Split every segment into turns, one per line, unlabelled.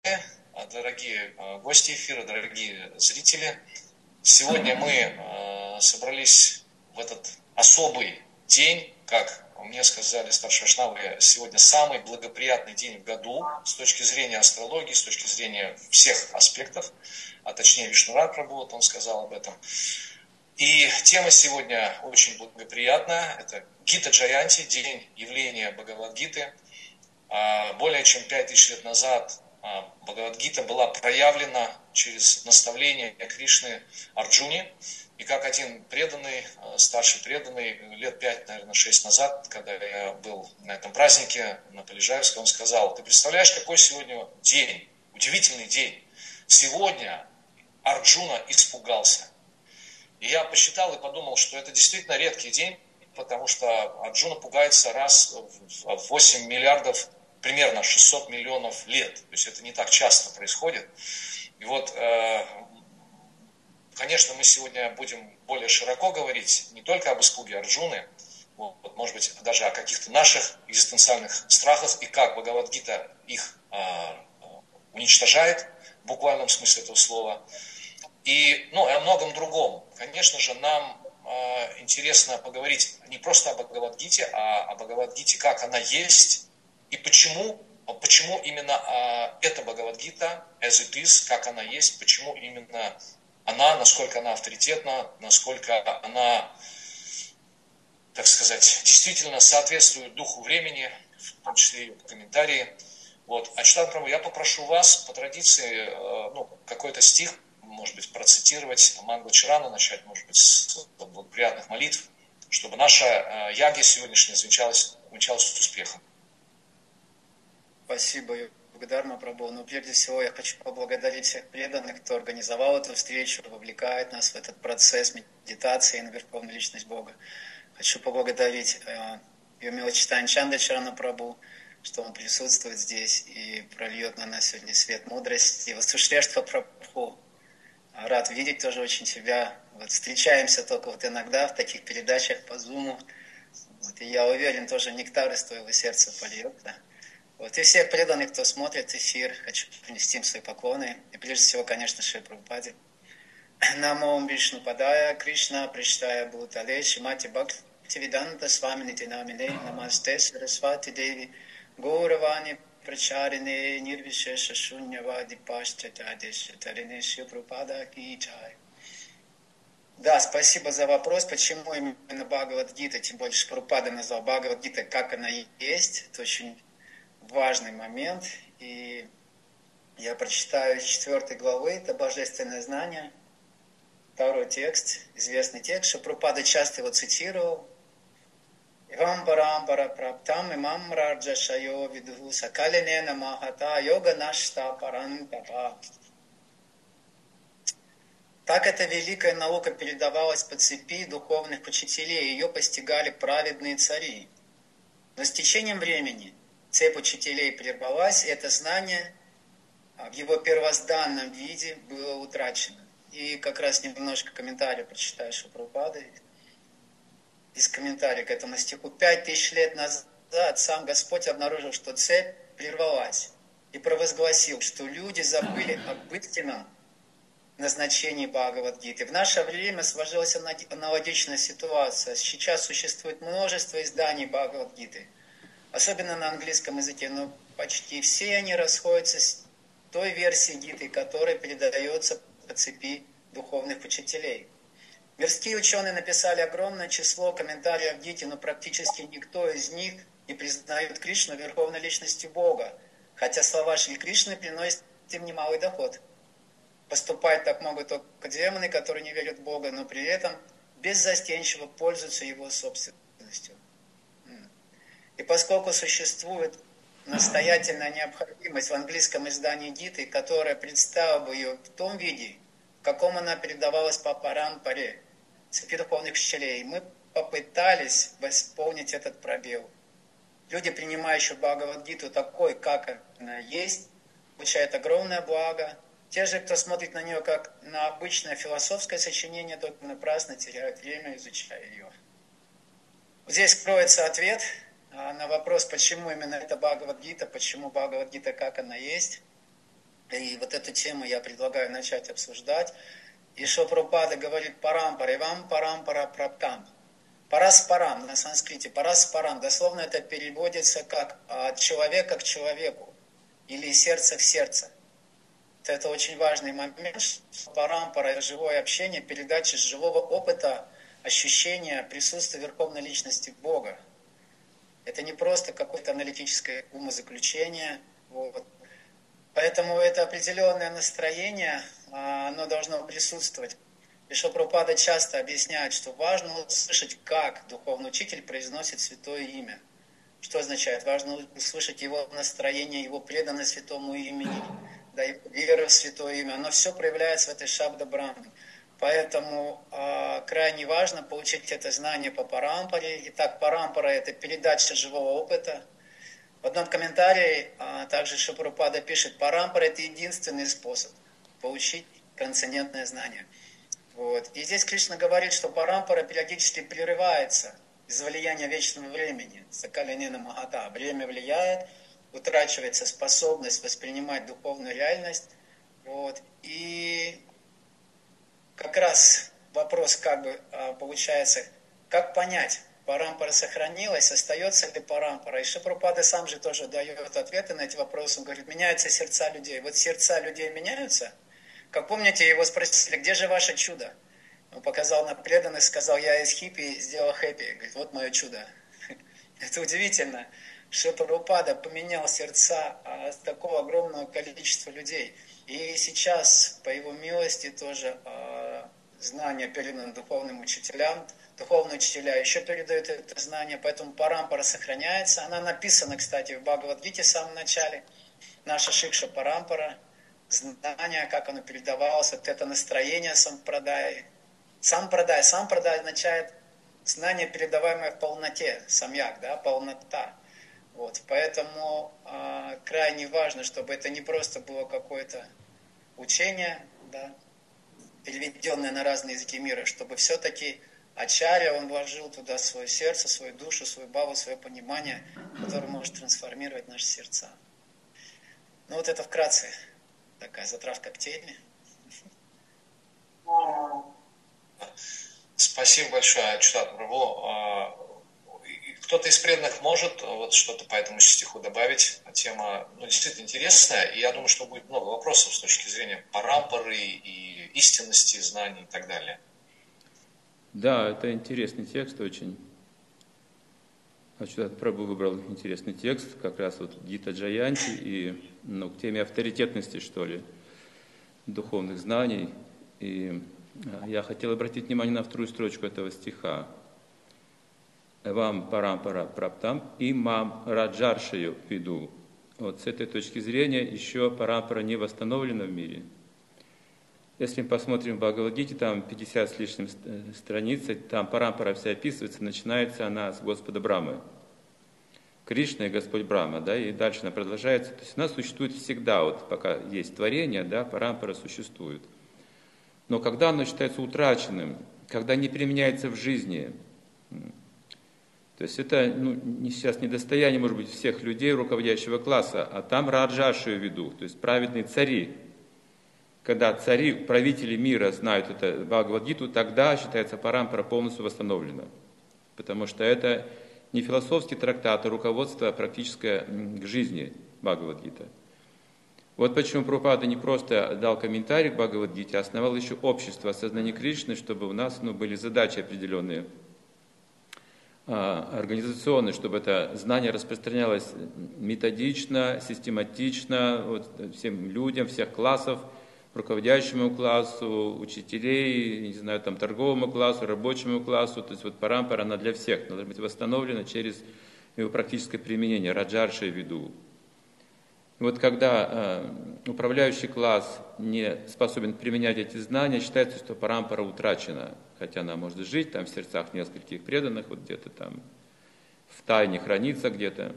дорогие гости эфира, дорогие зрители. Сегодня мы собрались в этот особый день, как мне сказали старшие вайшнавы, сегодня самый благоприятный день в году с точки зрения астрологии, с точки зрения всех аспектов, а точнее Вишнурат Прабhu, он сказал об этом. И тема сегодня очень благоприятная, это Гита Джаянти, день явления Бхагавад-гиты. Более чем 5000 лет назад Бхагавад-гита была проявлена через наставление Кришны Арджуне. И как один преданный, старший преданный, лет 5, наверное, 6 назад, когда я был на этом празднике на Полежаевской, он сказал: ты представляешь, какой сегодня день, удивительный день. Сегодня Арджуна испугался. И я посчитал и подумал, что это действительно редкий день, потому что Арджуна пугается раз в 8 миллиардов, примерно 600 миллионов лет. То есть это не так часто происходит. И вот, конечно, мы сегодня будем более широко говорить не только об испуге Арджуны, вот, может быть, даже о каких-то наших экзистенциальных страхах и как Бхагавад-гита их уничтожает в буквальном смысле этого слова. И о многом другом. Конечно же, нам интересно поговорить не просто об Бхагавад-гите, а о Бхагавад-гите, как она есть, и почему именно эта Бхагавад-гита, as it is, как она есть, почему именно она, насколько она авторитетна, насколько она, так сказать, действительно соответствует духу времени, в том числе ее комментарии. Вот. А Читан Прабу, я попрошу вас по традиции какой-то стих, может быть, процитировать Мангла-чарану, начать, может быть, с благоприятных молитв, чтобы наша яги сегодняшняя увенчалась успехом.
Спасибо, благодарна Прабу. Но прежде всего я хочу поблагодарить всех преданных, кто организовал эту встречу, вовлекает нас в этот процесс медитации на Верховную Личность Бога. Хочу поблагодарить Юмила Читани Чанда Чарана Прабу, что он присутствует здесь и прольет на нас сегодня свет мудрости. Васушрештха Прабху. Рад видеть тоже очень тебя. Вот встречаемся только вот иногда в таких передачах по Зуму. Вот, и я уверен, тоже нектар из твоего сердца польет. Да? Вот, и всех преданных, кто смотрит эфир, хочу принести им свои поклоны. И прежде всего, конечно, Шри Прабхупаде. Намо Вишну Падая, Кришна, Приштая Бхутале, Шимати Бхактивиданта, Свами Нитинамине, Намасте Сарасвати Деви, Гауравани Прачарине, Нирвишеша Шуньявади Паштатадеши, Тарине Шри Прабхупада Ки Джай. Да, спасибо за вопрос, почему именно Бхагавад-гита, тем более что Прабхупада назвал Бхагавад-гита, как она есть. Это очень важный момент. И я прочитаю из 4 главы, это Божественное знание, второй текст, известный текст, что Прабхупада часто его цитировал. Ивам парампара праптам имам раджа шайо виду сакалинена махата йога нашта парантапа. Так эта великая наука передавалась по цепи духовных учителей, ее постигали праведные цари. Но с течением времени цепь учителей прервалась, и это знание в его первозданном виде было утрачено. И как раз немножко комментарий прочитаю Прабхупады. Из комментария к этому стиху. 5000 лет назад сам Господь обнаружил, что цепь прервалась, и провозгласил, что люди забыли об истинном назначении Бхагавад-гиты. В наше время сложилась аналогичная ситуация. Сейчас существует множество изданий Бхагавад-гиты, особенно на английском языке, но почти все они расходятся с той версией гиты, которая передается по цепи духовных учителей. Мирские ученые написали огромное число комментариев к гите, но практически никто из них не признает Кришну верховной личностью Бога, хотя слова Шри Кришны приносят им немалый доход. Поступать так могут только демоны, которые не верят в Бога, но при этом беззастенчиво пользуются его собственностью. И поскольку существует настоятельная необходимость в английском издании гиты, которая представила бы ее в том виде, в каком она передавалась по парампаре, цепи духовных учителей, мы попытались восполнить этот пробел. Люди, принимающие Бхагавад-гиту такой, как она есть, получают огромное благо. Те же, кто смотрит на нее как на обычное философское сочинение, только напрасно теряют время, изучая ее. Вот здесь кроется ответ на вопрос, почему именно это Бхагавад-гита, почему Бхагавад-гита, как она есть. И вот эту тему я предлагаю начать обсуждать. И Шрила Прабхупада говорит парампара, ивам парампара праптам. Параспарам на санскрите, параспарам, дословно это переводится как от человека к человеку или из сердца в сердце. Это очень важный момент, что парампара – это живое общение, передача живого опыта, ощущения присутствия Верховной Личности Бога. Это не просто какое-то аналитическое умозаключение. Вот. Поэтому это определенное настроение, оно должно присутствовать. И Шрила Прабхупада часто объясняет, что важно услышать, как духовный учитель произносит святое имя. Что означает? Важно услышать его настроение, его преданность святому имени, да, его вера в святое имя. Оно все проявляется в этой Шабда Брахмане. Поэтому крайне важно получить это знание по парампаре. Итак, парампара – это передача живого опыта. В одном комментарии также Шрила Прабхупада пишет, парампара – это единственный способ получить трансцендентное знание. Вот. И здесь Кришна говорит, что парампара периодически прерывается из-за влияния вечного времени. Сакалинина Магата. Время влияет, утрачивается способность воспринимать духовную реальность. Вот. И как раз вопрос получается, как понять, парампара сохранилась, остается ли парампара. И Шрила Прабхупада сам же тоже дает ответы на эти вопросы. Он говорит, меняются сердца людей. Вот сердца людей меняются. Как помните, его спросили, где же ваше чудо? Он показал на преданность, сказал, я из хиппи сделал хэппи. Говорит, вот мое чудо. Это удивительно. Шрила Прабхупада поменял сердца с такого огромного количества людей. И сейчас, по его милости, тоже знания переданы духовным учителям. Духовные учителя еще передают это знание, поэтому парампара сохраняется. Она написана, кстати, в Бхагавад-гите в самом начале. Наша Шикша парампара. Знание, как оно передавалось, вот это настроение сампрадай. Сампрадай означает знание, передаваемое в полноте, самьяк, да, полнота. Вот, поэтому крайне важно, чтобы это не просто было какое-то учение, да, переведенное на разные языки мира, чтобы все-таки ачарья, он вложил туда свое сердце, свою душу, свою бхаву, свое понимание, которое может трансформировать наши сердца. Ну вот это вкратце. Такая затравка к теме.
Спасибо большое, Ачутат Прабху. Кто-то из преданных может вот что-то по этому стиху добавить? Тема действительно интересная, и я думаю, что будет много вопросов с точки зрения парампары и истинности знаний и так далее.
Да, это интересный текст очень. Ачутат Прабху выбрал интересный текст, как раз вот Гита Джаянти, и к теме авторитетности, что ли, духовных знаний. И я хотел обратить внимание на вторую строчку этого стиха. «Вам парампара праптам и мам раджаршию виду». Вот с этой точки зрения еще парампара не восстановлена в мире. Если мы посмотрим в Бхагавад-гите, там 50 с лишним страниц, там парампара вся описывается, начинается она с Господа Брамы. Кришна и Господь Брахма, да, и дальше она продолжается. То есть она существует всегда, вот пока есть творение, да, парампара существует. Но когда оно считается утраченным, когда не применяется в жизни, то есть это сейчас не достояние, может быть, всех людей руководящего класса, а там раджашию веду, то есть праведные цари. Когда цари, правители мира знают это Бхагавад-гиту, тогда считается парампара полностью восстановлена. Потому что это не философский трактат, а руководство практическое к жизни Бхагавад-гита. Вот почему Прабхупада не просто дал комментарий к Бхагавад-гите, а основал еще общество осознания Кришны, чтобы у нас были задачи определенные, организационные, чтобы это знание распространялось методично, систематично всем людям, всех классов, руководящему классу, учителей, не знаю, там, торговому классу, рабочему классу. То есть вот парампара, она для всех, должна быть восстановлена через его практическое применение, раджарши виду. Вот когда управляющий класс не способен применять эти знания, считается, что парампара утрачена, хотя она может жить там в сердцах нескольких преданных, вот где-то там в тайне хранится где-то.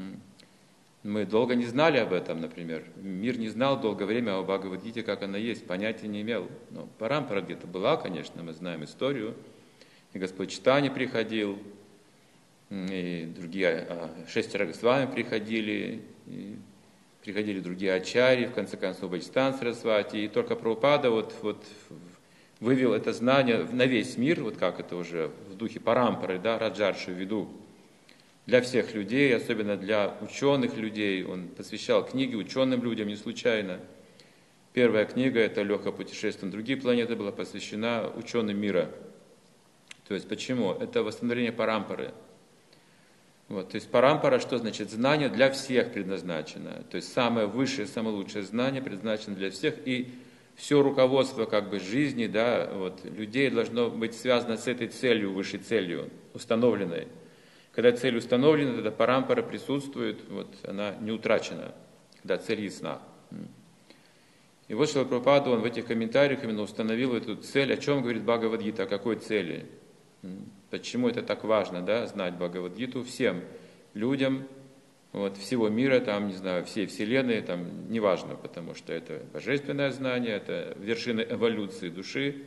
Мы долго не знали об этом, например. Мир не знал долгое время о Бхагавад-гите, как она есть, понятия не имел. Но парампара где-то была, конечно, мы знаем историю. И Господь Чайтанья приходил, и другие 6 Госвами приходили. И приходили другие ачарьи, в конце концов Бхактисиданта Сарасвати, и только Прабхупада вот вывел это знание на весь мир, вот как это уже в духе парампары, да, Раджарши ввиду, для всех людей, особенно для ученых людей. Он посвящал книги ученым людям не случайно. Первая книга, это «Легкое путешествие на другие планеты», была посвящена ученым мира. То есть почему? Это восстановление парампары. Вот, то есть парампара, что значит? Знание для всех предназначено. То есть самое высшее, самое лучшее знание предназначено для всех. И все руководство как бы жизни, да, вот, людей должно быть связано с этой целью, высшей целью, установленной. Когда цель установлена, тогда парампара присутствует, вот, она не утрачена, когда цель ясна. И вот Шрила Прабхупада, он в этих комментариях именно установил эту цель, о чем говорит Бхагавад-гита, о какой цели. Почему это так важно, да, знать Бхагавад-гиту всем людям, вот, всего мира, там, не знаю, всей вселенной, там, неважно, потому что это божественное знание, это вершина эволюции души.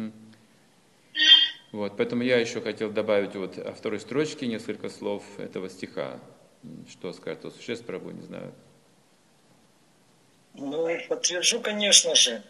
Вот, поэтому я еще хотел добавить вот о второй строчке несколько слов этого стиха. Что скажет Осушес Прабху, не знаю.
Ну, подтвержу, конечно же,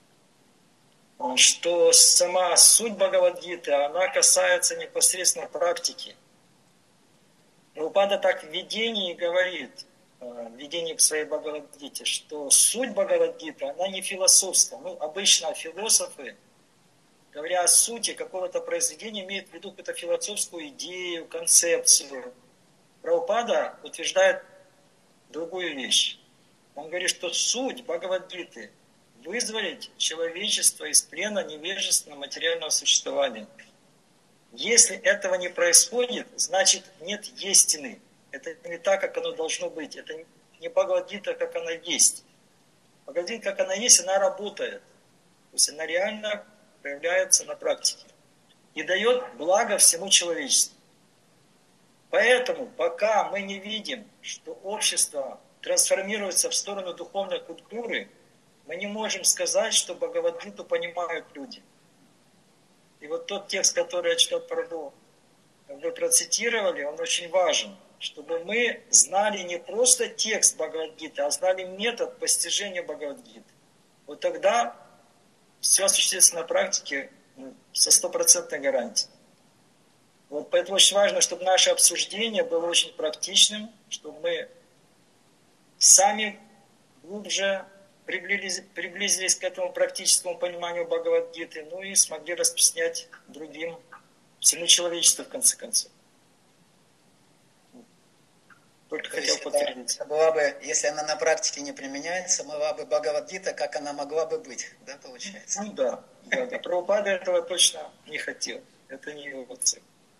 что сама суть Бхагавад-гиты, она касается непосредственно практики. Прабхупада так в видении говорит, в видении к своей Бхагавад-гите, что суть Бхагавад-гиты, она не философская. Ну, обычно философы, говоря о сути какого-то произведения, имеют в виду какую-то философскую идею, концепцию. Прабхупада утверждает другую вещь. Он говорит, что суть Бхагавад-гиты – вызволить человечество из плена невежественного материального существования. Если этого не происходит, значит нет истины. Это не так, как оно должно быть. Это не Бхагавад-гита, как она есть. Бхагавад-гита, как она есть, она работает. То есть она реально проявляется на практике. И дает благо всему человечеству. Поэтому, пока мы не видим, что общество трансформируется в сторону духовной культуры, мы не можем сказать, что Бхагавад-гиту понимают люди. И вот тот текст, который Ачтат Прабху вы процитировали, он очень важен, чтобы мы знали не просто текст Бхагавад-гиты, а знали метод постижения Бхагавад-гиты. Вот тогда все осуществится на практике со 100% гарантией. Вот поэтому очень важно, чтобы наше обсуждение было очень практичным, чтобы мы сами глубже приблизились к этому практическому пониманию Бхагавад-гиты, ну и смогли распространять другим, всему человечеству в конце концов. Только хотел подтвердить.
Это была бы, если она на практике не применяется, была бы Бхагавад-гита, как она могла бы быть, да, получается?
Ну да. Прабхупада этого точно не хотел. Это не его цель.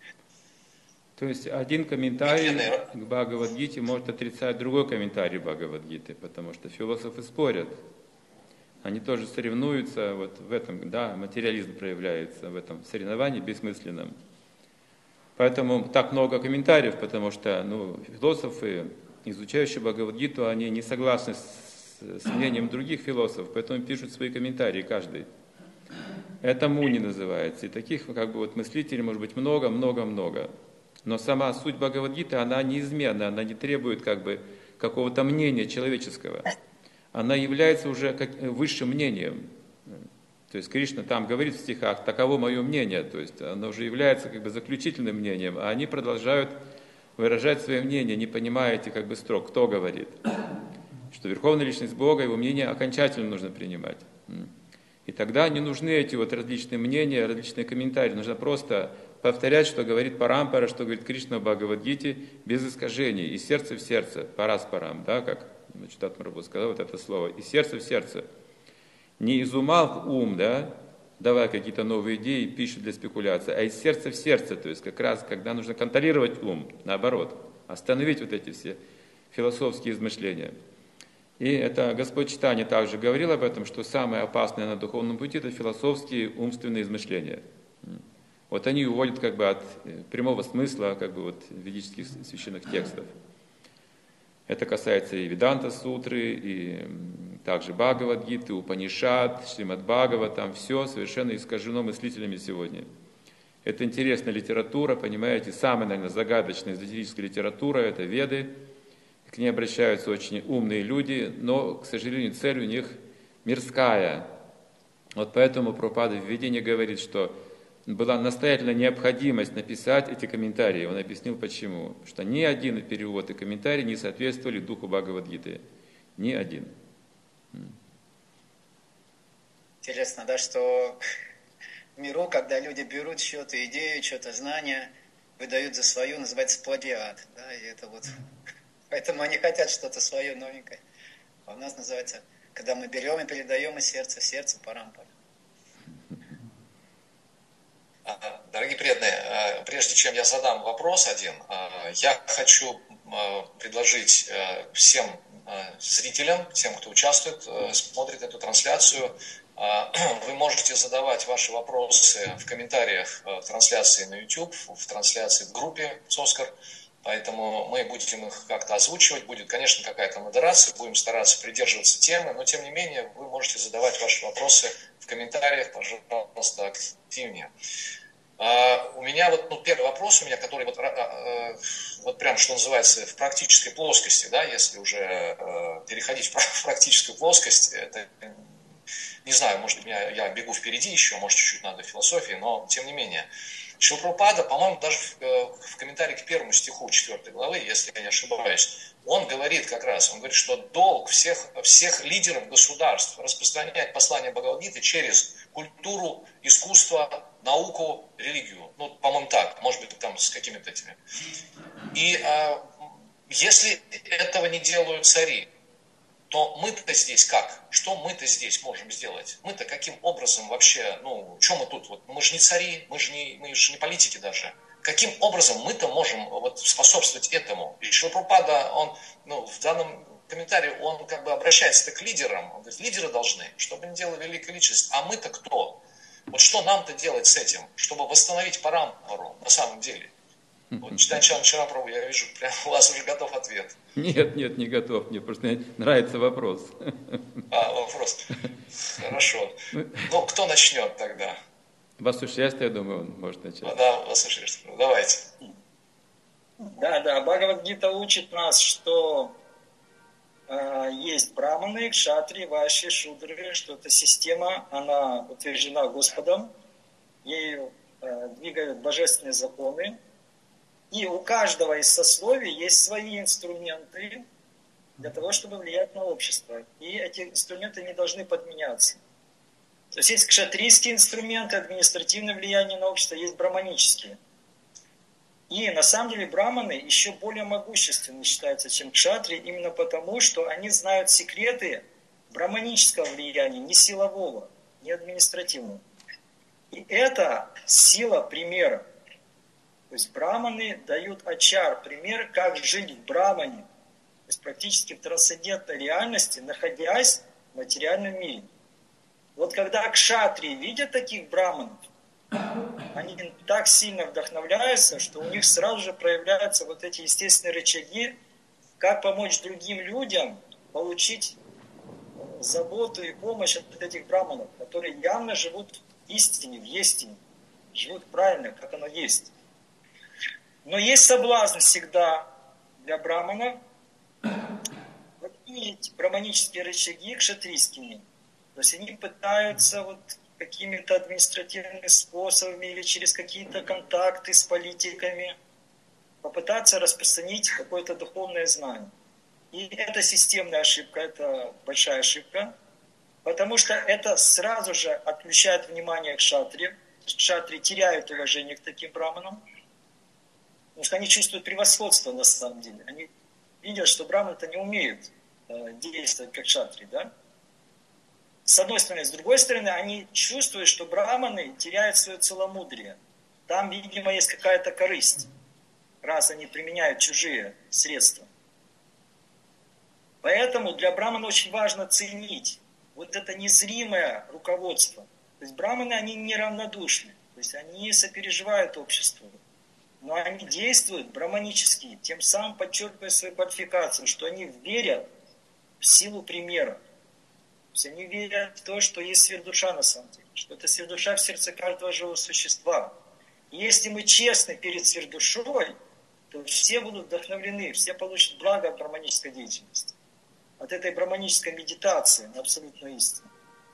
То есть один комментарий к Бхагавад-гите может отрицать другой комментарий Бхагавад-гиты, потому что философы спорят. Они тоже соревнуются, вот в этом, да, материализм проявляется, в этом соревновании бессмысленном. Поэтому так много комментариев, потому что философы, изучающие Бхагавад-гиту, они не согласны с мнением других философов, поэтому пишут свои комментарии каждый. Это муни называется. И таких мыслителей может быть много. Но сама суть Бхагавад-гиты, она неизменна, она не требует какого-то мнения человеческого. Она является уже высшим мнением. То есть Кришна там говорит в стихах, таково мое мнение, то есть оно уже является заключительным мнением, а они продолжают выражать свое мнение, не понимая этих строк, кто говорит. Что Верховная Личность Бога, его мнение окончательно нужно принимать. И тогда не нужны эти различные мнения, различные комментарии, нужно просто повторять, что говорит Парампара, что говорит Кришна в Бхагавад-гите, без искажений, из сердца в сердце, параспарам, да, как Ачтат Прабху сказал вот это слово, из сердца в сердце. Не из ума в ум, да, давая какие-то новые идеи, пищу для спекуляции, а из сердца в сердце, то есть как раз, когда нужно контролировать ум, наоборот, остановить вот эти все философские измышления. И это Господь Чайтанья также говорил об этом, что самое опасное на духовном пути – это философские умственные измышления. Вот они уводят от прямого смысла ведических священных текстов. Это касается и Веданта-сутры, и также Бхагавад-гиты, Упанишад, Шримад-Бхагава, там все совершенно искажено мыслителями сегодня. Это интересная литература, понимаете, самая, наверное, загадочная эзотерическая литература – это Веды. к ней обращаются очень умные люди, но, к сожалению, цель у них мирская. Вот поэтому Прабхупада в введении говорит, что была настоятельная необходимость написать эти комментарии. Он объяснил почему. Что ни один перевод и комментарий не соответствовали духу Бхагавад-гиты. Ни один.
Интересно, да, что в миру, когда люди берут что-то идею, что-то знание, выдают за свою, называется плагиат. Да, и это вот... Поэтому они хотят что-то свое новенькое. А у нас называется, когда мы берем и передаем из сердца в сердце, парампара.
Дорогие преданные, прежде чем я задам вопрос один, я хочу предложить всем зрителям, тем, кто участвует, смотрит эту трансляцию, вы можете задавать ваши вопросы в комментариях в трансляции на YouTube, в трансляции в группе Соскар, поэтому мы будем их как-то озвучивать, будет, конечно, какая-то модерация, будем стараться придерживаться темы, но тем не менее вы можете задавать ваши вопросы в комментариях, пожалуйста, активнее. У меня вот первый вопрос, у меня, который вот прям, что называется, в практической плоскости, да, если уже переходить в практическую плоскость, это, не знаю, может, я бегу впереди еще, может, чуть-чуть надо философии, но тем не менее. Шрила Прабхупада, по-моему, даже в комментарии к 1 стиху 4 главы, если я не ошибаюсь, он говорит как раз, он говорит, что долг всех лидеров государств распространять послание Бхагавад-гиты через культуру, искусство, науку, религию. Ну, по-моему, так, может быть, там с какими-то этими. И если этого не делают цари, то мы-то здесь как? Что мы-то здесь можем сделать? Мы-то каким образом вообще, что мы тут? Вот, мы же не цари, мы же не политики даже. Каким образом мы-то можем способствовать этому? И Шрила Прабхупада, он, в данном комментарии, он как бы обращается к лидерам. Он говорит, лидеры должны, чтобы не делала великая личность. А мы-то кто? Вот что нам-то делать с этим, чтобы восстановить парампару на самом деле? Вот, читая Чаран Прабху, я вижу, прям у вас уже готов ответ.
Нет, не готов. Мне просто нравится вопрос.
Вопрос. Хорошо. Кто начнет тогда?
Васушеста, я думаю, он может начать.
Да, Васушеста. Давайте.
Да, Бхагавад-гита учит нас, что есть браманы, кшатри, вайши, шудры, что эта система, она утверждена Господом, ею двигают божественные законы. И у каждого из сословий есть свои инструменты для того, чтобы влиять на общество. И эти инструменты не должны подменяться. То есть кшатрийские инструменты, административное влияние на общество, есть браманические. И на самом деле браманы еще более могущественны считаются, чем кшатри, именно потому, что они знают секреты браманического влияния, не силового, не административного. И это сила примера. То есть браманы дают ачар, пример, как жить в брамане, то есть практически в трансцендентной реальности, находясь в материальном мире. Вот когда кшатрии видят таких браманов, они так сильно вдохновляются, что у них сразу же проявляются вот эти естественные рычаги, как помочь другим людям получить заботу и помощь от этих браманов, которые явно живут в истине, в естине, живут правильно, как оно есть. Но есть соблазн всегда для браманов подменить браманические рычаги кшатрийскими. То есть они пытаются какими-то административными способами или через какие-то контакты с политиками попытаться распространить какое-то духовное знание. И это системная ошибка, это большая ошибка, потому что это сразу же отключает внимание к кшатри. Кшатри теряют уважение к таким браманам, потому что они чувствуют превосходство на самом деле. Они видят, что браманы-то не умеют действовать как кшатри, да? С одной стороны. С другой стороны, они чувствуют, что браманы теряют свое целомудрие. Там, видимо, есть какая-то корысть, раз они применяют чужие средства. Поэтому для брамана очень важно ценить вот это незримое руководство. То есть браманы, они неравнодушны. То есть они сопереживают обществу. Но они действуют браманически, тем самым подчеркивая свою квалификацию, что они верят в силу примера. То есть они верят в то, что есть сверхдуша на самом деле, что это сверхдуша в сердце каждого живого существа. И если мы честны перед сверхдушой, то все будут вдохновлены, все получат благо от браманической деятельности, от этой браманической медитации на абсолютную истину.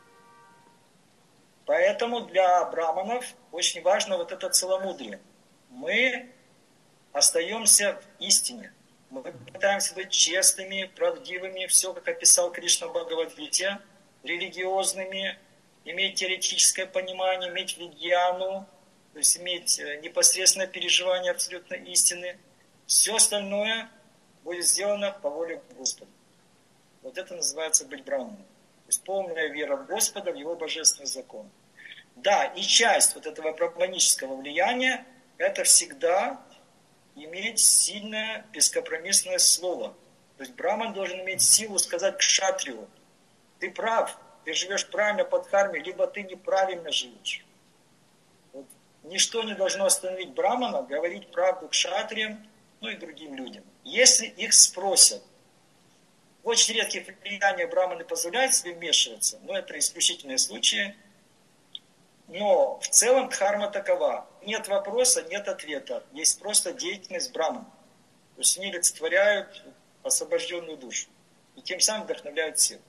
Поэтому для браманов очень важно вот это целомудрие. Мы остаемся в истине. Мы пытаемся быть честными, правдивыми, все, как описал Кришна в Бхагавад-гите, религиозными, иметь теоретическое понимание, иметь видьяну, то есть иметь непосредственное переживание абсолютной истины. Все остальное будет сделано по воле Господа. Вот это называется быть браманом. То есть полная вера в Господа, в Его божественный закон. Да, и часть вот этого браманического влияния – это всегда иметь сильное, бескомпромиссное слово. То есть браман должен иметь силу сказать кшатрию: ты прав, ты живешь правильно под дхарме, либо ты неправильно живешь. Вот. Ничто не должно остановить брамана говорить правду кшатриям, ну и другим людям. Если их спросят, в очень редких влияниях браманы позволяют себе вмешиваться, но это исключительные случаи. Но в целом дхарма такова. Нет вопроса, нет ответа. Есть просто деятельность браман. То есть они олицетворяют освобожденную душу. И тем самым вдохновляют всех.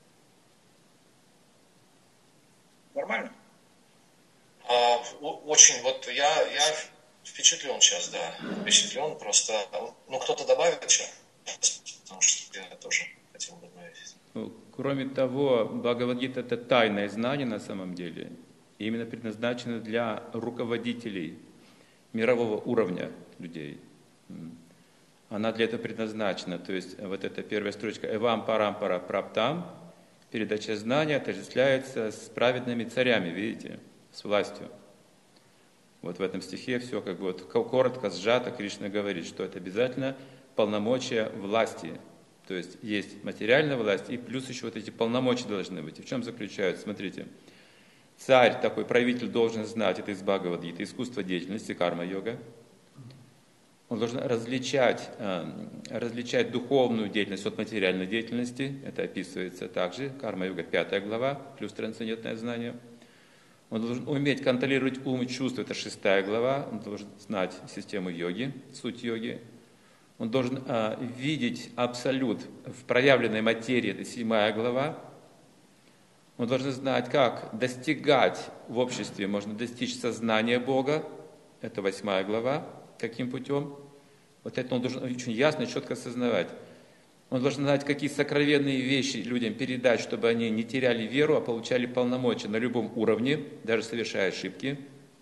Нормально?
Очень, вот я впечатлен сейчас, да. Впечатлен просто. Ну, кто-то добавит еще? Потому что я тоже хотел добавить.
Ну, кроме того, Бхагавад-гита — это тайное знание на самом деле. И именно предназначено для руководителей мирового уровня людей. Она для этого предназначена. То есть вот эта первая строчка «Эвам парампара праптам», передача знания отождествляется с праведными царями, видите, с властью. Вот в этом стихе все как бы вот коротко, сжато Кришна говорит, что это обязательно полномочия власти. То есть есть материальная власть, и плюс еще вот эти полномочия должны быть. И в чем заключаются? Смотрите. Царь, такой правитель, должен знать, это из Бхагавад-гиты, искусство деятельности, карма-йога. Он должен различать духовную деятельность от материальной деятельности. Это описывается также, карма-йога, 5 глава, плюс трансцендентное знание. Он должен уметь контролировать ум и чувства, это 6 глава. Он должен знать систему йоги, суть йоги. Он должен видеть абсолют в проявленной материи, это 7 глава. Он должен знать, как достигать в обществе, можно достичь сознания Бога, это 8 глава, каким путем. Вот это он должен очень ясно и четко осознавать. Он должен знать, какие сокровенные вещи людям передать, чтобы они не теряли веру, а получали полномочия на любом уровне, даже совершая ошибки.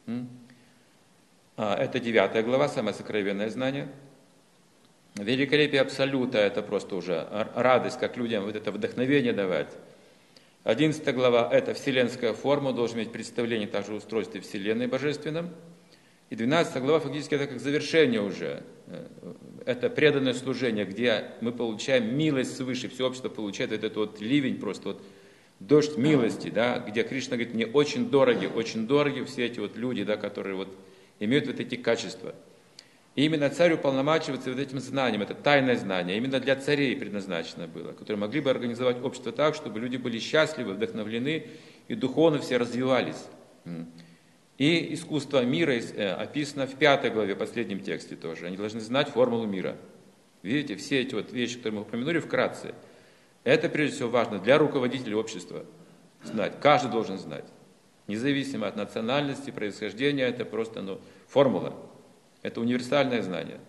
Это 9 глава, самое сокровенное знание. Великолепие абсолюта, это просто уже радость, как людям вот это вдохновение давать. 11 глава – это вселенская форма, должен иметь представление также о устройстве Вселенной Божественном. И 12 глава фактически это как завершение уже. Это преданное служение, где мы получаем милость свыше, все общество получает вот этот вот ливень, просто вот дождь милости, да, где Кришна говорит: мне очень дороги все эти вот люди, да, которые вот имеют вот эти качества. И именно царь уполномачивается вот этим знанием, это тайное знание, именно для царей предназначено было, которые могли бы организовать общество так, чтобы люди были счастливы, вдохновлены и духовно все развивались. И искусство мира описано в 5 главе, последнем тексте тоже. Они должны знать формулу мира. Видите, все эти вот вещи, которые мы упомянули вкратце, это прежде всего важно для руководителей общества знать. Каждый должен знать. Независимо от национальности, происхождения, это просто формула. Это универсальное знание.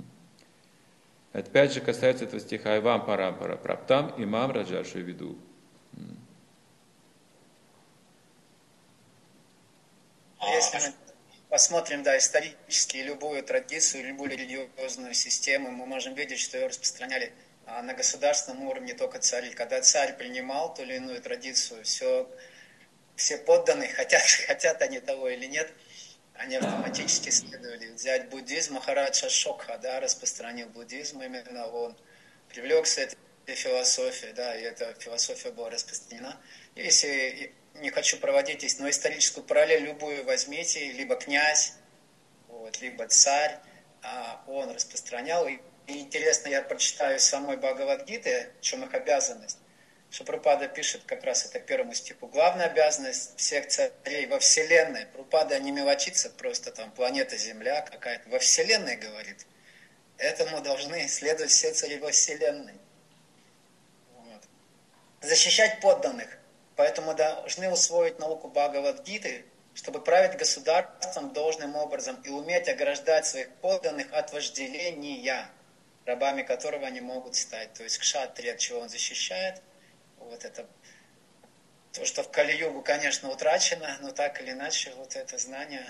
Опять же касается этого стиха «Ивам парампара праптам имам раджашу виду».
Если мы посмотрим, да, исторически любую традицию, любую религиозную систему, мы можем видеть, что ее распространяли на государственном уровне только цари. Когда царь принимал ту или иную традицию, все подданные, хотят они того или нет, они автоматически следовали. Взять буддизм, Махараджа Шокха, да, распространил буддизм, именно он привлекся этой философией, да, и эта философия была распространена. Если не хочу проводить здесь, но историческую параллель любую возьмите, либо князь, вот, либо царь, он распространял. И интересно, я прочитаю из самой Бхагавад-гиты, в чем их обязанность. Прабхупада пишет как раз это 1 стиху. Главная обязанность всех царей во Вселенной. Прабхупада не мелочится, просто там планета Земля какая-то. Во Вселенной, говорит, Этому должны следовать все цари во Вселенной. Вот. Защищать подданных. Поэтому должны усвоить науку Бхагавад-гиты, чтобы править государством должным образом и уметь ограждать своих подданных от вожделения, рабами которого они могут стать. То есть кшатрия, от чего он защищает. Вот это то, что в Кали-югу, конечно, утрачено, но так или иначе вот это знание.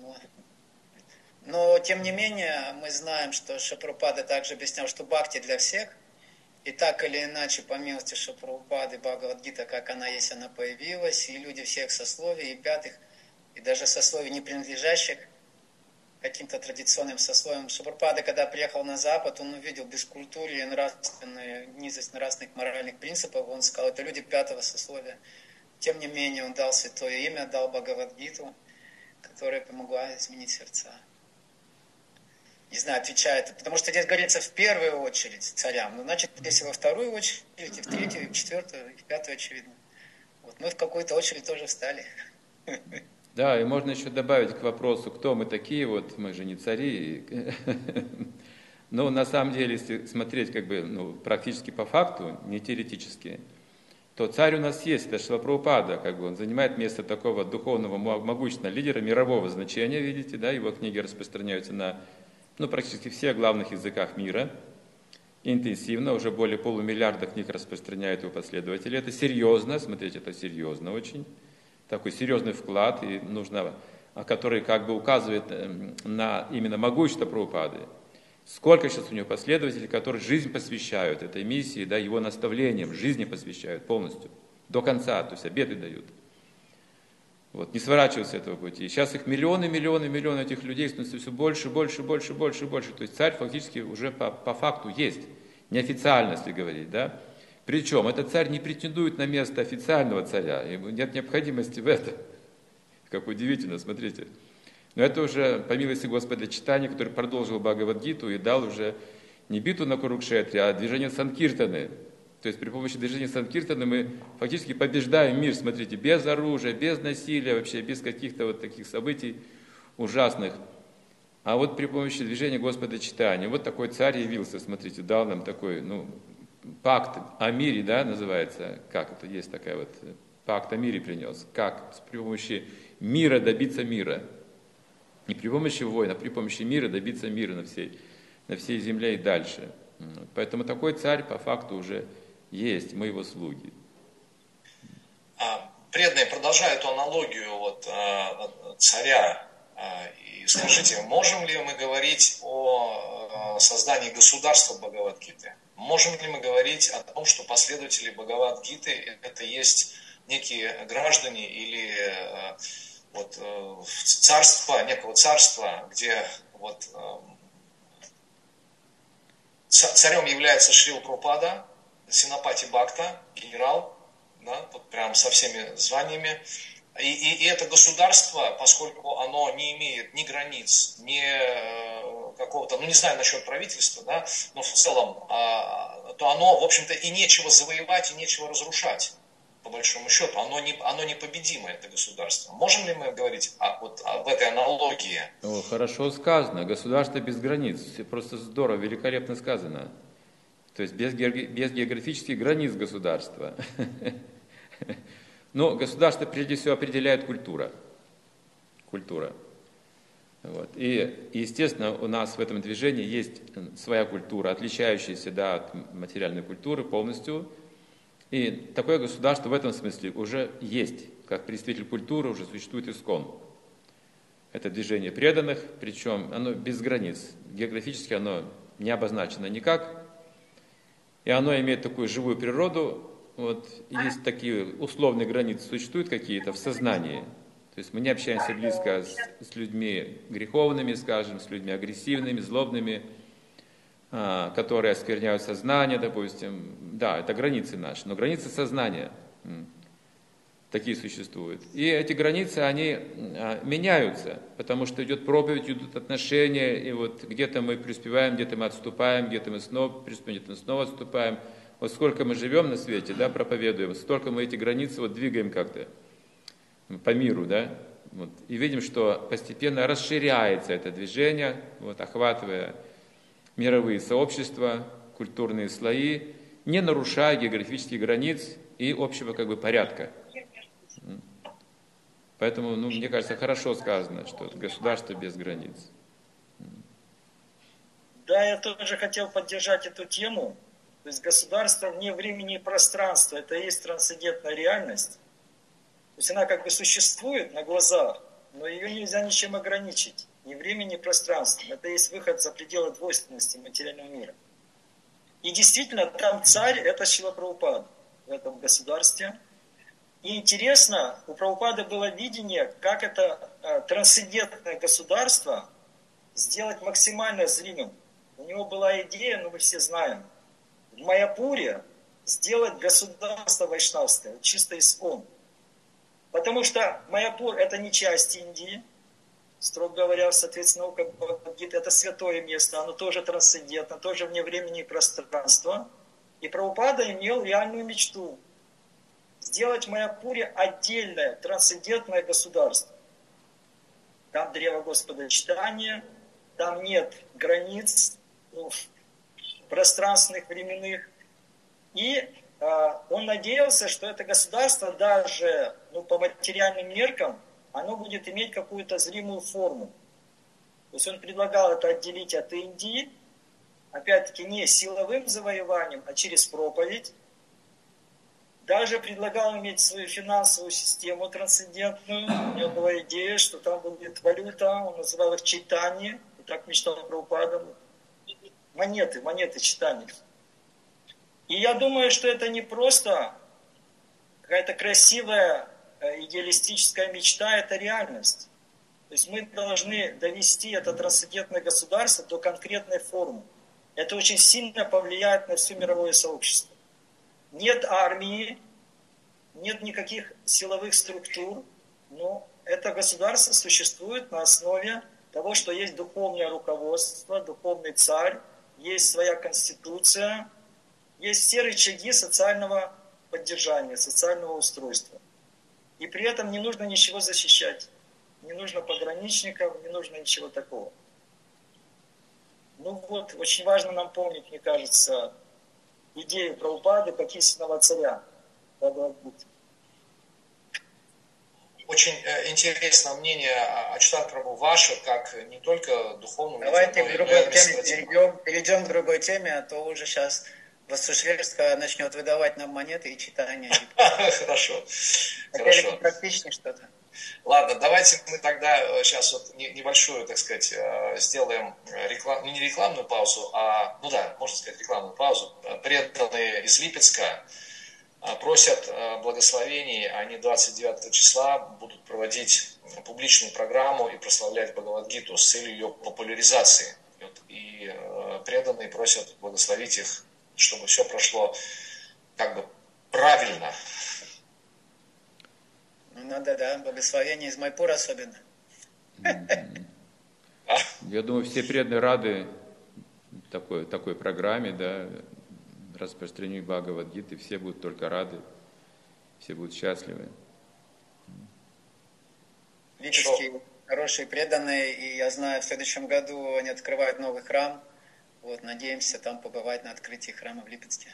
Но тем не менее мы знаем, что Шрила Прабхупада также объяснял, что бхакти для всех. И так или иначе, по милости Шрила Прабхупады, Бхагавад-гита, как она есть, она появилась, и люди всех сословий, и пятых, и даже сословий, не принадлежащих каким-то традиционным сословиям. Шрила Прабхупада, когда приехал на Запад, он увидел бескультурие, нравственную низость нравственных моральных принципов, он сказал, это люди пятого сословия. Тем не менее, он дал святое имя, дал Бхагавад-гиту, которая помогла изменить сердца. Не знаю, отвечает, потому что здесь говорится в первую очередь царям, ну, значит, если во вторую очередь, и в третью, и в четвертую, и в пятую, очевидно. Вот мы в какую-то очередь тоже встали.
Да, и можно еще добавить к вопросу, кто мы такие, вот мы же не цари. Но на самом деле, если смотреть как бы, практически по факту, не теоретически, то царь у нас есть, это Шрила Прабхупада, как бы он занимает место такого духовного могущественного лидера мирового значения, видите, да, его книги распространяются на практически всех главных языках мира, интенсивно, уже более полумиллиарда книг распространяют его последователи. Это серьезно, смотрите, это серьезно очень, такой серьезный вклад, и нужно, который как бы указывает на именно могущество Прабхупады. Сколько сейчас у него последователей, которые жизнь посвящают этой миссии, да, его наставлениям, жизни посвящают полностью, до конца, то есть обеты дают. Вот, не сворачиваются с этого пути. Сейчас их миллионы этих людей становится все больше. То есть царь фактически уже по факту есть, неофициально, если говорить, да. Причем этот царь не претендует на место официального царя, ему нет необходимости в этом. Как удивительно, смотрите. Но это уже, по милости Господа, читание, который продолжил Бхагавад-гиту и дал уже не битву на Курукшетре, а движение Санкиртаны. То есть при помощи движения Санкиртаны мы фактически побеждаем мир, смотрите, без оружия, без насилия, вообще без каких-то вот таких событий ужасных. А вот при помощи движения Господа читания, вот такой царь явился, смотрите, дал нам такой, пакт о мире, да, называется, как это, есть такая вот, пакт о мире принес, как при помощи мира добиться мира. Не при помощи войн, а при помощи мира добиться мира на всей земле и дальше. Поэтому такой царь по факту уже есть, мы его слуги.
Преданные, продолжая эту аналогию царя, и скажите, можем ли мы говорить о создании государства Бхагавад-гиты? Можем ли мы говорить о том, что последователи Бхагавад-гиты это есть некие граждане или царства, некого царства, где царем является Шрила Прабхупада, Сенапати Бхакта, генерал, да, прям со всеми званиями. И это государство, поскольку оно не имеет ни границ, ни какого-то, не знаю насчет правительства, да, но в целом, то оно, в общем-то, и нечего завоевать, и нечего разрушать, по большому счету. Оно непобедимо, это государство. Можем ли мы говорить в этой аналогии?
Хорошо сказано. Государство без границ. Просто здорово, великолепно сказано. То есть без географических границ государства. Но государство прежде всего определяет культура. Вот. И, естественно, у нас в этом движении есть своя культура, отличающаяся от материальной культуры полностью. И такое государство в этом смысле уже есть. Как представитель культуры уже существует ИСККОН. Это движение преданных, причем оно без границ. Географически оно не обозначено никак. И оно имеет такую живую природу. Есть такие условные границы, существуют какие-то в сознании. То есть мы не общаемся близко с людьми греховными, скажем, с людьми агрессивными, злобными, которые оскверняют сознание, допустим. Да, это границы наши, но границы сознания такие существуют. И эти границы, они меняются, потому что идет проповедь, идут отношения, и где-то мы преуспеваем, где-то мы отступаем, где-то мы снова преуспеваем, где-то мы снова отступаем. Сколько мы живем на свете, да, проповедуем, столько мы эти границы двигаем как-то по миру, да, и видим, что постепенно расширяется это движение, охватывая мировые сообщества, культурные слои, не нарушая географических границ и общего порядка. Поэтому, мне кажется, хорошо сказано, что это государство без границ.
Да, я тоже хотел поддержать эту тему. То есть государство вне времени и пространства, это и есть трансцендентная реальность. То есть она существует на глазах, но ее нельзя ничем ограничить. Ни времени, ни пространством. Это и есть выход за пределы двойственности материального мира. И действительно, там царь, это Шрила Прабхупада в этом государстве. И интересно, у Прабхупады было видение, как это трансцендентное государство сделать максимально зримым. У него была идея, мы все знаем, в Майяпуре сделать государство вайшнавское, чисто искон. Потому что Майяпур это не часть Индии, строго говоря, соответственно, как Бхагавад-гита, это святое место, оно тоже трансцендентно, тоже вне времени и пространства. И Прабхупада имел реальную мечту сделать в Майяпуре отдельное трансцендентное государство. Там древо Господа читания, там нет границ пространственных, временных. И он надеялся, что это государство даже по материальным меркам, оно будет иметь какую-то зримую форму. То есть он предлагал это отделить от Индии, опять-таки не силовым завоеванием, а через проповедь. Даже предлагал иметь свою финансовую систему трансцендентную. У него была идея, что там будет валюта, он называл их чайтани, и так мечтал Прабхупада. Монеты чайтани. И я думаю, что это не просто какая-то красивая идеалистическая мечта, это реальность. То есть мы должны довести это трансцендентное государство до конкретной формы. Это очень сильно повлияет на все мировое сообщество. Нет армии, нет никаких силовых структур, но это государство существует на основе того, что есть духовное руководство, духовный царь, есть своя конституция, есть все рычаги социального поддержания, социального устройства. И при этом не нужно ничего защищать. Не нужно пограничников, не нужно ничего такого. Очень важно нам помнить, мне кажется, идею Прабхупады как истинного царя.
Очень интересное мнение Ачутан Прабху ваше, как не только духовного,
давайте к другой теме перейдем к другой теме, а то уже сейчас Вассушевская начнет выдавать нам монеты и читания.
Хорошо.
Хотели практичнее что-то.
Ладно, давайте мы тогда сейчас небольшую, так сказать, сделаем не рекламную паузу, можно сказать рекламную паузу. Преданные из Липецка просят благословений, они 29 числа будут проводить публичную программу и прославлять Бхагавад-гиту с целью ее популяризации. И преданные просят благословить их, чтобы все прошло правильно.
Надо, благословение из Майпура особенно.
Я думаю, все преданные рады такой программе, распространению Бхагавад-гиты, все будут только рады, все будут счастливы.
Липецкие хорошие преданные, и я знаю, в следующем году они открывают новый храм. Надеемся там побывать на открытии храма в Липецке.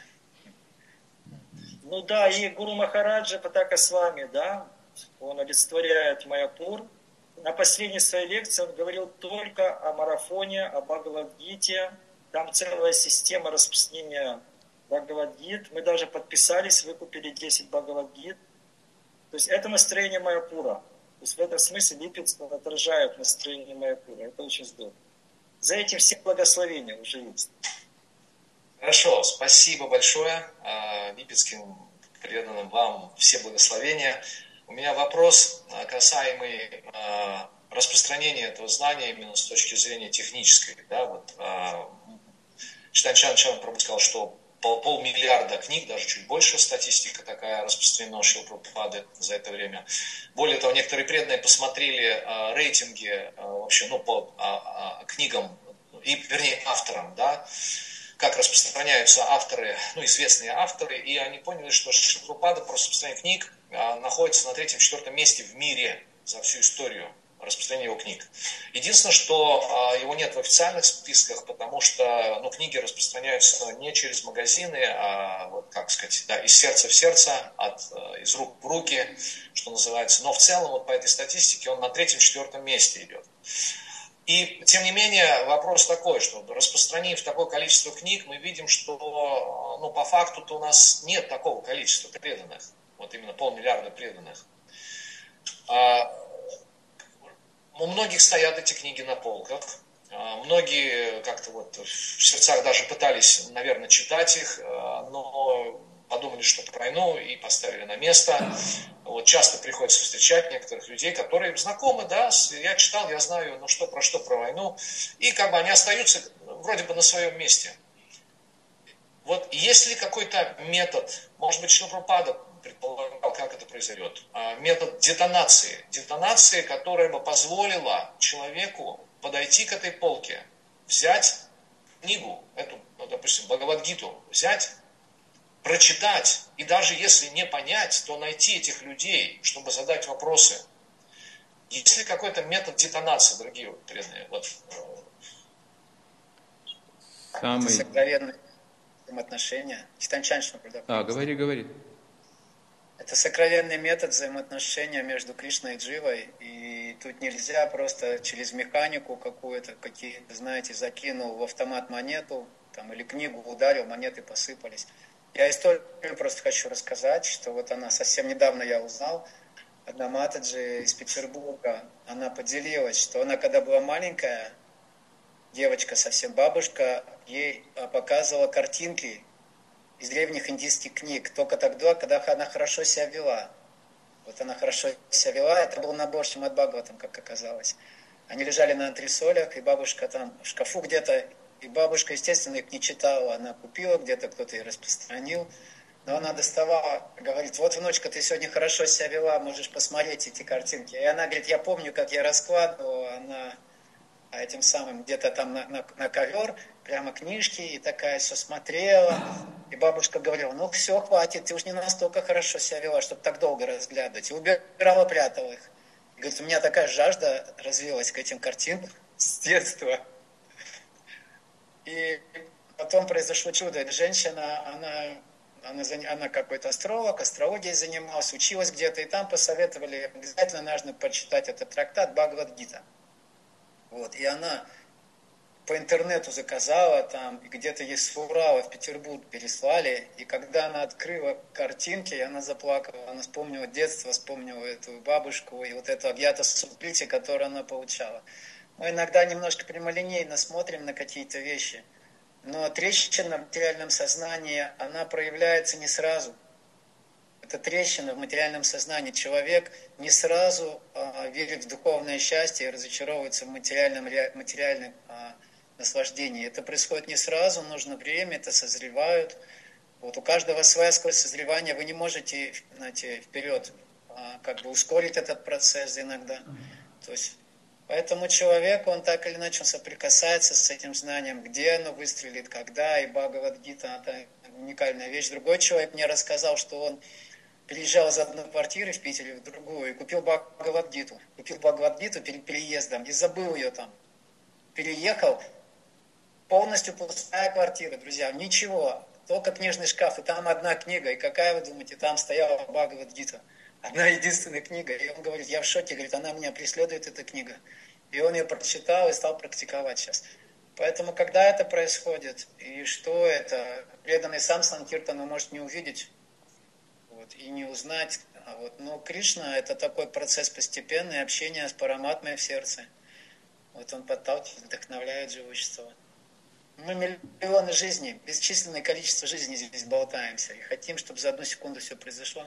И Гуру Махараджа Патака с вами, он олицетворяет Майяпур. На последней своей лекции он говорил только о марафоне, о Бхагавад-гите. Там целая система распространения Бхагавад-гит. Мы даже подписались, выкупили 10 Бхагавад-гит. То есть это настроение Майяпура. То есть в этом смысле Липецк отражает настроение Майяпура. Это очень здорово. За этим все благословения уже есть.
Хорошо, спасибо большое липецким преданным вам, все благословения. У меня вопрос, касаемый распространения этого знания именно с точки зрения технической. Читан Прабху сказал, что 500 миллиарда книг, даже чуть больше статистика такая распространена Шрилы Прабхупады за это время. Более того, некоторые преданные посмотрели рейтинги вообще, по книгам, авторам, как распространяются авторы, известные авторы, и они поняли, что Шрила Прабхупада по распространению книг находится на 3-4 месте в мире за всю историю. распространения его книг. Единственное, что его нет в официальных списках, потому что книги распространяются не через магазины, а, вот, как сказать, да, из сердца в сердце, из рук в руки, что называется. Но в целом вот по этой статистике он на 3-4 месте идет. И, тем не менее, вопрос такой, что распространив такое количество книг, мы видим, что по факту-то у нас нет такого количества преданных, вот именно 500 000 преданных. У многих стоят эти книги на полках, многие как-то вот в сердцах даже пытались, наверное, читать их, но подумали, что про войну, и поставили на место. Вот часто приходится встречать некоторых людей, которые знакомы, да, я читал, я знаю, про войну, и как бы они остаются вроде бы на своем месте. Вот есть ли какой-то метод, может быть, Шрила Прабхупада предполагал, как это произойдет, метод детонации, которая бы позволила человеку подойти к этой полке, взять книгу, эту, допустим, Бхагавад-гиту, взять, прочитать, и даже если не понять, то найти этих людей, чтобы задать вопросы. Есть ли какой-то метод детонации, дорогие преданные? Вот.
Это сокровенные взаимоотношения.
Говори.
Это сокровенный метод взаимоотношения между Кришной и Дживой. И тут нельзя просто через механику какую-то, знаете, закинул в автомат монету, там, или книгу ударил, монеты посыпались. Я историю просто хочу рассказать, что вот она совсем недавно я узнал. Одна Матаджи из Петербурга, она поделилась, что она, когда была маленькая, девочка, совсем бабушка, ей показывала картинки из древних индийских книг, только тогда, когда она хорошо себя вела. Вот она хорошо себя вела, это был набор Шримад Бхагаватам, как оказалось. Они лежали на антресолях, и бабушка там в шкафу где-то, и бабушка, естественно, их не читала, она купила, где-то кто-то их распространил, но она доставала, говорит, вот, внучка, ты сегодня хорошо себя вела, можешь посмотреть эти картинки. И она говорит, я помню, как я раскладывала, она этим самым где-то там на ковер, прямо книжки, и такая все смотрела. И бабушка говорила, ну все, хватит, ты уж не настолько хорошо себя вела, чтобы так долго разглядывать. И убирала, прятала их. И говорит, у меня такая жажда развилась к этим картинкам с детства. И потом произошло чудо. Эта женщина, она какой-то астролог, астрологией занималась, училась где-то, и там посоветовали, обязательно нужно прочитать этот трактат Бхагавад-гита. Вот, и она по интернету заказала там, и где-то ей с Урала в Петербург переслали, и когда она открыла картинки, она заплакала, она вспомнила детство, вспомнила эту бабушку и вот эту Агьята Суприти, которую она получала. Мы иногда немножко прямолинейно смотрим на какие-то вещи, но трещина в материальном сознании, она проявляется не сразу. Это трещина в материальном сознании. Человек не сразу верит в духовное счастье и разочаровывается в материальном наслаждении. Это происходит не сразу, нужно время, это созревают. Вот у каждого своя скорость созревания, вы не можете, знаете, вперед как бы ускорить этот процесс иногда. То есть, поэтому человек, он так или иначе соприкасается с этим знанием, где оно выстрелит, когда, и Бхагавад-гита, это уникальная вещь. Другой человек мне рассказал, что он переезжал из одной квартиры в Питере в другую и купил Бхагавад-гиту. Купил Бхагавад-гиту перед переездом и забыл ее там. Переехал, полностью пустая квартира, друзья, ничего, только книжный шкаф, и там одна книга, и какая, вы думаете, там стояла Бхагавад-гита, одна единственная книга, и он говорит, я в шоке, говорит, она меня преследует, эта книга, и он ее прочитал и стал практиковать сейчас. Поэтому, когда это происходит, и что это, преданный сам Санкиртану может не увидеть, вот, и не узнать, но Кришна это такой процесс постепенный, общение с Параматмой в сердце. Вот он подталкивает, вдохновляет живущество. Мы миллионы жизней, бесчисленное количество жизней здесь болтаемся и хотим, чтобы за одну секунду все произошло.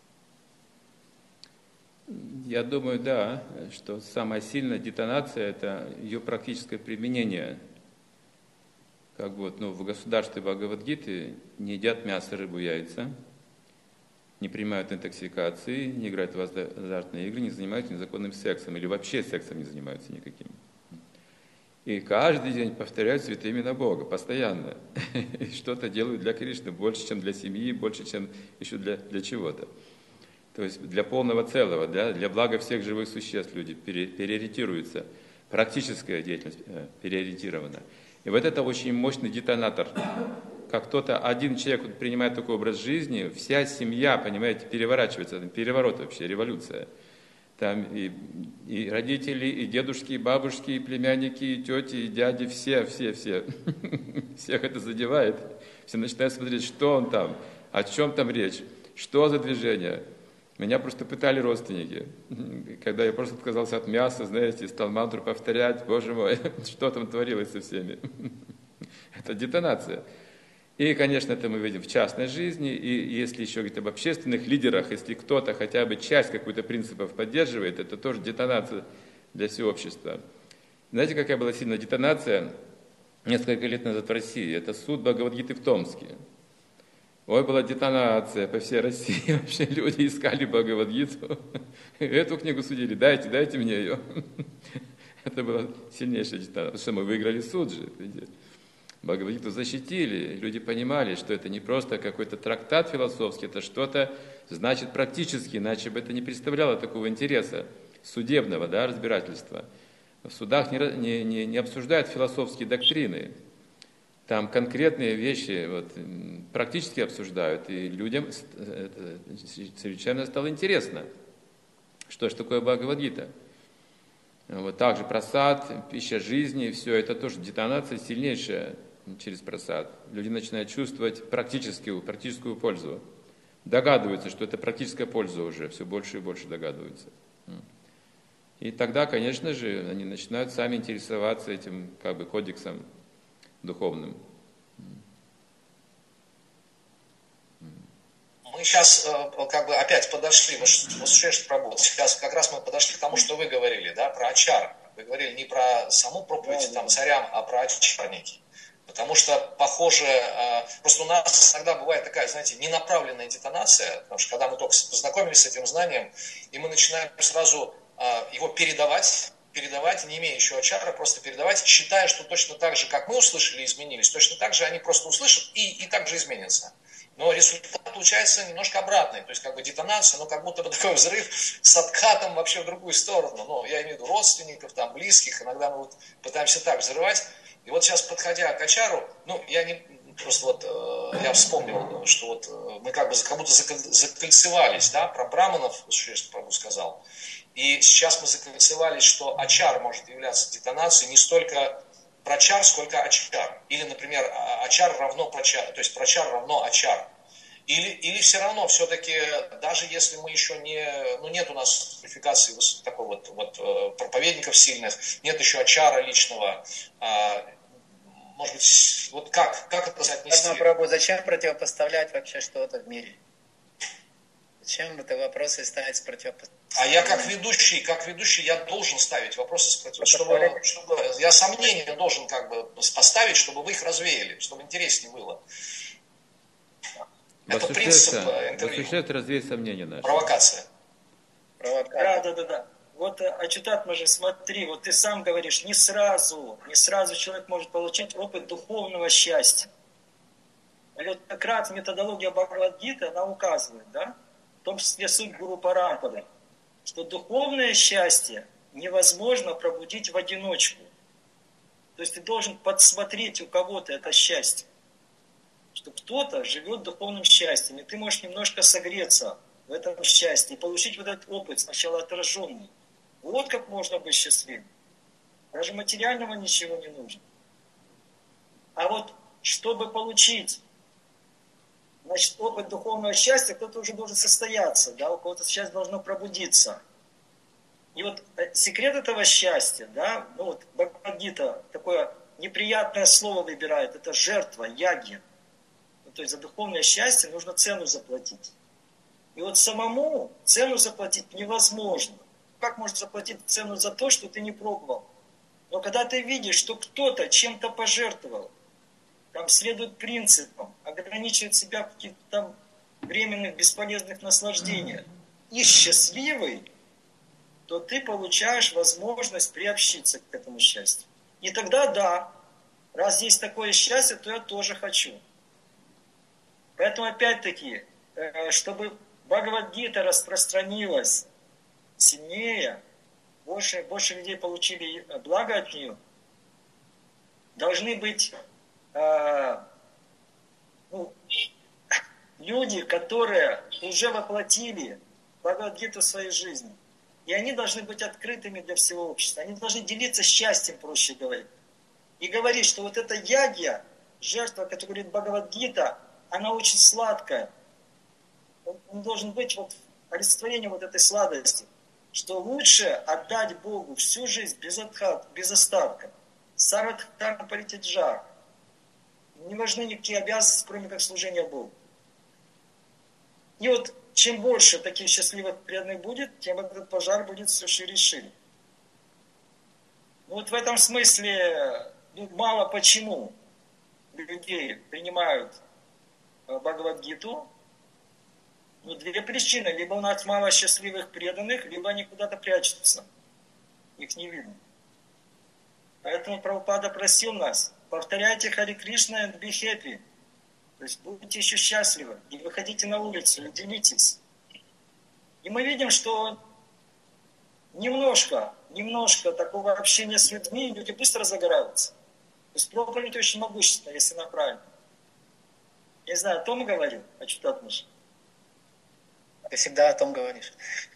Я думаю, да, что самая сильная детонация – это ее практическое применение. Как вот, в государстве Бхагавад-гиты не едят мясо, рыбу, яйца, не принимают интоксикации, не играют в азартные игры, не занимаются незаконным сексом или вообще сексом не занимаются никаким. И каждый день повторяют святые имена Бога, постоянно. И что-то делают для Кришны, больше, чем для семьи, больше, чем еще для чего-то. То есть для полного целого, для блага всех живых существ люди переориентируются. Практическая деятельность переориентирована. И вот это очень мощный детонатор. Как кто-то, один человек принимает такой образ жизни, вся семья, понимаете, переворачивается. Переворот вообще, революция. Там и родители, и дедушки, и бабушки, и племянники, и тети, и дяди, все. Всех это задевает. Все начинают смотреть, что он там, о чем там речь, что за движение. Меня просто пытали родственники, когда я просто отказался от мяса, знаете, стал мантру повторять, Боже мой, что там творилось со всеми. Это детонация. И, конечно, это мы видим в частной жизни, и если еще говорить об общественных лидерах, если кто-то хотя бы часть каких-то принципов поддерживает, это тоже детонация для всего общества. Знаете, какая была сильная детонация несколько лет назад в России? Это суд Бхагавад-гиты в Томске. Ой, была детонация по всей России. Вообще люди искали Бхагавад-гиту. Эту книгу судили. Дайте мне ее. Это была сильнейшая детонация. Потому что мы выиграли суд же. Бхагавад-гиту защитили. Люди понимали, что это не просто какой-то трактат философский, это что-то, значит, практически, иначе бы это не представляло такого интереса судебного, разбирательства. В судах не обсуждают философские доктрины. Там конкретные вещи практически обсуждают, и людям это совершенно стало интересно, что же такое Бхагавад-гита. Также прасад, пища жизни, все это тоже детонация сильнейшая через прасад. Люди начинают чувствовать практическую пользу. Догадываются, что это практическая польза уже, все больше и больше догадываются. И тогда, конечно же, они начинают сами интересоваться этим кодексом духовным.
Мы сейчас опять подошли, сейчас как раз мы подошли к тому, что вы говорили, про ачар. Вы говорили не про саму проповедь царям, а про ачарники. Потому что, похоже, просто у нас иногда бывает такая, знаете, ненаправленная детонация, потому что когда мы только познакомились с этим знанием, и мы начинаем сразу его передавать, не имея еще ачара, просто передавать, считая, что точно так же, как мы услышали и изменились, точно так же они просто услышат и так же изменятся. Но результат получается немножко обратный, то есть детонация, как будто бы такой взрыв с откатом вообще в другую сторону. Я имею в виду родственников, близких, иногда мы пытаемся так взрывать. И сейчас, подходя к ачару, я вспомнил, что мы как будто закольцевались, про браманов, что Прабху сказал. И сейчас мы закольцевались, что ачар может являться детонацией не столько прачар, сколько ачар. Или, например, ачар равно прачар, то есть прачар равно ачар. Или все равно, все-таки, даже если мы еще нет у нас квалификации такой проповедников сильных, нет еще ачара личного, может быть, как это соотнести?
Прабху, зачем противопоставлять вообще что-то в мире? Зачем это вопросы ставить с противопоставлением?
А я как ведущий, я должен ставить вопросы с противопоставлением, чтобы я сомнения должен поставить, чтобы вы их развеяли, чтобы интереснее было. Это принцип интервью.
Развеять сомнения наши.
Провокация.
Да. Ачутат, смотри, ты сам говоришь, не сразу человек может получить опыт духовного счастья. И как раз методология Бхагавад-гиты, она указывает, в том числе суть Гуру Парампары, что духовное счастье невозможно пробудить в одиночку. То есть ты должен подсмотреть у кого-то это счастье. Что кто-то живет духовным счастьем, и ты можешь немножко согреться в этом счастье и получить этот опыт, сначала отраженный. Вот как можно быть счастливым. Даже материального ничего не нужно. А чтобы получить опыт духовного счастья, кто-то уже должен состояться, у кого-то счастье должно пробудиться. И секрет этого счастья, Бхагавад-гита такое неприятное слово выбирает, это жертва, яги. То есть за духовное счастье нужно цену заплатить. И самому цену заплатить невозможно. Как можно заплатить цену за то, что ты не пробовал? Но когда ты видишь, что кто-то чем-то пожертвовал, следует принципам, ограничивает себя в каких-то временных бесполезных наслаждениях, и счастливый, то ты получаешь возможность приобщиться к этому счастью. И тогда раз есть такое счастье, то я тоже хочу. Поэтому опять-таки, чтобы Бхагавад-гита распространилась сильнее, больше людей получили благо от нее, должны быть люди, которые уже воплотили Бхагавад-гиту в своей жизни. И они должны быть открытыми для всего общества. Они должны делиться счастьем, проще говоря. И говорить, что вот эта ягья, жертва, которую говорит Бхагавад-гита, она очень сладкая. Он должен быть вот олицетворением вот этой сладости. Что лучше отдать Богу всю жизнь без остатка. Сарадхарма паритяджа. Не важны никакие обязанности, кроме как служения Богу. И вот чем больше таких счастливых преданных будет, тем этот пожар будет все шире и шире. Вот в этом смысле мало почему людей принимают Бхагавад-гиту. Две причины. Либо у нас мало счастливых преданных, либо они куда-то прячутся. Их не видно. Поэтому Прабхупада просил нас, повторяйте Хари Кришна and be happy. То есть будьте еще счастливы. И выходите на улицу, и делитесь. И мы видим, что немножко такого общения с людьми, люди быстро загораются. То есть проповедь очень могущественна, если она правильная. Я не знаю, о том говорил, а что ты относишься?
Ты всегда о том говоришь.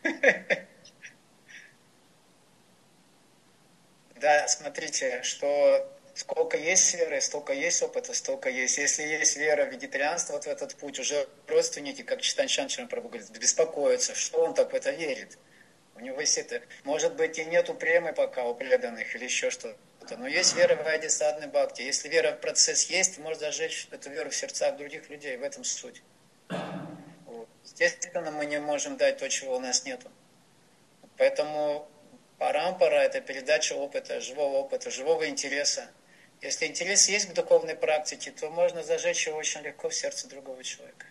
Да, смотрите, что сколько есть веры, столько есть опыта, столько есть. Если есть вера в вегетарианство, вот в этот путь, уже родственники, как Чайтанья Чаритамриту Прабху говорит, беспокоятся, что он так в это верит. У него есть это. Может быть, и нету премы пока у преданных или еще что-то. Но есть вера в Айди Садханы Бхакти. Если вера в процесс есть, ты можешь зажечь эту веру в сердцах других людей. В этом суть. Вот. Естественно, мы не можем дать то, чего у нас нету. Поэтому парампара – это передача опыта, живого интереса. Если интерес есть к духовной практике, то можно зажечь его очень легко в сердце другого человека.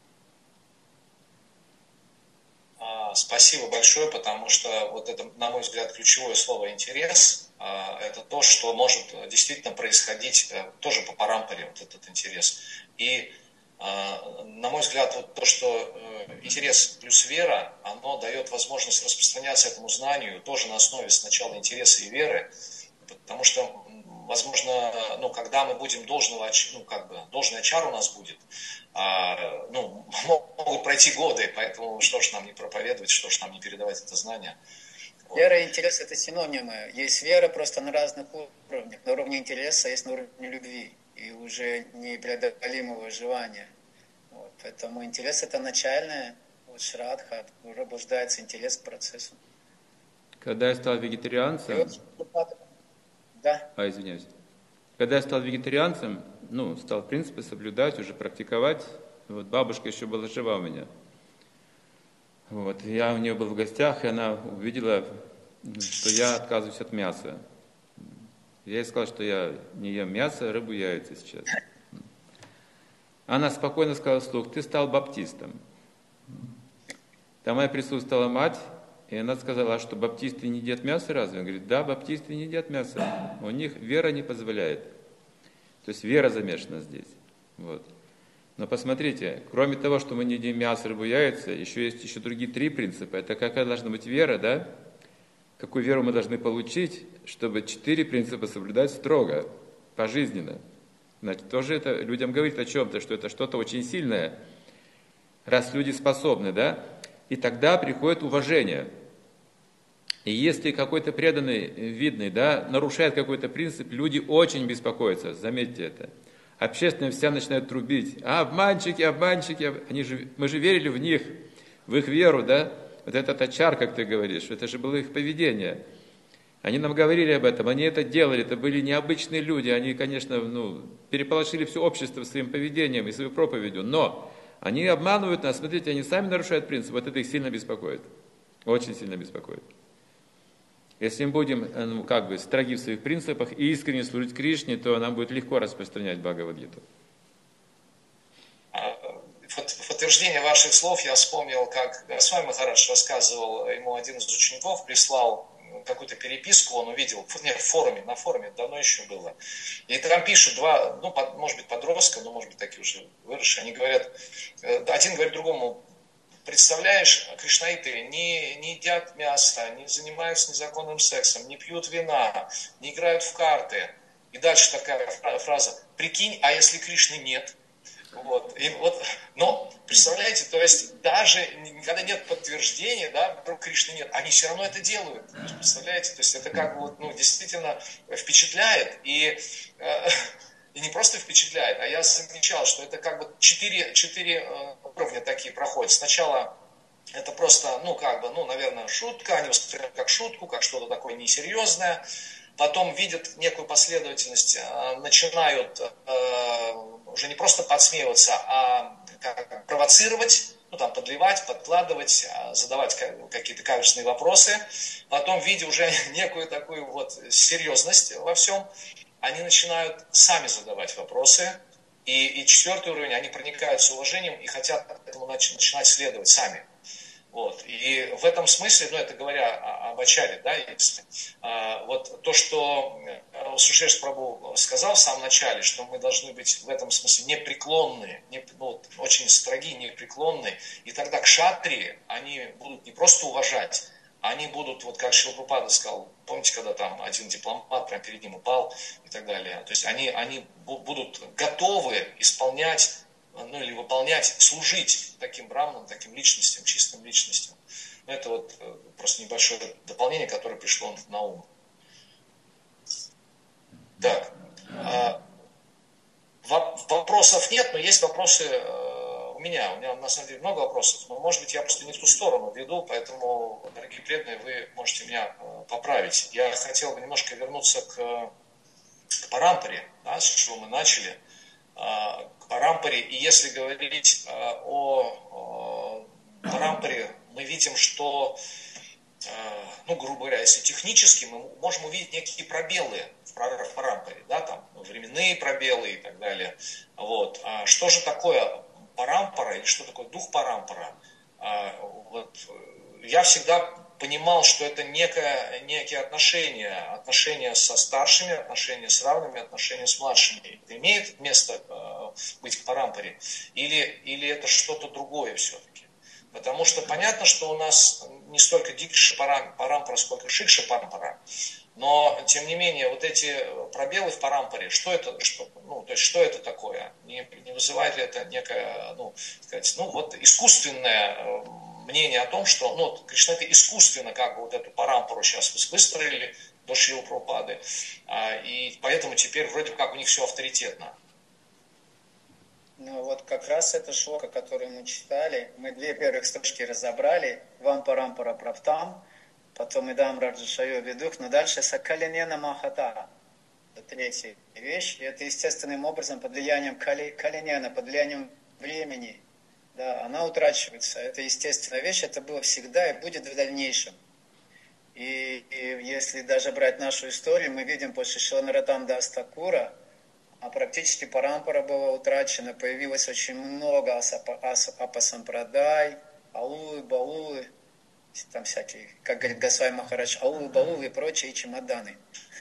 Спасибо большое, потому что вот это, на мой взгляд, ключевое слово «интерес» – это то, что может действительно происходить тоже по парампаре, вот этот интерес. И, на мой взгляд, вот то, что интерес плюс вера, оно дает возможность распространяться этому знанию тоже на основе сначала интереса и веры, потому что, возможно, когда мы будем должная чара у нас будет, могут пройти годы, поэтому что ж нам не проповедовать, что ж нам не передавать это знание.
Вера и интерес – это синонимы. Есть вера просто на разных уровнях. На уровне интереса, есть на уровне любви и уже непреодолимого желания. Вот. Поэтому интерес – это начальное, шрадха, уже пробуждается интерес к процессу.
Когда я стал вегетарианцем...
Да.
Извиняюсь. Когда я стал вегетарианцем, стал, в принципе, соблюдать, уже практиковать. Вот бабушка еще была жива у меня. Вот, я у нее был в гостях, и она увидела, что я отказываюсь от мяса. Я ей сказал, что я не ем мясо, рыбу, яйца сейчас. Она спокойно сказала вслух: ты стал баптистом. Там моя присутствовала мать, и она сказала: а что, баптисты не едят мясо разве? Он говорит: да, баптисты не едят мясо. У них вера не позволяет. То есть вера замешана здесь. Вот. Но посмотрите, кроме того, что мы не едим мясо, рыбу, яйца, еще есть другие 3 принципа. Это какая должна быть вера, да? Какую веру мы должны получить, чтобы 4 принципа соблюдать строго, пожизненно. Значит, тоже это людям говорит о чем-то, что это что-то очень сильное, раз люди способны, да? И тогда приходит уважение. И если какой-то преданный, видный, да, нарушает какой-то принцип, люди очень беспокоятся, заметьте это. Общественность вся начинает трубить: обманщики, мы же верили в них, в их веру, да? Вот этот ачар, как ты говоришь, это же было их поведение. Они нам говорили об этом, они это делали, это были необычные люди, они, конечно, переполошили все общество своим поведением и своей проповедью, но они обманывают нас, смотрите, они сами нарушают принцип, вот это их сильно беспокоит, очень сильно беспокоит. Если мы будем строги в своих принципах и искренне служить Кришне, то нам будет легко распространять Бхагавад-гиту.
В подтверждение ваших слов я вспомнил, как Госвами Махарадж рассказывал, ему один из учеников прислал какую-то переписку, он увидел на форуме, давно еще было. И там пишут 2, может быть, подростка, может быть, такие уже выросшие, они говорят, один говорит другому: представляешь, кришнаиты не едят мясо, не занимаются незаконным сексом, не пьют вина, не играют в карты. И дальше такая фраза: прикинь, а если Кришны нет? Вот. И вот, но, представляете, то есть даже когда нет подтверждения, да, вдруг Кришны нет, они все равно это делают. То есть, представляете, то есть это как бы вот, ну, действительно впечатляет. И не просто впечатляет, а я замечал, что это как бы четыре уровня такие проходят. Сначала это просто, ну, как бы, ну, наверное, шутка, они воспринимают как шутку, как что-то такое несерьезное. Потом видят некую последовательность, начинают уже не просто подсмеиваться, а провоцировать, ну, там, подливать, подкладывать, задавать какие-то каверзные вопросы. Потом, видя уже некую такую вот серьезность во всем, они начинают сами задавать вопросы. И четвертый уровень, они проникаются уважением и хотят этому начинать следовать сами. Вот. И в этом смысле, ну, это говоря об ачаре, да, если, вот то, что Сушеш Прабху сказал в самом начале, что мы должны быть в этом смысле непреклонны, очень строги, непреклонны, и тогда кшатрии, они будут не просто уважать, они будут, вот как Шрила Прабхупада сказал, помните, когда там один дипломат прямо перед ним упал и так далее, то есть они будут готовы исполнять, ну, или выполнять, служить таким браманам, таким личностям, чистым личностям. Ну, это вот просто небольшое дополнение, которое пришло на ум. Так. Вопросов нет, но есть вопросы у меня. У меня на самом деле много вопросов, но, может быть, я просто не в ту сторону веду, поэтому, дорогие преданные, вы можете меня поправить. Я хотел бы немножко вернуться к парампаре, да, с чего мы начали. К парампаре. И если говорить о парампаре, мы видим, что, ну, грубо говоря, если технически, мы можем увидеть некие пробелы в парампаре, да, там, временные пробелы и так далее. Вот. Что же такое парампара или что такое дух парампара? Вот. Я всегда понимал, что это некие отношения со старшими, отношения с равными, отношения с младшими. Это имеет место быть к парампаре? Или это что-то другое все-таки? Потому что понятно, что у нас не столько дикша парампара, сколько шикша парампара. Но, тем не менее, вот эти пробелы в парампаре, что это такое? Не вызывает ли это некое, ну, сказать, ну, вот искусственное мнение о том, что, ну, кришнаиты искусственно как бы вот эту парампару сейчас выстроили до Шрилы Прабхупады, и поэтому теперь вроде как у них все авторитетно.
Ну вот как раз это шлока, которую мы читали, мы две первых строчки разобрали, вам парампара правтам, потом идам раджашайо ведух, но дальше сакалинена махата. Это третья вещь, и это естественным образом под влиянием калинена, под влиянием времени, да, она утрачивается. Это естественная вещь, это было всегда и будет в дальнейшем. И если даже брать нашу историю, мы видим после Шиланарatan Дас Такура, практически парампара была утрачена, появилось очень много апасампрадай, алулы, балулы, там всякие, как говорит Госвами Махарадж, алулы, балулы и прочие чемоданы.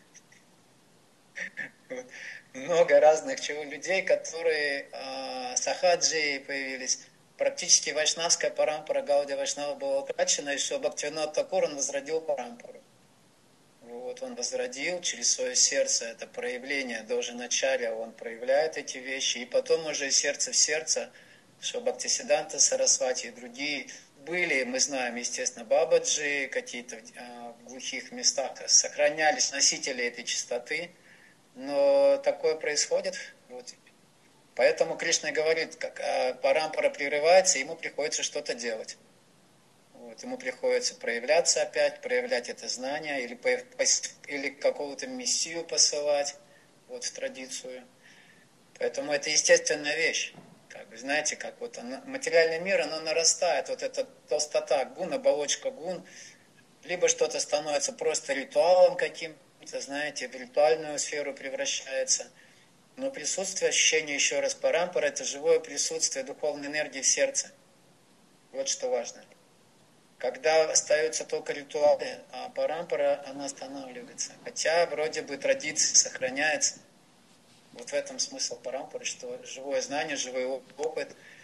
Много разных людей, которые сахаджи появились. Практически вайшнавская парампара Гаудия Вайшнава была утрачена, и что Бхактивинод Такур, он возродил парампару. Вот, он возродил через свое сердце это проявление, даже начале он проявляет эти вещи, и потом уже сердце в сердце, что Бхактисиданта Сарасвати и другие были, мы знаем, естественно, Бабаджи, какие-то в глухих местах сохранялись носители этой чистоты, но такое происходит. Вот. Поэтому Кришна говорит, как парампара прерывается, ему приходится что-то делать. Вот, ему приходится проявляться опять, проявлять это знание, или какого-то мессию посылать вот, в традицию. Поэтому это естественная вещь. Как вы знаете, как вот материальный мир, оно нарастает, вот эта толстота гун, оболочка гун, либо что-то становится просто ритуалом каким-то, знаете, в ритуальную сферу превращается. Но присутствие, ощущение, еще раз, парампара, это живое присутствие духовной энергии в сердце. Вот что важно. Когда остаются только ритуалы, а парампара, она останавливается. Хотя вроде бы традиция сохраняется. Вот в этом смысл парампары, что живое знание, живой опыт,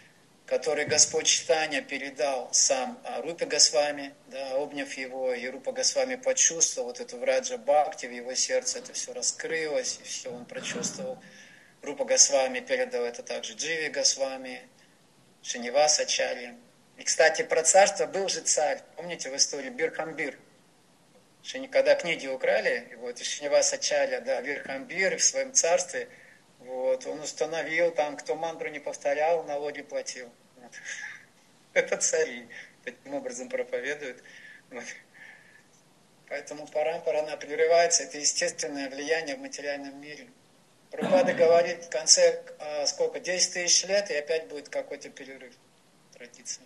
который Господь Чайтанья передал сам Рупе Госвами, да, обняв его, и Рупа Госвами почувствовал вот эту враджа бхакти, в его сердце это все раскрылось, и все он прочувствовал. Рупа Госвами передал это также Дживе Госвами, Шринивасачарье. И, кстати, про царство был же царь, помните в истории Бирхамбир, что когда книги украли, и вот Шринивасачарья, да, Бирхамбир в своем царстве, вот, он установил там, кто мантру не повторял, налоги платил. Вот. Это цари таким образом проповедуют. Вот. Поэтому парампара, она прерывается, это естественное влияние в материальном мире. Прабхупада говорит, в конце, 10 тысяч лет, и опять будет какой-то перерыв традиции.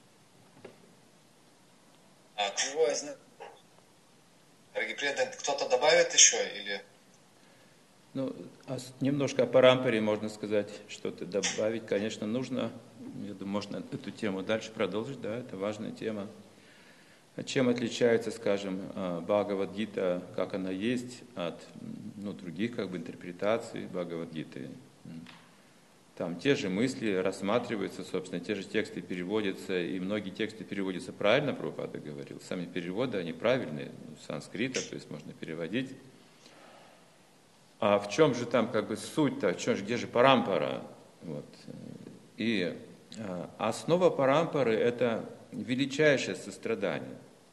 Живое знание.
Дорогие преданные, кто-то добавит еще или...
Ну, немножко о парампаре можно сказать, что-то добавить, конечно, нужно. Я думаю, можно эту тему дальше продолжить, да, это важная тема. Чем отличается, скажем, Бхагавад-гита, как она есть, от других интерпретаций Бхагавад-гиты? Там те же мысли рассматриваются, собственно, те же тексты переводятся, и многие тексты переводятся правильно, Прабхупада говорил. Сами переводы, они правильные, с санскрита, то есть можно переводить. А в чем же там суть-то, где же парампара? Вот. И основа парампары – это величайшее сострадание.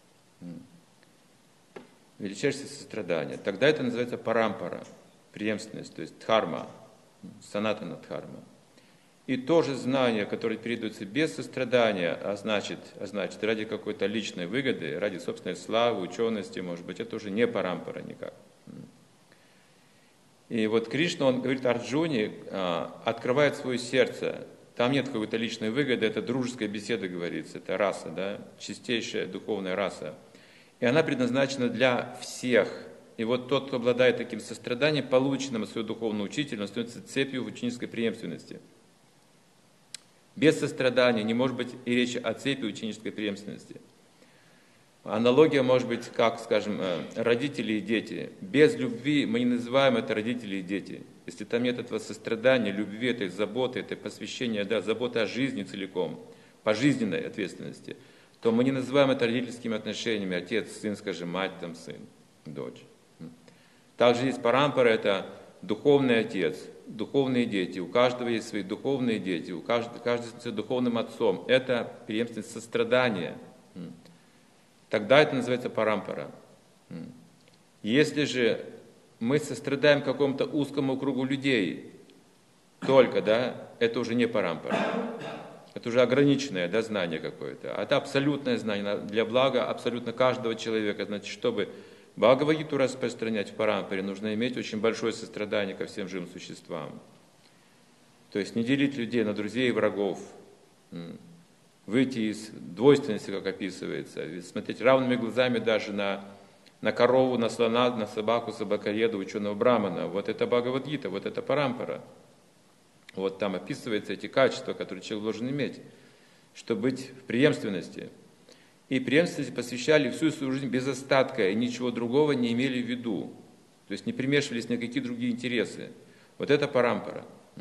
Величайшее сострадание. Тогда это называется парампара, преемственность, то есть дхарма, санатана дхарма. И то же знание, которое передается без сострадания, а значит ради какой-то личной выгоды, ради собственной славы, учености, может быть, это уже не парампара никак. И вот Кришна, он говорит Арджуне, открывает свое сердце. Там нет какой-то личной выгоды, это дружеская беседа, говорится, это раса, да, чистейшая духовная раса. И она предназначена для всех. И вот тот, кто обладает таким состраданием, полученным от своего духовного учителя, он становится цепью в ученической преемственности. Без сострадания не может быть и речи о цепи ученической преемственности. Аналогия может быть, как, скажем, родители и дети. Без любви мы не называем это родители и дети. Если там нет этого сострадания, любви, этой заботы, этой посвящения, да, заботы о жизни целиком, пожизненной ответственности, то мы не называем это родительскими отношениями, отец, сын, скажем, мать, там, сын, дочь. Также есть парампара, это духовный отец, духовные дети. У каждого есть свои духовные дети, каждый становится духовным отцом. Это преемственность сострадания. Тогда это называется парампара. Если же мы сострадаем какому-то узкому кругу людей только, да, это уже не парампара. Это уже ограниченное, да, знание какое-то. А это абсолютное знание для блага абсолютно каждого человека. Значит, чтобы Бхагавад-гиту распространять в парампаре, нужно иметь очень большое сострадание ко всем живым существам. То есть не делить людей на друзей и врагов. Выйти из двойственности, как описывается, смотреть равными глазами даже на корову, на слона, на собаку, собакоеда, ученого брамана. Вот это Бхагавад-гита, вот это парампара. Вот там описываются эти качества, которые человек должен иметь, чтобы быть в преемственности. И преемственности посвящали всю свою жизнь без остатка, и ничего другого не имели в виду. То есть не примешивались ни какие другие интересы. Вот это парампара.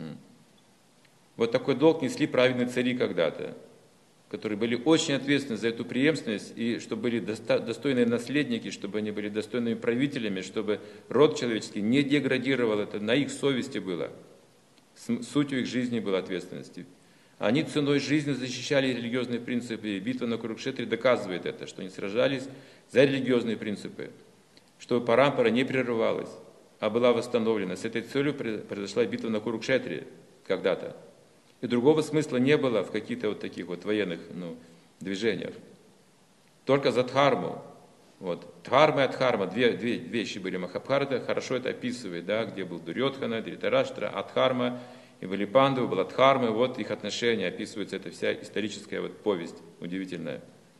Вот такой долг несли праведные цари когда-то, которые были очень ответственны за эту преемственность, и чтобы были достойные наследники, чтобы они были достойными правителями, чтобы род человеческий не деградировал, это на их совести было. Сутью их жизни была ответственности. Они ценой жизни защищали религиозные принципы, и битва на Курукшетре доказывает это, что они сражались за религиозные принципы, чтобы парампара не прерывалась, а была восстановлена. С этой целью произошла битва на Курукшетре когда-то. И другого смысла не было в каких-то вот таких вот военных движениях. Только за дхарму. Вот. Дхарма и адхарма, две вещи были. Махабхарата хорошо это описывает, да, где был Дурьодхана, Дритараштра, адхарма, и были Пандавы, была дхарма, вот их отношения, описывается эта вся историческая вот повесть удивительная.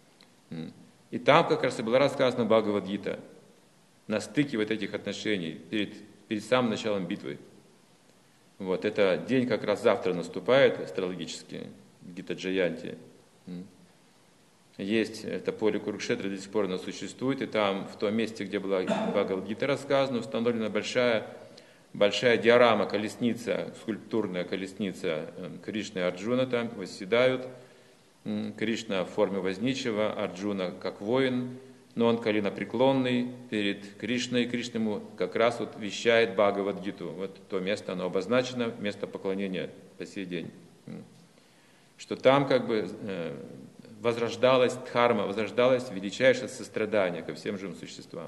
И там как раз и была рассказана Бхагавад-гита на стыке вот этих отношений перед самым началом битвы. Вот, это день как раз завтра наступает астрологически, в Гита-джаянти. Есть это поле Курукшетра, до сих пор оно существует, и там, в том месте, где была Бхагавад-гита рассказана, установлена большая большая диорама, колесница, скульптурная колесница Кришны и Арджуна там восседают. Кришна в форме возничего, Арджуна как воин, но он коленопреклонный перед Кришной. Кришна ему как раз вот вещает Бхагавад-гиту. Вот то место, оно обозначено, место поклонения по сей день. Что там как бы возрождалась дхарма, возрождалось величайшее сострадание ко всем живым существам.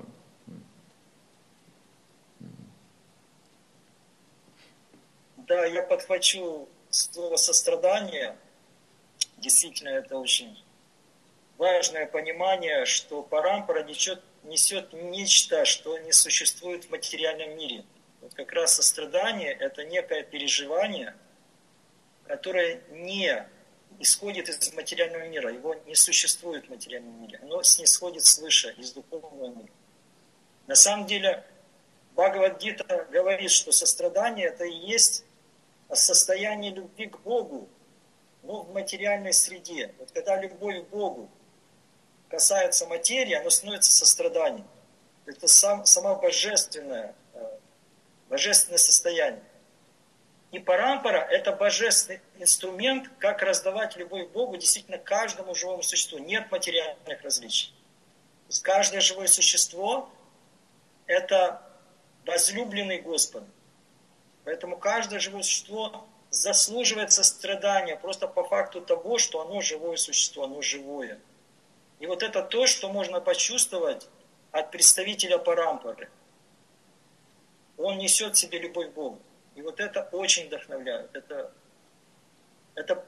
Да, я подхвачу слово сострадание. Действительно, это очень важное понимание, что парампара несет нечто, что не существует в материальном мире. Вот как раз сострадание – это некое переживание, которое не исходит из материального мира, его не существует в материальном мире, оно снисходит свыше, из духовного мира. На самом деле, Бхагавад-гита говорит, что сострадание – это и есть состояние любви к Богу, но в материальной среде. Вот когда любовь к Богу касается материи, оно становится состраданием. Это само божественное состояние. И парампара – это божественный инструмент, как раздавать любовь к Богу действительно каждому живому существу. Нет материальных различий. То есть каждое живое существо – это возлюбленный Господом. Поэтому каждое живое существо заслуживает сострадания просто по факту того, что оно живое существо, оно живое. И вот это то, что можно почувствовать от представителя парампары. Он несет в себе любовь к Богу. И вот это очень вдохновляет. Это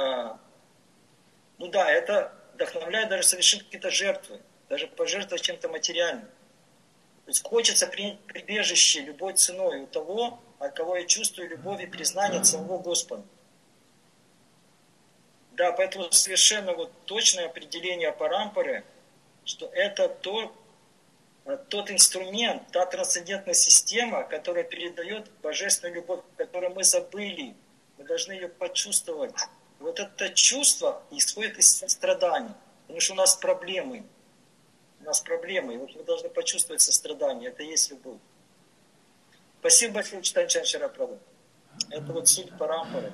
вдохновляет даже совершить какие-то жертвы, даже пожертвовать чем-то материальным. То есть хочется принять прибежище любой ценой у того, от кого я чувствую любовь и признание от самого Господа. Да, поэтому совершенно вот точное определение парампары, что это тот инструмент, та трансцендентная система, которая передает божественную любовь, которую мы забыли. Мы должны ее почувствовать. И вот это чувство исходит из сострадания. Потому что у нас проблемы. И вот мы должны почувствовать сострадание. Это и есть любовь. Спасибо большое, Чайтанья Чаритамриту Прабху. Это вот суть парампары.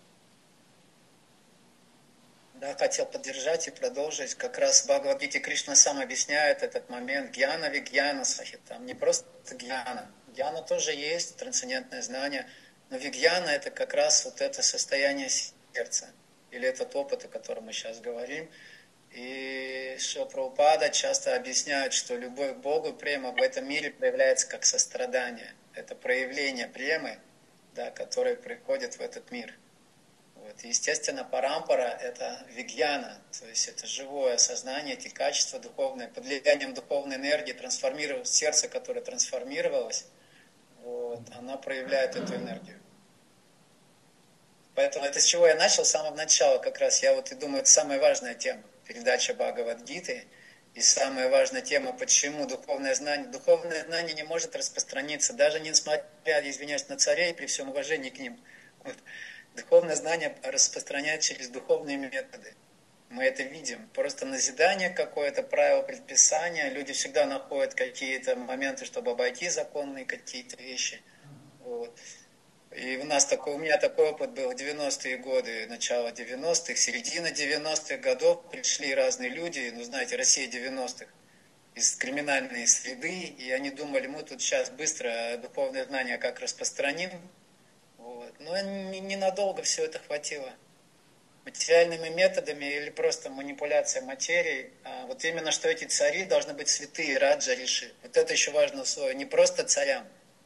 Да, хотел поддержать и продолжить. Как раз в Бхагавад-гите Кришна сам объясняет этот момент. Гьяна вигьяна сахитам. Не просто гьяна. Гьяна тоже есть, трансцендентное знание. Но вигьяна – это как раз вот это состояние сердца. Или этот опыт, о котором мы сейчас говорим. И Шрила Прабхупада часто объясняет, что любовь к Богу, према в этом мире проявляется как сострадание. Это проявление премы, да, которое приходит в этот мир. Вот. Естественно, парампара – это вигьяна, то есть это живое сознание, эти качества духовные, под влиянием духовной энергии трансформировалось сердце, которое трансформировалось, вот, она проявляет эту энергию. Поэтому это с чего я начал с самого начала, как раз я вот и думаю, это самая важная тема, передача Бхагавад-гиты, и самая важная тема, почему духовное знание не может распространиться, даже несмотря, извиняюсь, на царей, при всем уважении к ним. Вот. Духовное знание распространяется через духовные методы. Мы это видим. Просто назидание какое-то, правило предписания. Люди всегда находят какие-то моменты, чтобы обойти законные какие-то вещи. Вот. И у меня такой опыт был в 90-е годы, начало 90-х, середина 90-х годов. Пришли разные люди, знаете, Россия 90-х, из криминальной среды. И они думали, мы тут сейчас быстро духовное знание как распространим. Вот. Но ненадолго все это хватило. Материальными методами или просто манипуляция материей. Вот именно что эти цари должны быть святые, раджа, риши. Вот это еще важное условие. Не просто царям.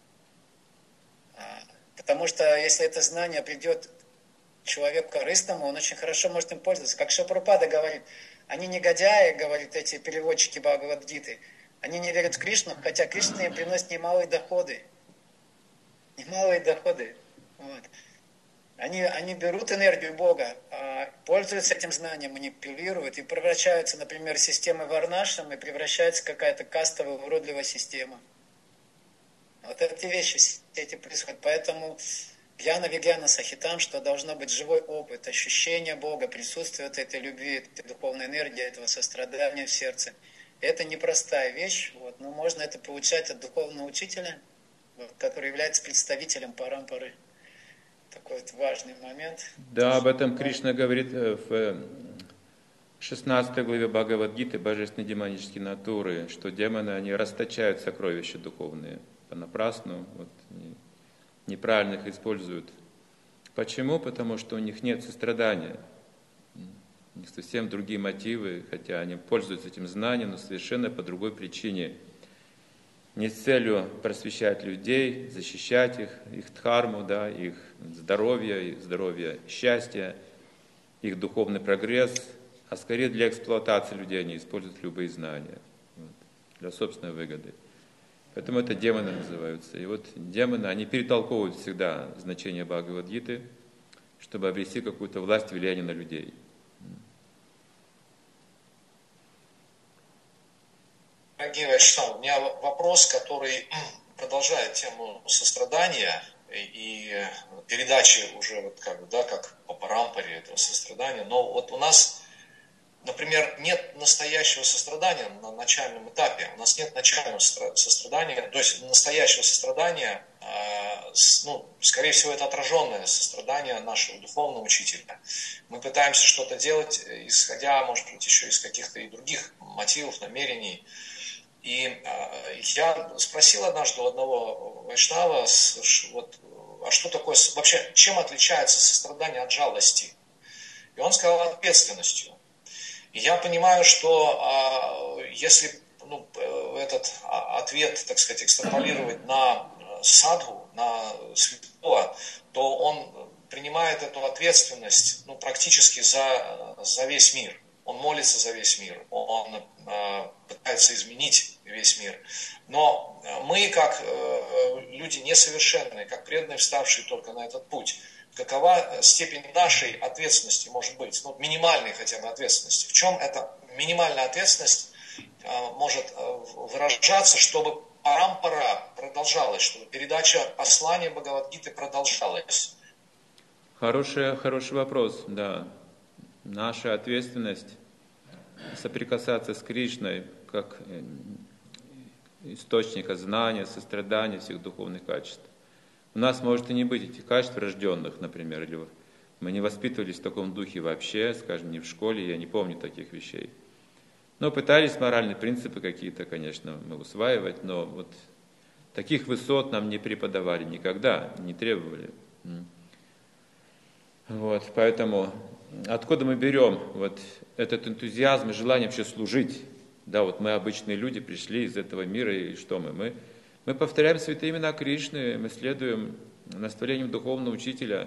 Потому что если это знание придет человеку корыстному, он очень хорошо может им пользоваться. Как Шрила Прабхупада говорит, они негодяи, говорят эти переводчики Бхагавад-гиты. Они не верят в Кришну, хотя Кришна им приносит немалые доходы. Немалые доходы. Вот. Они берут энергию Бога, пользуются этим знанием, манипулируют и превращаются, например, в системы варнашрам, и превращается в какая-то кастовая, уродливая система. Вот эти вещи все эти происходят. Поэтому гьяна вигьяна сахитам, что должно быть живой опыт, ощущение Бога, присутствие вот этой любви, этой духовной энергии, этого сострадания в сердце. Это непростая вещь, вот, но можно это получать от духовного учителя. который является представителем парампары. Такой вот важный момент.
Да, об этом Кришна говорит в 16 главе Бхагавад-гиты «Божественные демонические натуры», что демоны, они расточают сокровища духовные понапрасну, вот, неправильно их используют. Почему? Потому что у них нет сострадания. У них совсем другие мотивы, хотя они пользуются этим знанием, но совершенно по другой причине. Не с целью просвещать людей, защищать их дхарму, да, их здоровье, счастье, их духовный прогресс, а скорее для эксплуатации людей они используют любые знания, вот, для собственной выгоды. Поэтому это демоны называются. И вот демоны, они перетолковывают всегда значение Бхагавад-гиты, чтобы обрести какую-то власть и влияние на людей.
Дорогие Вайшнавы, у меня вопрос, который продолжает тему сострадания и передачи уже вот как по парампаре этого сострадания. Но вот у нас, например, нет настоящего сострадания на начальном этапе. У нас нет начального сострадания, то есть настоящего сострадания, скорее всего, это отраженное сострадание нашего духовного учителя. Мы пытаемся что-то делать, исходя, может быть, еще из каких-то и других мотивов, намерений. И я спросил однажды у одного вайшнава, а что такое, вообще, чем отличается сострадание от жалости? И он сказал, ответственностью. И я понимаю, что если этот ответ, так сказать, экстраполировать на садху, на святого, то он принимает эту ответственность практически за весь мир. Он молится за весь мир, он пытается изменить весь мир. Но мы, как люди несовершенные, как преданные, вставшие только на этот путь, какова степень нашей ответственности может быть, минимальной хотя бы ответственности? В чем эта минимальная ответственность может выражаться, чтобы парампара продолжалась, чтобы передача послания Бхагавад-гиты продолжалась?
Хороший вопрос, да. Наша ответственность соприкасаться с Кришной как источника знания, сострадания, всех духовных качеств. У нас может и не быть этих качеств врожденных, например, или мы не воспитывались в таком духе вообще, скажем, не в школе, я не помню таких вещей. Но пытались моральные принципы какие-то, конечно, мы усваивать, но вот таких высот нам не преподавали никогда, не требовали. Вот, поэтому откуда мы берем вот этот энтузиазм и желание вообще служить? Да, вот мы обычные люди, пришли из этого мира, и что мы? Мы повторяем святые имена Кришны, мы следуем наставлениям духовного учителя.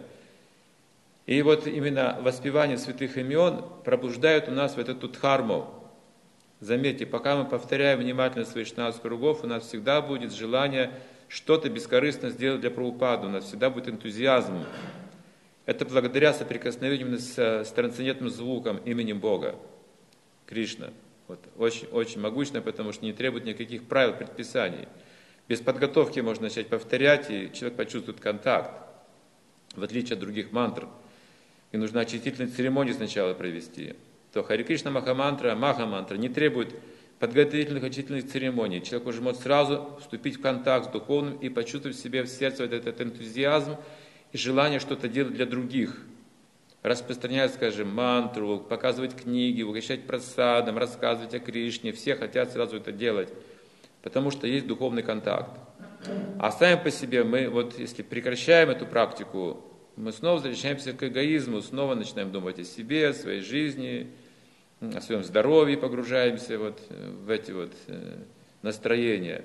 И вот именно воспевание святых имен пробуждает у нас вот эту дхарму. Заметьте, пока мы повторяем внимательно свои 16 кругов, у нас всегда будет желание что-то бескорыстно сделать для Прабхупады, у нас всегда будет энтузиазм. Это благодаря соприкосновению с трансцендентным звуком, именем Бога, Кришна. Вот, очень, очень могущественно, потому что не требует никаких правил, предписаний. Без подготовки можно начать повторять, и человек почувствует контакт, в отличие от других мантр. И нужно очистительные церемонии сначала провести. То Хари Кришна Махамантра не требует подготовительных очистительных церемоний. Человек уже может сразу вступить в контакт с духовным и почувствовать в себе в сердце вот этот энтузиазм и желание что-то делать для других. Распространять, скажем, мантру, показывать книги, угощать прасадом, рассказывать о Кришне. Все хотят сразу это делать, потому что есть духовный контакт. А сами по себе мы, вот если прекращаем эту практику, мы снова возвращаемся к эгоизму, снова начинаем думать о себе, о своей жизни, о своем здоровье, погружаемся вот в эти вот настроения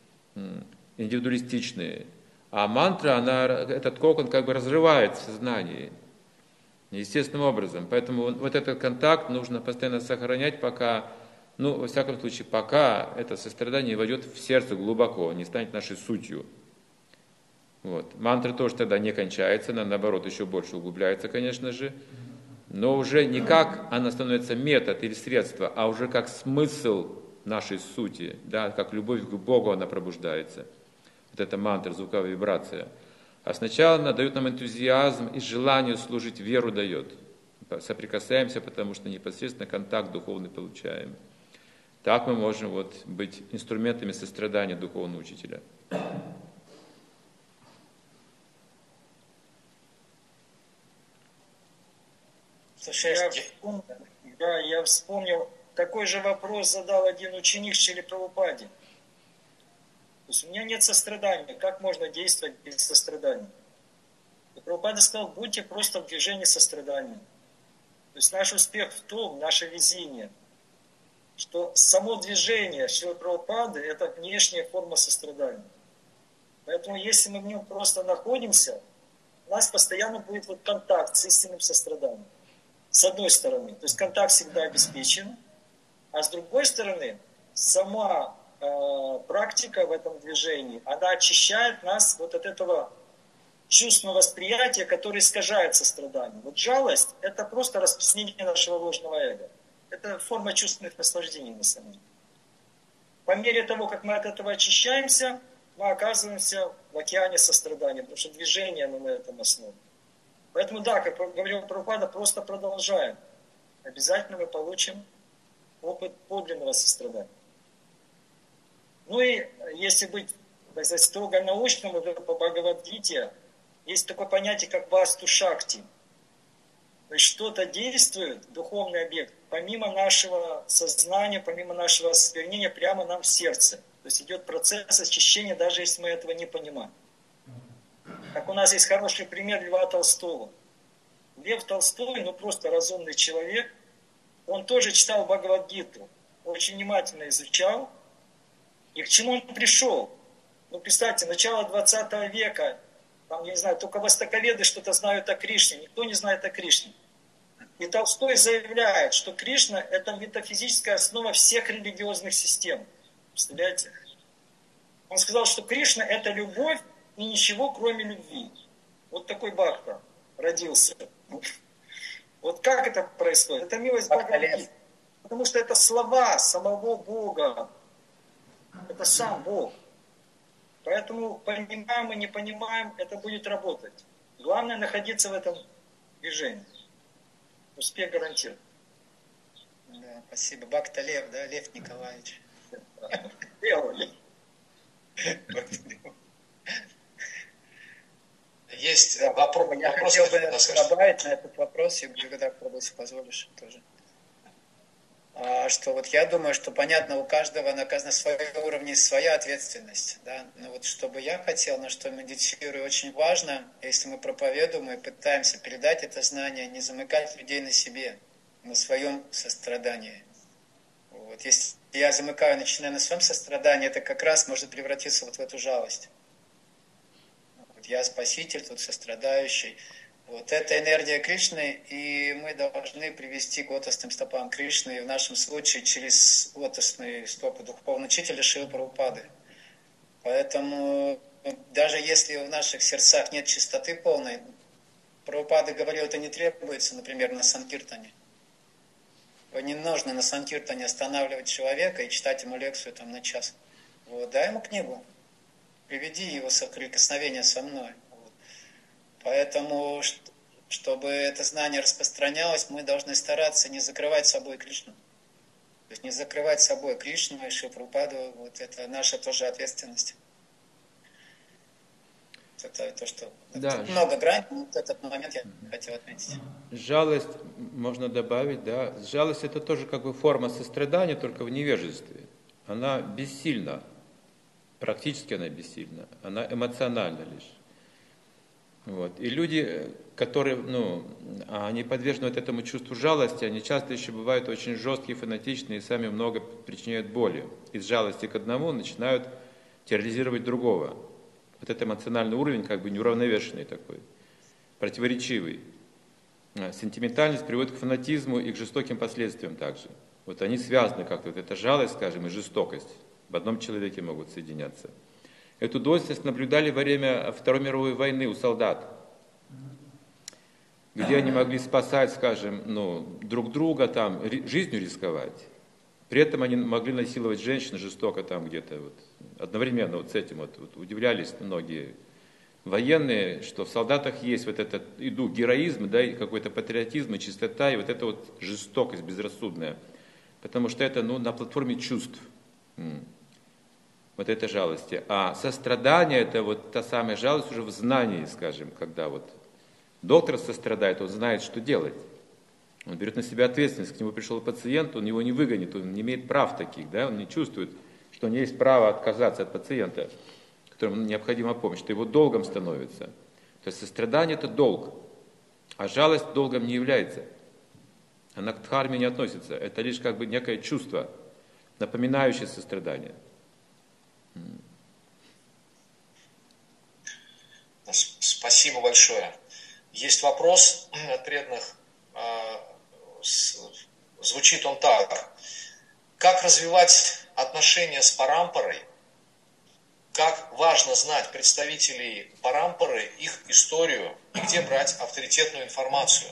индивидуалистичные. А мантра, этот кокон как бы разрывает в сознании естественным образом. Поэтому вот этот контакт нужно постоянно сохранять, пока, во всяком случае, пока это сострадание войдет в сердце глубоко, не станет нашей сутью. Вот. Мантра тоже тогда не кончается, она наоборот еще больше углубляется, конечно же, но уже не как она становится метод или средство, а уже как смысл нашей сути, да, как любовь к Богу она пробуждается. Вот эта мантра, звуковая вибрация. А сначала она дает нам энтузиазм и желание служить, веру дает. Соприкасаемся, потому что непосредственно контакт духовный получаем. Так мы можем быть инструментами сострадания духовного учителя.
Я вспомнил, такой же вопрос задал один ученик Шрилы Прабхупаде. То есть у меня нет сострадания, как можно действовать без сострадания? И Прабхупада сказал, будьте просто в движении сострадания. То есть наш успех в том, наше везение, что само движение Шрилы Прабхупады – это внешняя форма сострадания. Поэтому если мы в нем просто находимся, у нас постоянно будет вот контакт с истинным состраданием. С одной стороны, то есть контакт всегда обеспечен, а с другой стороны, сама практика в этом движении, она очищает нас вот от этого чувственного восприятия, которое искажает сострадание. Вот жалость – это просто распространение нашего ложного эго. Это форма чувственных наслаждений на самом деле. По мере того, как мы от этого очищаемся, мы оказываемся в океане сострадания, потому что движение на этом основе. Поэтому да, как говорил Прабхупада, просто продолжаем. Обязательно мы получим опыт подлинного сострадания. Ну и если быть, так сказать, строго научным, по Бхагавад-гите, есть такое понятие, как васту шакти. То есть что-то действует, духовный объект, помимо нашего сознания, помимо нашего осквернения, прямо нам в сердце. То есть идет процесс очищения, даже если мы этого не понимаем. Как у нас есть хороший пример Льва Толстого. Лев Толстой, просто разумный человек, он тоже читал Бхагавад-гиту, очень внимательно изучал. И к чему он пришел? Представьте, начало 20 века, там, я не знаю, только востоковеды что-то знают о Кришне, никто не знает о Кришне. И Толстой заявляет, что Кришна – это метафизическая основа всех религиозных систем. Представляете? Он сказал, что Кришна – это любовь и ничего, кроме любви. Вот такой бхакта родился. Вот как это происходит? Это милость Бхагавад-гиты. Потому что это слова самого Бога. Это сам Бог. Поэтому понимаем и не понимаем, это будет работать. Главное находиться в этом движении. Успех гарантирован.
Да, спасибо. Бхакта Лев, да, Лев Николаевич.
Лев.
Есть вопрос.
Я хотел бы добавить на этот вопрос, и когда если позволишь, тоже. Что я думаю, что понятно, у каждого на своем уровне своя ответственность. Да? Но чтобы я хотел, на что медитирую, очень важно, если мы проповедуем и пытаемся передать это знание, не замыкать людей на себе, на своем сострадании. Если я замыкаю, начинаю на своем сострадании, это как раз может превратиться в эту жалость. Я спаситель, тут сострадающий. Это энергия Кришны, и мы должны привести к лотосным стопам Кришны, и в нашем случае через лотосные стопы духовного учителя Шрилы Прабхупады. Поэтому даже если в наших сердцах нет чистоты полной, Прабхупада говорил, это не требуется, например, на Санкиртане. Не нужно на Санкиртане останавливать человека и читать ему лекцию на час. Дай ему книгу, приведи его в соприкосновение со мной. Поэтому, чтобы это знание распространялось, мы должны стараться не закрывать собой Кришну. То есть не закрывать собой Кришну и Шрилу Прабхупаду, это наша тоже ответственность. Это то, что...
Да.
Много граней, но этот момент я хотел отметить.
Жалость, можно добавить, да. Жалость это тоже форма сострадания, только в невежестве. Она бессильна. Практически она бессильна. Она эмоциональна лишь. И люди, которые, они подвержены этому чувству жалости, они часто еще бывают очень жесткие, фанатичные и сами много причиняют боли. Из жалости к одному начинают терроризировать другого. Это эмоциональный уровень неуравновешенный такой, противоречивый. Сентиментальность приводит к фанатизму и к жестоким последствиям также. Они связаны как-то, эта жалость, и жестокость в одном человеке могут соединяться. Эту двойственность наблюдали во время Второй мировой войны у солдат, где они могли спасать, друг друга, жизнью рисковать. При этом они могли насиловать женщин жестоко где-то. Одновременно с этим удивлялись многие военные, что в солдатах есть этот дух героизма, и какой-то патриотизм, и чистота, и эта жестокость безрассудная. Потому что это на платформе чувств. Это жалости. А сострадание, это та самая жалость уже в знании, когда доктор сострадает, он знает, что делать. Он берет на себя ответственность. К нему пришел пациент, он его не выгонит, он не имеет прав таких, да? Он не чувствует, что у него есть право отказаться от пациента, которому необходима помощь, что его долгом становится. То есть сострадание – это долг, а жалость долгом не является. Она к дхарме не относится. Это лишь как бы некое чувство, напоминающее сострадание.
Спасибо большое. Есть вопрос от преданных. Звучит он так. Как развивать отношения с парампарой? Как важно знать представителей парампары, их историю и где брать авторитетную информацию?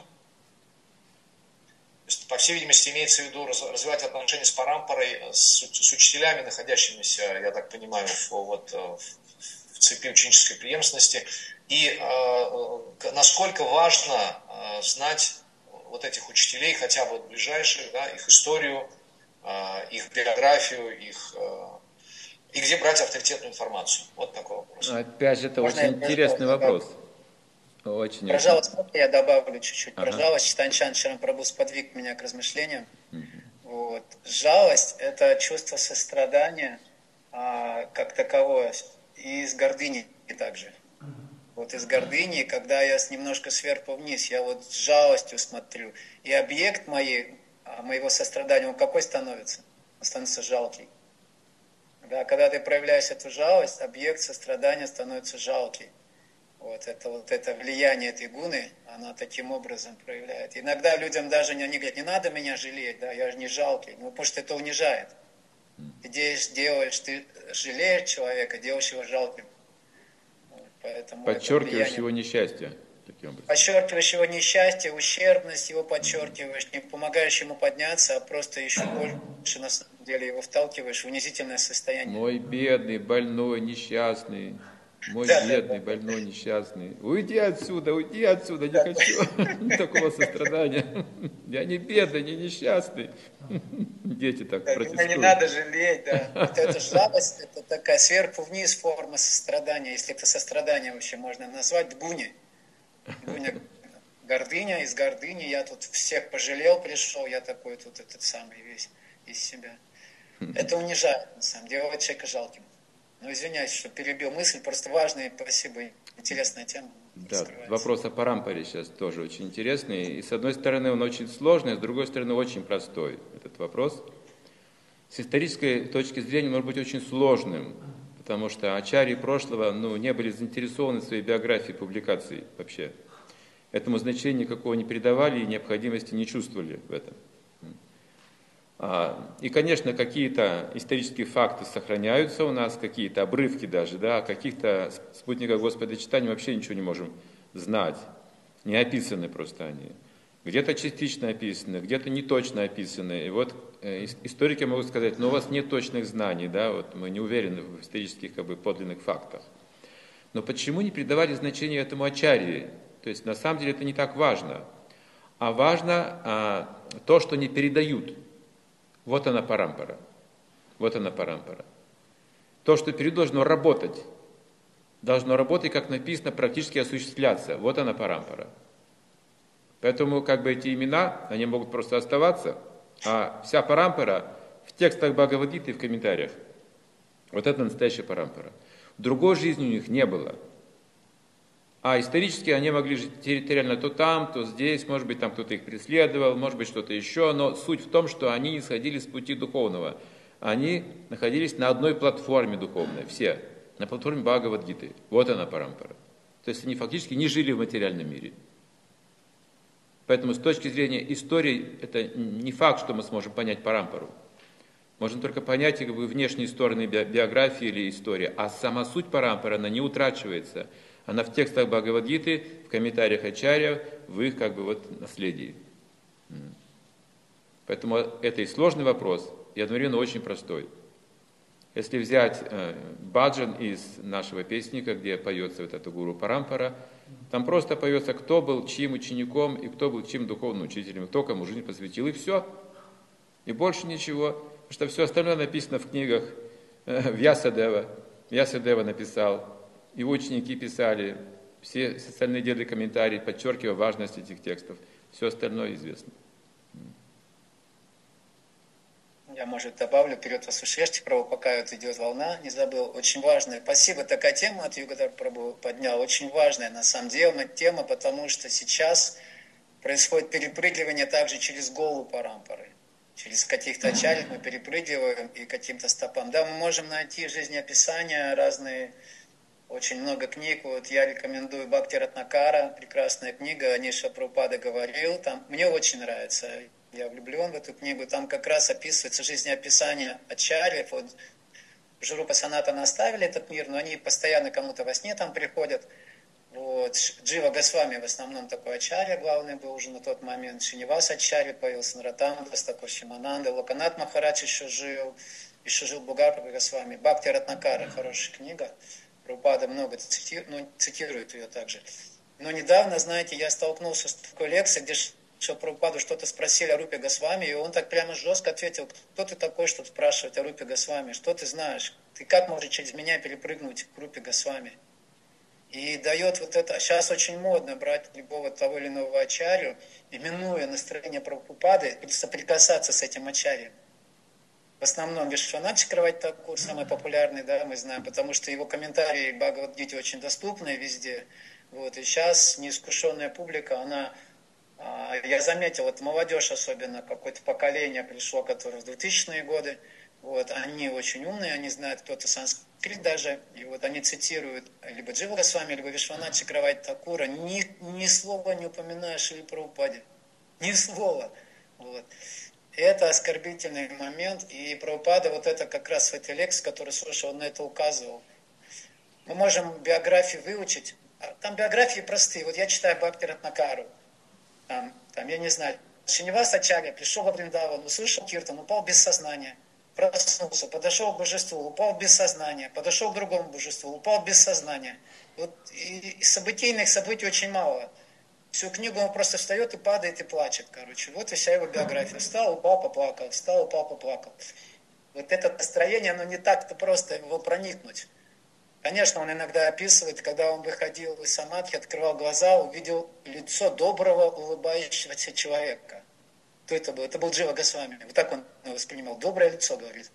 То есть, по всей видимости, имеется в виду развивать отношения с парампарой, с учителями, находящимися, я так понимаю, в цепи ученической преемственности. И насколько важно знать вот этих учителей, хотя бы ближайших, да, их историю, их биографию, и где брать авторитетную информацию? Вот такой вопрос.
Опять же, это очень интересный вопрос. Очень.
Про жалость я добавлю чуть-чуть. Про жалость Читанчан Чарапрабху сподвиг меня к размышлениям. Вот. Жалость – это чувство сострадания как таковое, и из гордыни также. Вот из гордыни, когда я немножко сверху вниз, я вот с жалостью смотрю. И объект моего сострадания, он какой становится? Он становится жалкий. Да, когда ты проявляешь эту жалость, объект сострадания становится жалкий. Вот это влияние этой гуны, она таким образом проявляет. Иногда людям даже они говорят, не надо меня жалеть, да, я же не жалкий. Ну, потому что это унижает. Ты жалеешь человека, делаешь его жалким. Поэтому
подчеркиваешь его несчастье.
Подчеркиваешь его несчастье, ущербность его подчеркиваешь, не помогаешь ему подняться, а просто еще больше на самом деле его вталкиваешь в унизительное состояние.
Мой бедный, больной, несчастный. Мой бедный, больной, несчастный. Уйди отсюда, не хочу такого сострадания. Я не бедный, не несчастный. Дети так протестуют.
Не надо жалеть, да. Вот эта жалость, это такая сверху вниз форма сострадания, если это сострадание вообще можно назвать, гуни. Гордыня, из гордыни, я тут всех пожалел, пришел, я такой тут этот самый весь из себя. Это унижает, на самом деле, делает человека жалким. Ну, извиняюсь, что перебил мысль, просто важная, спасибо, интересная тема.
Да, вопрос о парампаре сейчас тоже очень интересный. И с одной стороны он очень сложный, а с другой стороны очень простой, этот вопрос. С исторической точки зрения он может быть очень сложным, потому что ачарьи прошлого не были заинтересованы в своей биографии публикаций вообще. Этому значения никакого не придавали и необходимости не чувствовали в этом. И, конечно, какие-то исторические факты сохраняются у нас, какие-то обрывки даже, да, о каких-то спутниках Господа читания вообще ничего не можем знать. Не описаны просто они. Где-то частично описаны, где-то не точно описаны. И вот историки могут сказать, у вас нет точных знаний, да, вот мы не уверены в исторических подлинных фактах. Но почему не придавали значения этому ачарьи? То есть на самом деле это не так важно. А важно то, что не передают. Вот она парампара. Вот она парампара. То, что перед должно работать, как написано, практически осуществляться. Вот она парампара. Поэтому эти имена, они могут просто оставаться, а вся парампара в текстах Бхагавад-гиты и в комментариях. Вот это настоящая парампара. Другой жизни у них не было. А исторически они могли жить территориально то там, то здесь, может быть, там кто-то их преследовал, может быть, что-то еще, но суть в том, что они не сходили с пути духовного. Они находились на одной платформе духовной, все, на платформе Бхагавад-гиты. Вот она парампара. То есть они фактически не жили в материальном мире. Поэтому с точки зрения истории, это не факт, что мы сможем понять парампару. Можно только понять внешние стороны биографии или истории, а сама суть парампары, она не утрачивается. Она в текстах Бхагавад-гиты, в комментариях ачарьев, в их наследии. Поэтому это и сложный вопрос, и одновременно очень простой. Если взять баджан из нашего песника, где поется вот эта гуру парампара, там просто поется, кто был чьим учеником и кто был чьим духовным учителем, кто кому жизнь посвятил, и все. И больше ничего, потому что все остальное написано в книгах Вьясадева. Вьясадева написал. Его ученики писали, все остальные делали комментарии, подчеркивая важность этих текстов. Все остальное известно.
Я, может, добавлю, вперед вас услышьте, Прабу, пока вот идет волна, не забыл, очень важная. Спасибо, такая тема от Югадхар Прабу поднял, очень важная на самом деле тема, потому что сейчас происходит перепрыгивание также через голову парампары. Через каких-то ачарьев мы перепрыгиваем и каким-то стопам. Да, мы можем найти жизнеописания разные, очень много книг. Вот я рекомендую Бхакти Ратнакара, прекрасная книга, о ней Прабхупада говорил. Там, мне очень нравится, я влюблен в эту книгу. Там как раз описывается жизнеописание ачарьев. Вот Журупа Санатана оставили этот мир, но они постоянно кому-то во сне там приходят. Вот. Джива Госвами в основном такой ачарья главный был уже на тот момент. Шинивас ачарья появился, Наратам, Дастакур Шимананда, Локанат Махарадж еще жил Бугар Госвами. Бхакти Ратнакара, хорошая книга. Прабхупада много цитирует ее также. Но недавно, знаете, я столкнулся с такой лекцией, где Прабхупаду что-то спросили о Рупе Госвами, и он так прямо жестко ответил: кто ты такой, чтобы спрашивать о Рупе Госвами, что ты знаешь, ты как можешь через меня перепрыгнуть к Рупе Госвами? И дает вот это, сейчас очень модно брать любого того или иного ачарью, именуя настроение Прабхупады, соприкасаться с этим ачарьем. В основном Вишванат Чакраварти Такур самый популярный, да, мы знаем, потому что его комментарии к Бхагавад-гите очень доступны везде. Вот, и сейчас неискушенная публика, она, я заметил, вот молодежь особенно, какое-то поколение пришло, которое в 2000-е годы, вот, они очень умные, они знают кто-то санскрит даже, и вот они цитируют либо Джива Госвами, либо Вишванат Чакраварти Такура, ни слова не упоминая Шрила Прабхупаде, ни слова. Вот. Это оскорбительный момент, и Прабхупада вот это как раз в этой лекции, которую слушал, он на это указывал. Мы можем биографии выучить, там биографии простые, вот я читаю Бхакти Ратнакару, там, я не знаю, Шинивас ачарья пришел во Вриндаван, услышал киртан, упал без сознания. Проснулся, подошел к божеству, упал без сознания, подошел к другому божеству, упал без сознания. Вот и событийных событий очень мало. Всю книгу он просто встает и падает и плачет, короче. Вот и вся его биография. Встал, упал, поплакал, встал, упал, поплакал. Вот это настроение, оно не так-то просто его проникнуть. Конечно, он иногда описывает, когда он выходил из самадхи, открывал глаза, увидел лицо доброго, улыбающегося человека. Кто это был? Это был Джива Госвами. Вот так он воспринимал. Доброе лицо, говорит.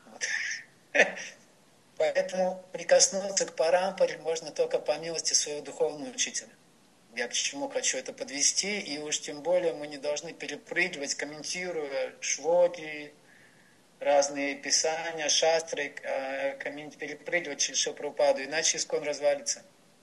Вот. Поэтому прикоснуться к парампаре можно только по милости своего духовного учителя. Я к чему хочу это подвести, и уж тем более мы не должны перепрыгивать, комментируя шлоки, разные писания, шастры, перепрыгивать через Шрилу Прабхупаду, иначе ИСККОН развалится.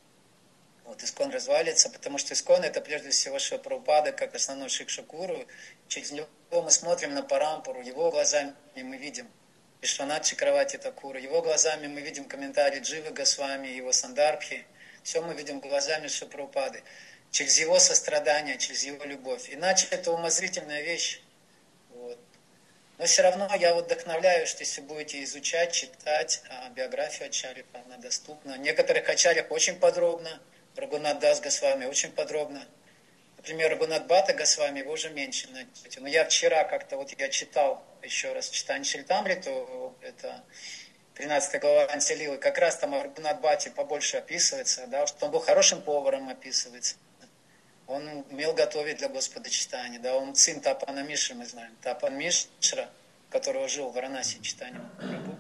Вот ИСККОН развалится, потому что ИСККОН это прежде всего Шрила Прабхупада, как основной Шикша-гуру. Через него мы смотрим на парампару, его глазами мы видим Вишванат Чакраварти Такура, его глазами мы видим комментарии Дживы Госвами, его Сандарбхи. Все мы видим глазами Шрилы Прабхупады. Через его сострадание, через его любовь. Иначе это умозрительная вещь. Вот. Но все равно я вдохновляю, что если будете изучать, читать биографию ачарьев, она доступна. Некоторых ачарьев очень подробно. Рагунат Дас Госвами очень подробно. Например, Рагунат Бхатта Госвами, его уже меньше найдете. Но я вчера как-то, вот я читал еще раз Читание Чаритамриту, это 13 глава Антилилы, как раз там о Рагунат Бхатте побольше описывается, да, что он был хорошим поваром, описывается. Он умел готовить для Господа читания, да, он сын Тапана Мишры, мы знаем. Тапан Мишра, которого жил в Варанаси читанием Прабху.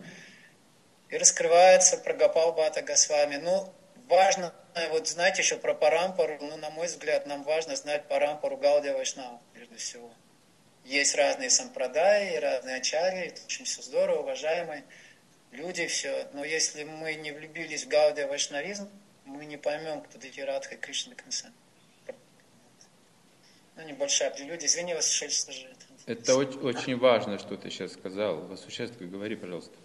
И раскрывается про Гопал Бхатта Госвами. Ну, важно, вот знаете еще про парампару, ну, на мой взгляд, нам важно знать парампару Гаудия Вайшнава, прежде всего. Есть разные сампрадаи, разные ачарьи, это очень все здорово, уважаемые люди, все. Но если мы не влюбились в Гаудия Вайшнавизм, мы не поймем, кто такие Радха и Кришна до конца. Ну, небольшая прелюдия. Извини, вас шельство же.
Это очень важно, что ты сейчас сказал. Вас участок, говори, пожалуйста.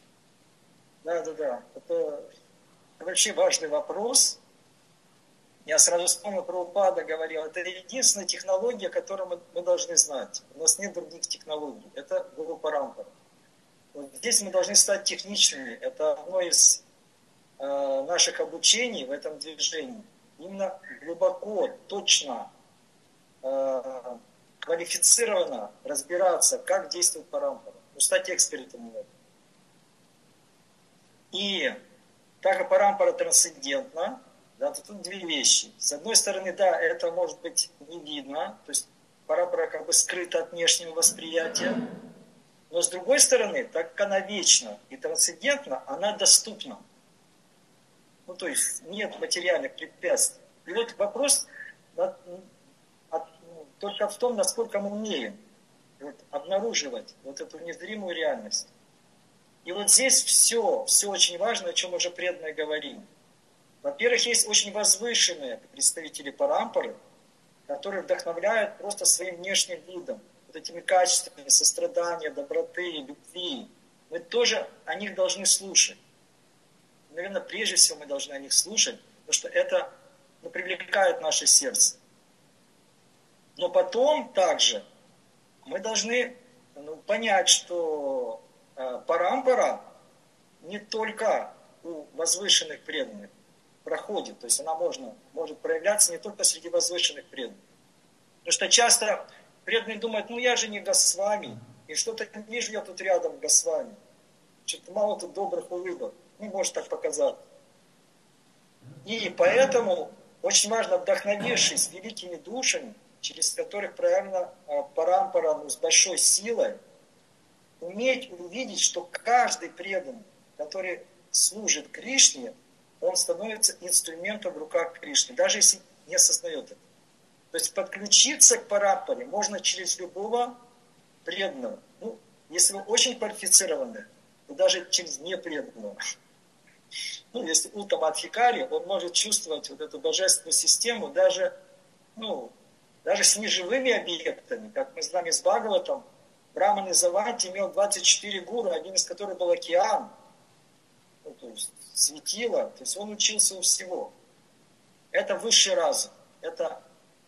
Да. Это вообще важный вопрос. Я сразу вспомнил, Прабхупада говорил, это единственная технология, которую мы должны знать. У нас нет других технологий. Это Гуру Парампара. Вот здесь мы должны стать техничными. Это одно из наших обучений в этом движении. Именно глубоко, точно, квалифицированно разбираться, как действует парампара. Стать экспертом в этом. И так как парампара трансцендентна, да, то тут две вещи. С одной стороны, да, это может быть не видно, то есть парампара как бы скрыта от внешнего восприятия. Но с другой стороны, так как она вечна и трансцендентна, она доступна. Ну, то есть нет материальных препятствий. И вот вопрос только в том, насколько мы умеем вот, обнаруживать вот эту незримую реальность. И вот здесь все очень важно, о чем уже преданные говорили. Во-первых, есть очень возвышенные представители парампары, которые вдохновляют просто своим внешним видом, вот этими качествами сострадания, доброты, любви. Мы тоже о них должны слушать. Наверное, прежде всего мы должны о них слушать, потому что это привлекает наше сердце. Но потом также мы должны понять, что парампара не только у возвышенных преданных проходит, то есть она может проявляться не только среди возвышенных преданных. Потому что часто преданные думают, я же не Госвами, и что-то не вижу я тут рядом Госвами. Что-то мало тут добрых улыбок. Может так показать. И поэтому очень важно, вдохновившись великими душами, через которых проявлена парампара с большой силой, уметь увидеть, что каждый преданный, который служит Кришне, он становится инструментом в руках Кришны, даже если не осознает это. То есть подключиться к парампаре можно через любого преданного. Если вы очень квалифицированы, то даже через непреданного. Если Уттама Адхикари, он может чувствовать вот эту божественную систему даже с неживыми объектами. Как мы знаем из Бхагаватам, Браман из Аванти имел 24 гуру, один из которых был океан, то есть светило, то есть он учился у всего. Это высший разум, это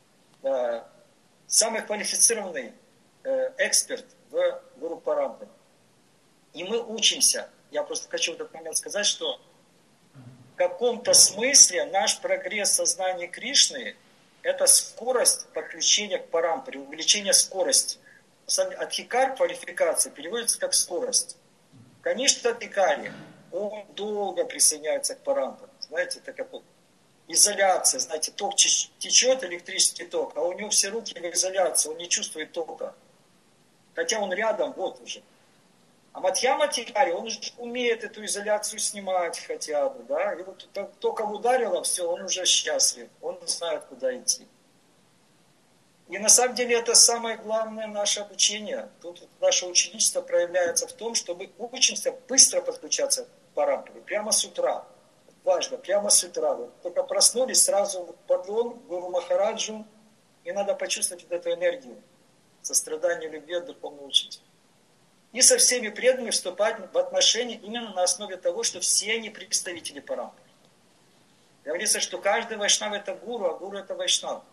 самый квалифицированный эксперт в Гуру Парампаре. И мы учимся. Я просто хочу в этот момент сказать, что в каком-то смысле наш прогресс сознания Кришны – это скорость подключения к парампаре, увеличение скорости. Адхикар квалификация переводится как скорость. Конечно, Адхикари, он долго присоединяется к парампаре. Знаете, это как вот изоляция. Знаете, ток течет, электрический ток, а у него все руки в изоляции, он не чувствует тока. Хотя он рядом, вот уже. А Мадхьяма Адхикари, он уже умеет эту изоляцию снимать хотя бы, да, и вот только ударило, все, он уже счастлив, он знает, куда идти. И на самом деле это самое главное наше обучение. Тут наше ученичество проявляется в том, что мы учимся быстро подключаться к парампаре, прямо с утра. Важно, прямо с утра. Вот только проснулись, сразу поклон Гуру Махараджу, и надо почувствовать вот эту энергию, сострадание, любви от духовного учителя. И со всеми преданными вступать в отношения именно на основе того, что все они представители парампары. Говорится, что каждый вайшнав это гуру, а гуру это вайшнав.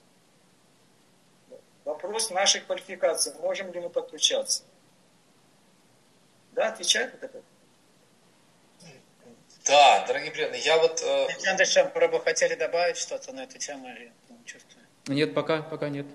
Вопрос нашей квалификации. Можем ли мы подключаться? Да, отвечает вот это?
Да, дорогие преданные, я вот...
Андреевич, вы хотели добавить что-то на эту тему или не чувствую?
Нет, пока нет.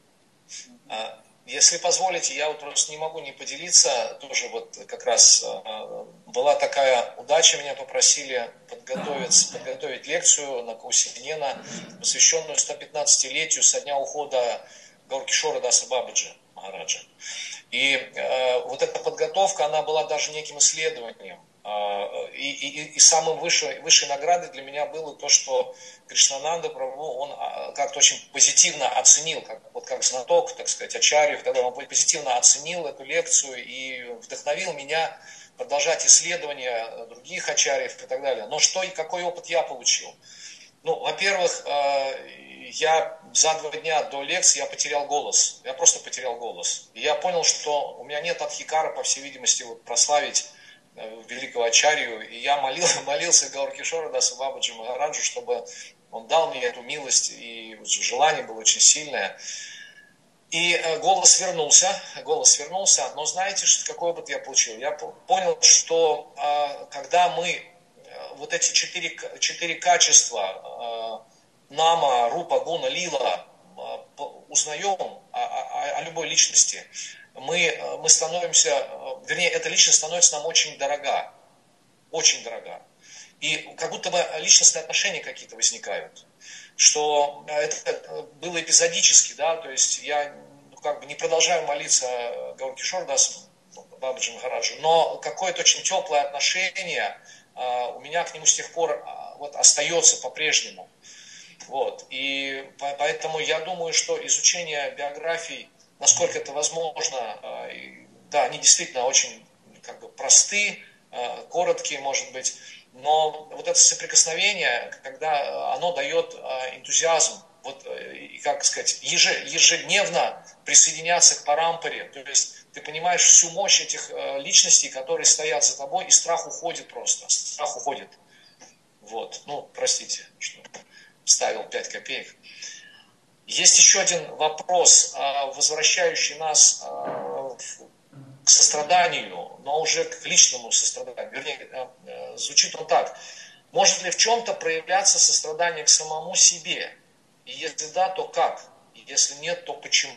Если позволите, я вот просто не могу не поделиться. Тоже вот как раз была такая удача, меня попросили подготовить лекцию на Каусинена, посвященную 115-летию со дня ухода Гауркишора Даса Бабаджи Махараджа. И вот эта подготовка, она была даже неким исследованием. И самой высшей наградой для меня было то, что Кришнананда Прабху, он как-то очень позитивно оценил, как знаток, так сказать, ачарьев, тогда он позитивно оценил эту лекцию и вдохновил меня продолжать исследования других ачарьев и так далее. Но какой опыт я получил? Во-первых, я за 2 дня до лекции я потерял голос. Я просто потерял голос. И я понял, что у меня нет адхикара, по всей видимости, прославить великого ачарью. И я молился Гауркишора Даса Бабаджи Махараджу, чтобы он дал мне эту милость. И желание было очень сильное. И голос вернулся. Но знаете, какой опыт я получил? Я понял, что когда мы вот эти 4 качества нама, рупа, гуна, лила узнаем о любой личности, мы становимся, вернее, эта личность становится нам очень дорога. Очень дорога. И как будто бы личностные отношения какие-то возникают. Что это было эпизодически, да, то есть я не продолжаю молиться Гауркишор Дасу Бабаджи Махараджу, но какое-то очень теплое отношение у меня к нему с тех пор вот остается по-прежнему. Вот. И поэтому я думаю, что изучение биографий, насколько это возможно, да, они действительно очень как бы просты, короткие, может быть, но вот это соприкосновение, когда оно дает энтузиазм, вот, и, как сказать, ежедневно присоединяться к парампаре, то есть ты понимаешь всю мощь этих личностей, которые стоят за тобой, и страх уходит просто, страх уходит. Вот, ну, простите, что вставил 5 копеек. Есть еще один вопрос, возвращающий нас к состраданию, но уже к личному состраданию. Вернее, звучит он так. Может ли в чем-то проявляться сострадание к самому себе? И если да, то как? И если нет, то почему?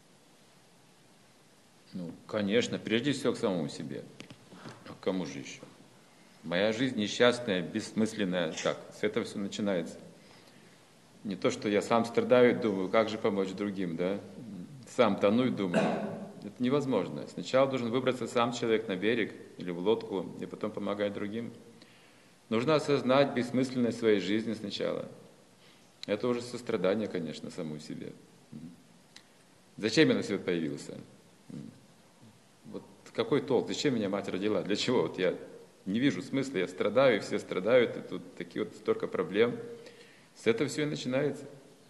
Ну, конечно, прежде всего к самому себе. А к кому же еще? Моя жизнь несчастная, бессмысленная. Как? С этого все начинается. Не то, что я сам страдаю и думаю, как же помочь другим, да? Сам тону и думаю. Это невозможно. Сначала должен выбраться сам человек на берег или в лодку, и потом помогать другим. Нужно осознать бессмысленность своей жизни сначала. Это уже сострадание, конечно, самому себе. Зачем я на свет появился? Вот какой толк? Зачем меня мать родила? Для чего? Вот я не вижу смысла, я страдаю, и все страдают, и тут такие вот столько проблем. С этого все и начинается.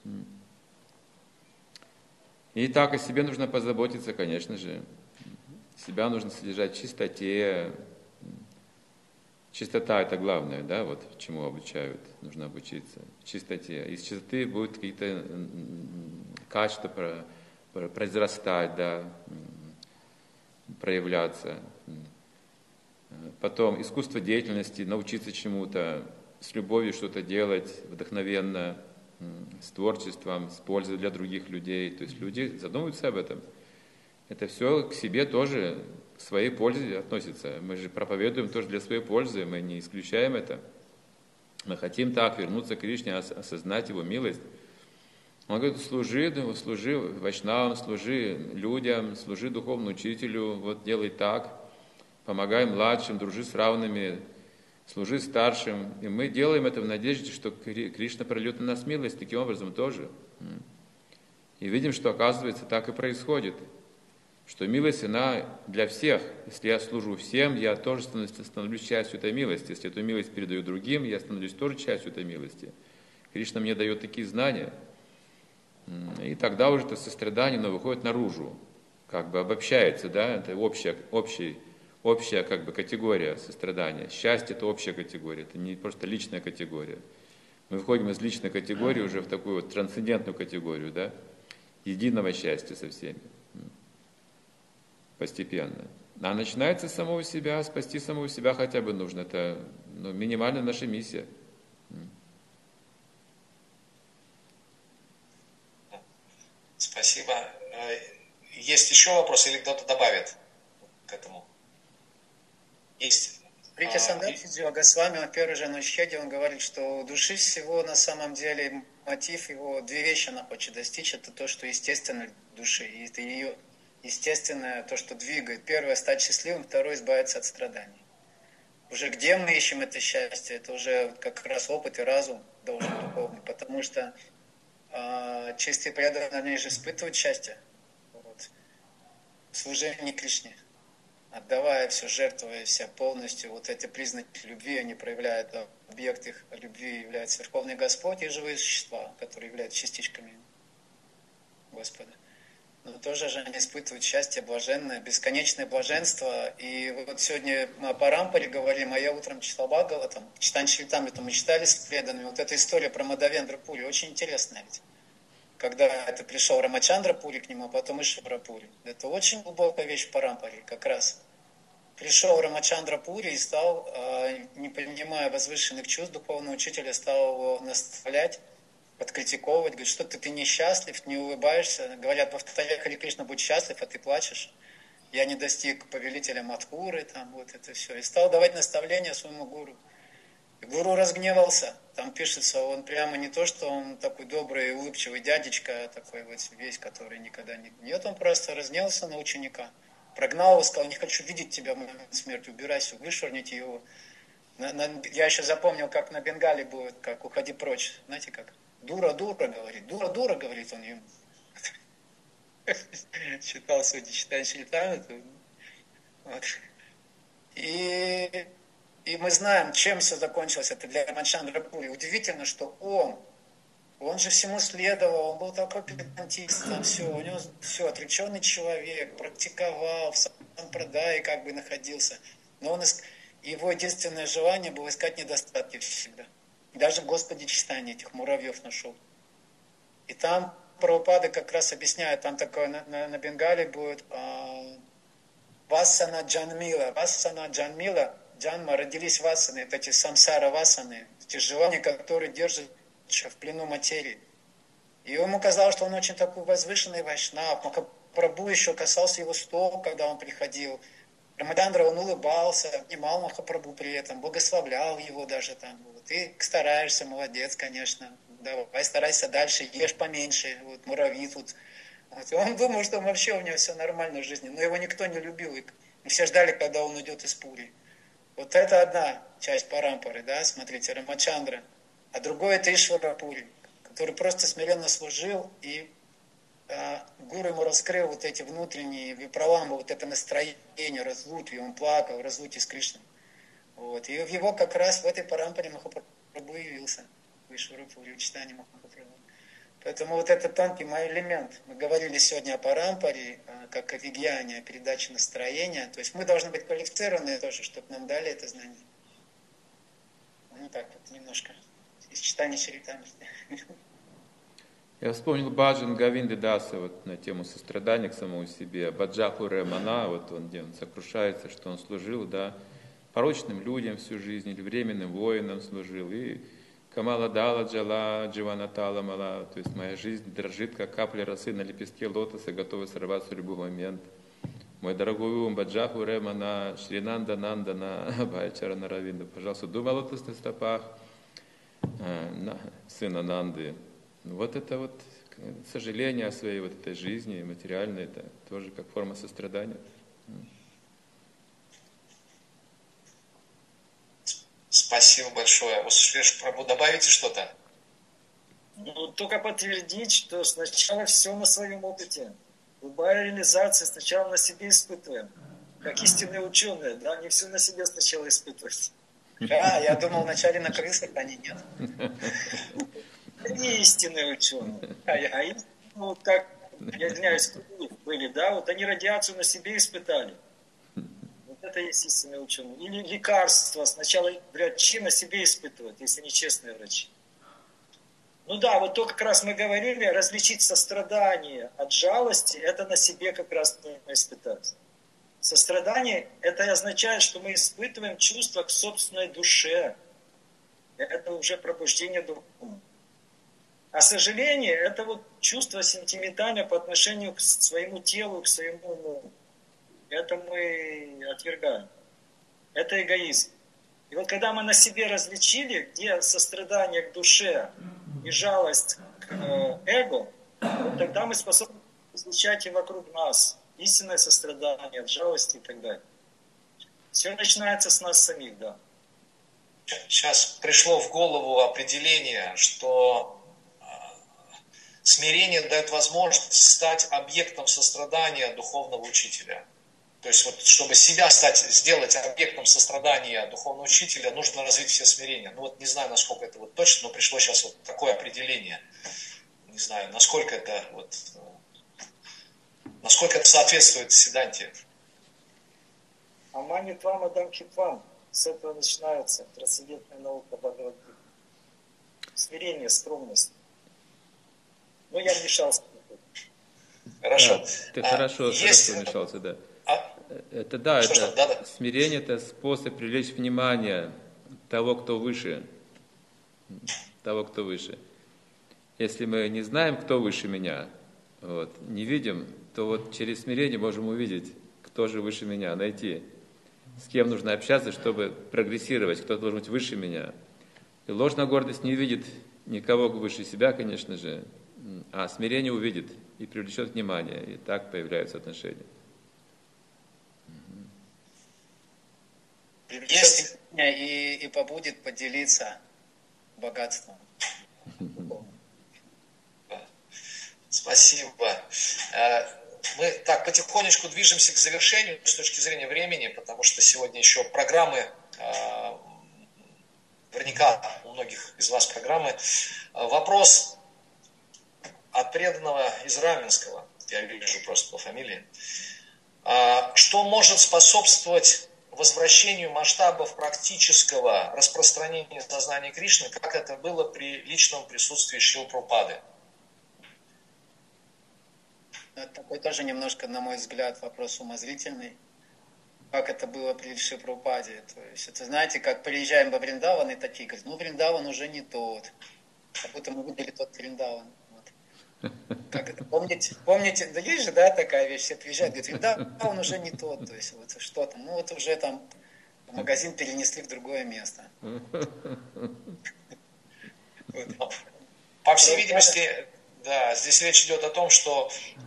И так о себе нужно позаботиться, конечно же. Себя нужно содержать в чистоте. Чистота – это главное, да, вот чему обучают, нужно обучиться. В чистоте. Из чистоты будут какие-то качества произрастать, да, проявляться. Потом искусство деятельности, научиться чему-то, с любовью что-то делать, вдохновенно, с творчеством, с пользой для других людей. То есть люди задумываются об этом. Это все к себе тоже, к своей пользе относится. Мы же проповедуем тоже для своей пользы, мы не исключаем это. Мы хотим так вернуться к Кришне, осознать Его милость. Он говорит, служи вайшнавам, служи людям, служи духовному учителю, вот делай так, помогай младшим, дружи с равными, служи старшим. И мы делаем это в надежде, что Кришна прольет на нас милость таким образом тоже. И видим, что оказывается так и происходит. Что милость, она для всех. Если я служу всем, я тоже становлюсь частью этой милости. Если эту милость передаю другим, я становлюсь тоже частью этой милости. Кришна мне дает такие знания. И тогда уже это сострадание, оно выходит наружу. Как бы обобщается, да, это общая как бы категория сострадания. Счастье – это общая категория, это не просто личная категория. Мы выходим из личной категории уже в такую вот трансцендентную категорию, да, единого счастья со всеми. Постепенно. А начинается с самого себя, спасти самого себя хотя бы нужно. Это минимальная наша миссия.
Спасибо. Есть еще вопрос или кто-то добавит к этому? Есть.
Притя Сандапсиджи Госвами, он первый же Анучхеде, он говорит, что у души всего на самом деле мотив его, две вещи она хочет достичь, это то, что естественно души, и это ее естественное, то, что двигает. Первое – стать счастливым, второе – избавиться от страданий. Уже где мы ищем это счастье, это уже как раз опыт и разум должен духовный, потому что чистые преданные, они же испытывают счастье. Вот. В служении Кришне. Отдавая все, жертвуя себя полностью, вот эти признаки любви, они проявляют, объект их любви является Верховный Господь и живые существа, которые являются частичками Господа. Но тоже же они испытывают счастье блаженное, бесконечное блаженство. И вот сегодня мы о Парампаре говорим, а я утром читал Бхагаватам, Читань-Чаритамриту мы читали с преданными. Вот эта история про Мадавендра Пури очень интересная ведь. Когда это пришел Рамачандра Пури к нему, а потом Ишвара Пури. Это очень глубокая вещь в Парампаре как раз. Пришел Рамачандра Пури и стал, не понимая возвышенных чувств духовного учителя, стал его наставлять, подкритиковывать, говорит, что ты несчастлив, не улыбаешься. Говорят, повторяй Харе Кришна, будь счастлив, а ты плачешь. Я не достиг повелителя Мадхуры, там вот это все. И стал давать наставления своему гуру. И гуру разгневался. Там пишется, он прямо не то, что он такой добрый, улыбчивый дядечка, такой вот весь, который никогда не... Нет, он просто разгневался на ученика. прогнал его, сказал: не хочу видеть тебя в момент смерти, убирайся, вышвырните его. Я еще запомнил, как на Бенгале будет, как уходи прочь. Знаете как? Дура, говорит. Дура, говорит он ему. Читал сегодня, читаю Шритамриту. Вот. И мы знаем, чем все закончилось это для Рамачандра Пури. Удивительно, что он же всему следовал, он был такой педантист, все, у него все, отреченный человек, практиковал, в сампрадае как бы находился. Но его единственное желание было искать недостатки всегда. Даже в Господе читания этих муравьев нашел. И там Прабхупада как раз объясняет, там такое на Бенгале будет Вассана Джанмила. Вассана Джанмила, Джанма, родились вассаны, это эти самсара вассаны, эти желания, которые держат в плену материи. И ему казалось, что он очень такой возвышенный вайшнав. Махапрабху еще касался его стоп, когда он приходил. Рамачандра, он улыбался, обнимал Махапрабху при этом, благословлял его даже там. Вот. Ты стараешься, молодец, конечно. Давай, старайся дальше, ешь поменьше. Вот, муравьи тут. Вот. И он думал, что вообще у него все нормально в жизни. Но его никто не любил. И все ждали, когда он уйдет из Пури. Вот это одна часть парампары, да, смотрите, Рамачандра. А другой это Ишвара Пури, который просто смиренно служил, и гуру ему раскрыл вот эти внутренние випраламбы, вот это настроение, разлуки, он плакал, разлуки с Кришной. Вот. И в его как раз в этой парампаре Махапрабху явился, в Ишвара Пури, в читании Махапрабху. Поэтому вот этот тонкий мой элемент. Мы говорили сегодня о парампаре, как о вигьяне, о передаче настроения. То есть мы должны быть квалифицированы тоже, чтобы нам дали это знание. Ну так вот немножко из читания Чаритамрити.
Я вспомнил Баджан Говинды Даса вот на тему сострадания к самому себе. Баджаху Ремана, вот он, где он сокрушается, что он служил, да, порочным людям всю жизнь, или временным воинам служил, и Камала Дала Джала Дживанатала Мала, то есть моя жизнь дрожит, как капля росы на лепестке лотоса, готовы сорваться в любой момент. Мой дорогой ум, Баджаху Ремана, Шринанда Нандана, Байчарана Равинда, пожалуйста, думай о лотосных стопах сына Нанды. Вот это вот сожаление о своей вот этой жизни материальной, это тоже как форма сострадания.
Спасибо большое. Шриш Прабhu, добавите что-то?
Ну, только подтвердить, что сначала все на своем опыте. Любая реализация сначала на себе испытываем. Как истинные ученые, да, они все на себе сначала испытывают.
Да, я думал вначале на крысах, они нет.
Они истинные ученые. А вот как, я извиняюсь, были, да, вот они радиацию на себе испытали. Вот это и есть истинные ученые. Или лекарства. Сначала врачи на себе испытывают, если не честные врачи. Ну да, вот то как раз мы говорили, различить сострадание от жалости, это на себе как раз нужно испытать. Сострадание, это означает, что мы испытываем чувство к собственной душе. Это уже пробуждение духовного. А сожаление, это вот чувство сентиментальное по отношению к своему телу, к своему уму. Это мы отвергаем. Это эгоизм. И вот когда мы на себе различили, где сострадание к душе и жалость к эго, вот тогда мы способны различать и вокруг нас истинное сострадание, от жалости и так далее. Все начинается с нас самих, да.
Сейчас пришло в голову определение, что смирение дает возможность стать объектом сострадания духовного учителя. То есть, вот, чтобы себя сделать объектом сострадания духовного учителя, нужно развить все смирения. Ну вот не знаю, насколько это вот точно, но пришло сейчас вот такое определение. Не знаю, насколько это соответствует Сиддханте.
Амани твам адам хитвам. С этого начинается трансцендентная наука Бхагавад-гиты. Смирение, скромность. Но я вмешался.
Хорошо.
Да, ты хорошо вмешался, да. Это смирение, это способ привлечь внимание того, кто выше. Если мы не знаем, кто выше меня, вот, не видим, то вот через смирение можем увидеть, кто же выше меня, найти, с кем нужно общаться, чтобы прогрессировать, кто должен быть выше меня. И ложная гордость не увидит никого выше себя, конечно же, а смирение увидит и привлечет внимание, и так появляются отношения.
привлечет внимание и побудет поделиться богатством.
Спасибо. Мы так потихонечку движемся к завершению с точки зрения времени, потому что сегодня еще программы, наверняка у многих из вас программы. Вопрос от преданного из Раменского, я вижу просто по фамилии. Что может способствовать возвращению масштабов практического распространения сознания Кришны, как это было при личном присутствии Шрилы Прабхупады?
Это такой тоже немножко, на мой взгляд, вопрос умозрительный. Как это было при Шриле Прабхупаде. То есть, это знаете, как приезжаем во Вриндаван и такие говорят, ну Вриндаван уже не тот. Как будто мы видели тот Вриндаван. Помните, да есть же, да, такая вещь, все приезжают, говорят, да, он уже не тот, то есть вот что там, ну вот уже там магазин перенесли в другое место.
По всей видимости, да, здесь речь идет о том, что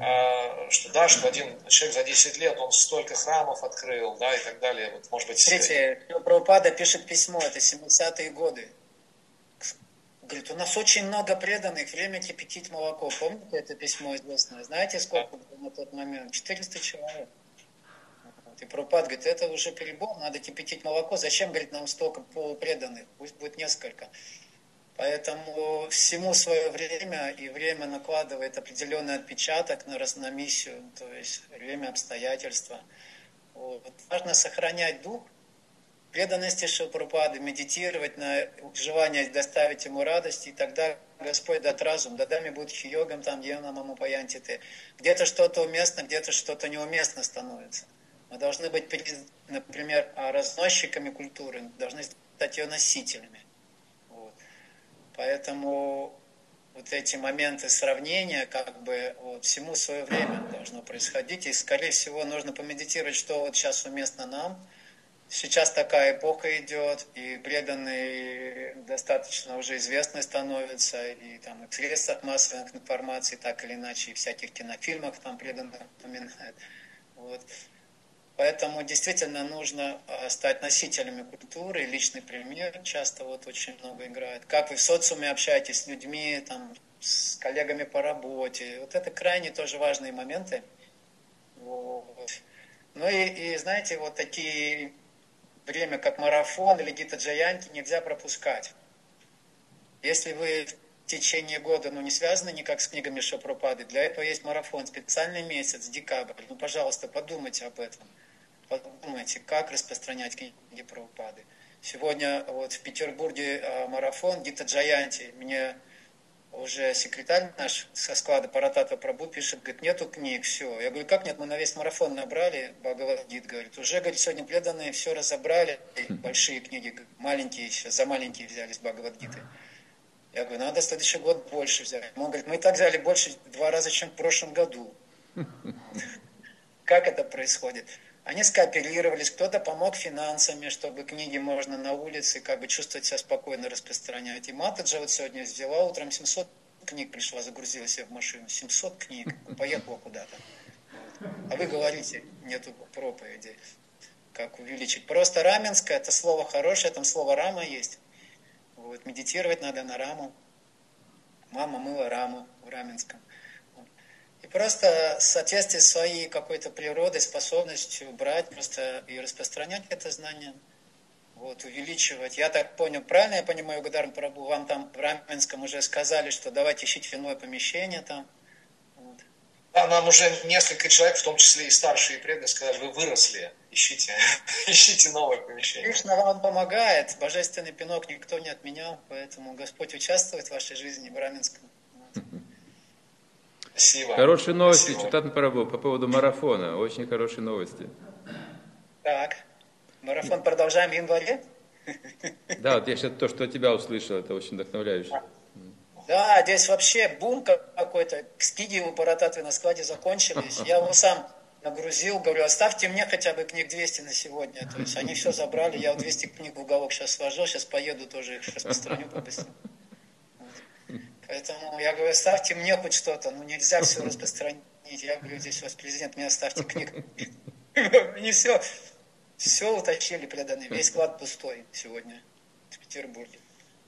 один человек за 10 лет, он столько храмов открыл, да, и так далее, вот, может быть...
Смотрите, Прабхупада пишет письмо, это 70-е годы. Говорит, у нас очень много преданных, время кипятить молоко. Помните это письмо известное? Знаете, сколько было на тот момент? 400 человек. И Прабхупад говорит, это уже перебор, надо кипятить молоко. Зачем, говорит, нам столько полупреданных? Пусть будет несколько. Поэтому всему свое время, и время накладывает определенный отпечаток на миссию, то есть время, обстоятельства. Вот. Важно сохранять дух преданности Шрилы Прабхупады, медитировать на желание доставить ему радость, и тогда Господь даст разум, дадами будет йогам, там, маму паянтиты. Где-то что-то уместно, где-то что-то неуместно становится. Мы должны быть, например, разносчиками культуры, должны стать ее носителями. Вот. Поэтому вот эти моменты сравнения, как бы вот, всему свое время должно происходить, и, скорее всего, нужно помедитировать, что вот сейчас уместно нам. Сейчас такая эпоха идет, и преданные достаточно уже известны становятся, и там и в средствах массовой информации, так или иначе, и в всяких кинофильмах там преданных упоминают. Вот. Поэтому действительно нужно стать носителями культуры, личный пример часто вот очень много играет. Как вы в социуме общаетесь с людьми, там, с коллегами по работе, вот это крайне тоже важные моменты. Вот. Ну и знаете, вот такие... время, как марафон или Гита Джаянти, нельзя пропускать. Если вы в течение года не связаны никак с книгами Шрилы Прабхупады, для этого есть марафон, специальный месяц, декабрь. Ну, пожалуйста, подумайте об этом. Подумайте, как распространять книги Прабхупады. Сегодня вот в Петербурге марафон Гита Джаянти. Мне уже секретарь наш со склада Парататва Прабху пишет, говорит, нету книг, все. Я говорю, как нет, мы на весь марафон набрали, Бхагавад-гит, говорит, уже, говорит, сегодня преданные все разобрали, большие книги, маленькие еще, за маленькие взялись Бхагавад-гиты. Я говорю, надо в следующий год больше взять. Он говорит, мы и так взяли больше 2 раза, чем в прошлом году. Как это происходит? Они скооперировались, кто-то помог финансами, чтобы книги можно на улице как бы чувствовать себя спокойно распространять. И Матаджа вот сегодня взяла утром 700 книг пришла, загрузила себе в машину. 700 книг, поехала куда-то. Вот. А вы говорите, нету проповеди, как увеличить. Просто раменское, это слово хорошее, там слово рама есть. Вот. Медитировать надо на раму. Мама мыла раму в раменском. И просто в соответствии с своей какой-то природой, способностью брать просто и распространять это знание, вот, увеличивать. Я так понял, правильно я понимаю, Гадарм Прабху, вам там в Раменском уже сказали, что давайте ищите иное помещение там. Вот.
Да, нам уже несколько человек, в том числе и старшие преданные, сказали, вы выросли, ищите новое помещение.
Кришна вам помогает, божественный пинок никто не отменял, поэтому Господь участвует в вашей жизни в Раменском. Вот.
Спасибо.
Хорошие новости, Чайтанья Прабху, по поводу марафона. Очень хорошие новости.
Так, марафон продолжаем в январе?
Да, вот я сейчас то, что от тебя услышал, это очень вдохновляюще.
Да, здесь вообще бум какой-то. Книги у Парататвы на складе закончились. Я его сам нагрузил, говорю, оставьте мне хотя бы книг 200 на сегодня. То есть они все забрали, я 200 книг в уголок сейчас сложил, сейчас поеду тоже их распространю побыстрее. Поэтому я говорю, оставьте мне хоть что-то, ну нельзя все распространить. Я говорю, здесь у вас президент, мне оставьте книг. Не все. Все утащили преданные, весь склад пустой сегодня в Петербурге.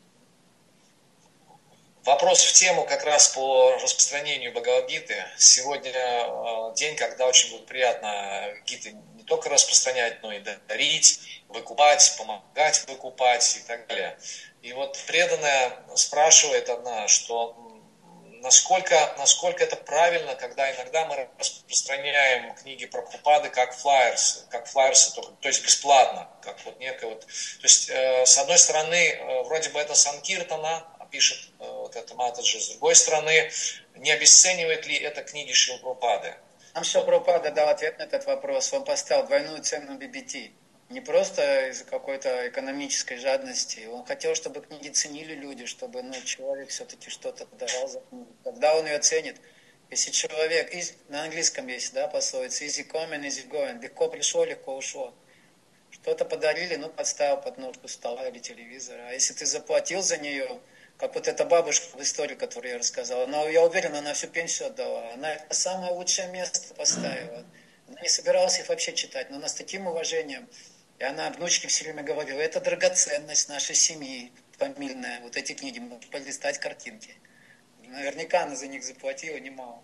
Вопрос в тему как раз по распространению Бхагавад-гиты. Сегодня день, когда очень будет приятно гиты не только распространять, но и дарить, выкупать, помогать выкупать и так далее. И вот преданная спрашивает одна, что насколько это правильно, когда иногда мы распространяем книги Прабхупады как флаерсы, то есть бесплатно, как вот некое вот. То есть, с одной стороны, вроде бы это санкиртана, пишет вот это Матаджи, с другой стороны, не обесценивает ли это книги Шрилы Прабхупады?
Нам Шрила Прабхупада дал ответ на этот вопрос, он поставил двойную цену BBT. Не просто из-за какой-то экономической жадности. Он хотел, чтобы книги ценили люди, чтобы человек все-таки что-то давал за книгу. Когда он ее ценит, если человек, на английском есть, да, пословица, easy coming, easy going, легко пришло, легко ушло. Что-то подарили, подставил под ножку стола или телевизора. А если ты заплатил за нее, как вот эта бабушка в истории, которую я рассказал, я уверен, она всю пенсию отдала. Она это самое лучшее место поставила. Она не собиралась их вообще читать, но она с таким уважением. И она внучке все время говорила, это драгоценность нашей семьи фамильная. Вот эти книги, можно полистать картинки. Наверняка она за них заплатила немало.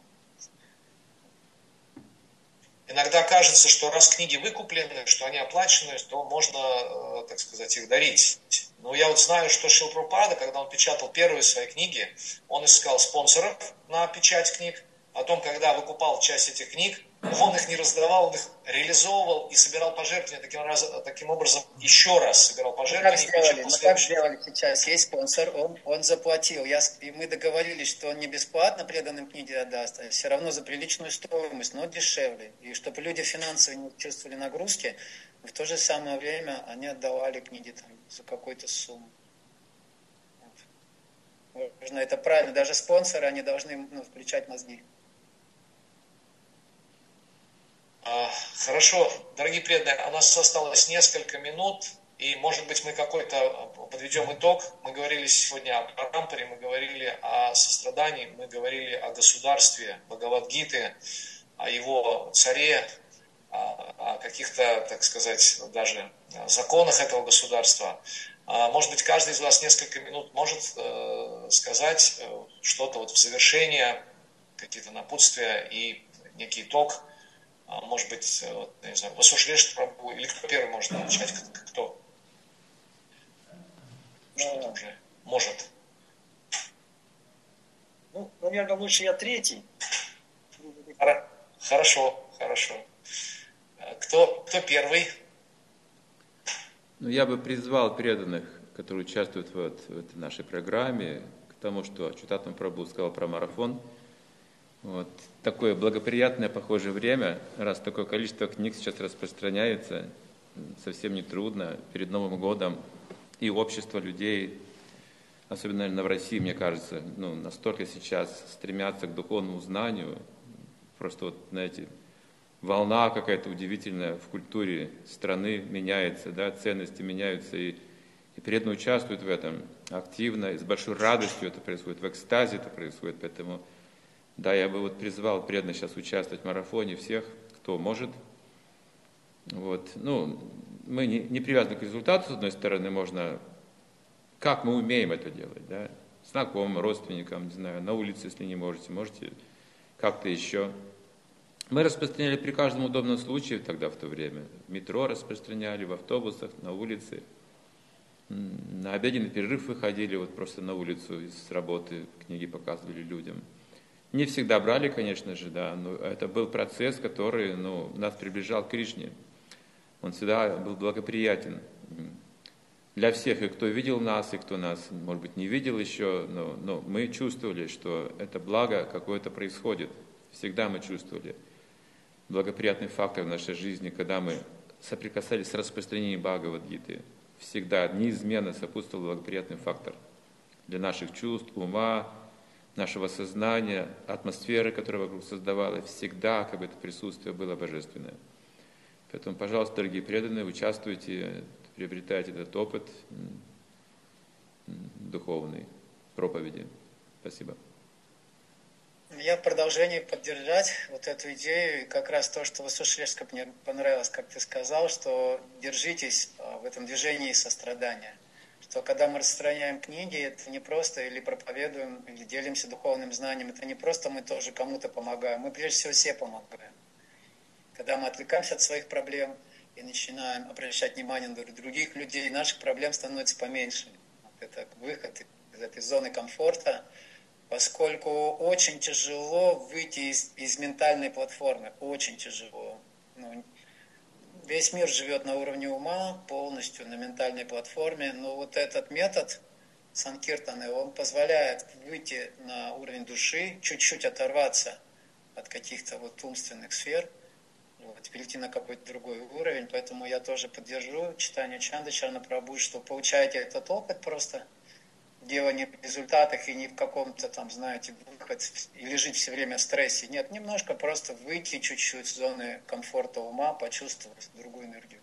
Иногда кажется, что раз книги выкуплены, что они оплачены, то можно, так сказать, их дарить. Но я вот знаю, что Шрила Прабхупада, когда он печатал первые свои книги, он искал спонсоров на печать книг. Потом, когда выкупал часть этих книг, он их не раздавал, он их реализовывал и собирал пожертвования. Таким образом, еще раз собирал пожертвования.
Как сделали сейчас? Есть спонсор, он заплатил. И мы договорились, что он не бесплатно преданным книги отдаст, а все равно за приличную стоимость, но дешевле. И чтобы люди финансово не чувствовали нагрузки, в то же самое время они отдавали книги за какую-то сумму. Можно, это правильно. Даже спонсоры, они должны включать мозги.
Хорошо, дорогие преданные, у нас осталось несколько минут, и, может быть, мы какой-то подведем итог. Мы говорили сегодня о Парампаре, мы говорили о сострадании, мы говорили о государстве Бхагавад-гиты, о его царе, о каких-то, так сказать, даже законах этого государства. Может быть, каждый из вас несколько минут может сказать что-то вот в завершение, какие-то напутствия и некий итог. Может быть, не знаю, Васушрешт Прабху, или кто первый может начать, кто? Что-то уже может.
Наверное, лучше я третий.
Хорошо. Кто первый?
Я бы призвал преданных, которые участвуют в этой нашей программе, к тому, что Ачутатана Прабху сказал про марафон. Вот. Такое благоприятное, похожее время, раз такое количество книг сейчас распространяется, совсем не трудно, перед Новым годом, и общество людей, особенно, наверное, в России, мне кажется, настолько сейчас стремятся к духовному знанию, просто вот, знаете, волна какая-то удивительная в культуре страны меняется, да, ценности меняются, и преданные участвуют в этом активно, и с большой радостью это происходит, в экстазе это происходит, поэтому... Да, я бы призвал преданно сейчас участвовать в марафоне всех, кто может. Вот. Мы не привязаны к результату, с одной стороны, можно, как мы умеем это делать, да? Знакомым, родственникам, не знаю, на улице, если не можете как-то еще. Мы распространяли при каждом удобном случае тогда, в то время. В метро распространяли, в автобусах, на улице. На обеденный перерыв выходили, вот просто на улицу с работы, книги показывали людям. Не всегда брали, конечно же, да, но это был процесс, который нас приближал к Кришне. Он всегда был благоприятен для всех, и кто видел нас, и кто нас, может быть, не видел еще, но мы чувствовали, что это благо какое-то происходит. Всегда мы чувствовали благоприятный фактор в нашей жизни, когда мы соприкасались с распространением Бхагавад-гиты. Всегда неизменно сопутствовал благоприятный фактор для наших чувств, ума, нашего сознания, атмосферы, которая вокруг создавалась, всегда это присутствие было божественное. Поэтому, пожалуйста, дорогие преданные, участвуйте, приобретайте этот опыт духовной проповеди. Спасибо.
Я в продолжении поддержать вот эту идею, и как раз то, что вы слушали, как мне понравилось, как ты сказал, что держитесь в этом движении сострадания. Что когда мы распространяем книги, это не просто или проповедуем, или делимся духовным знанием, это не просто мы тоже кому-то помогаем, мы прежде всего себе помогаем. Когда мы отвлекаемся от своих проблем и начинаем обращать внимание на других людей, наших проблем становится поменьше. Это выход из этой зоны комфорта, поскольку очень тяжело выйти из ментальной платформы, очень тяжело. Весь мир живет на уровне ума, полностью на ментальной платформе, но вот этот метод Санкиртаны, он позволяет выйти на уровень души, чуть-чуть оторваться от каких-то вот умственных сфер, вот, перейти на какой-то другой уровень, поэтому я тоже поддержу читание Чанды Чарна Прабху, что получаете этот опыт просто, дело не в результатах и не в каком-то там, знаете, выход или жить все время в стрессе. Нет, немножко просто выйти чуть-чуть из зоны комфорта ума, почувствовать другую энергию.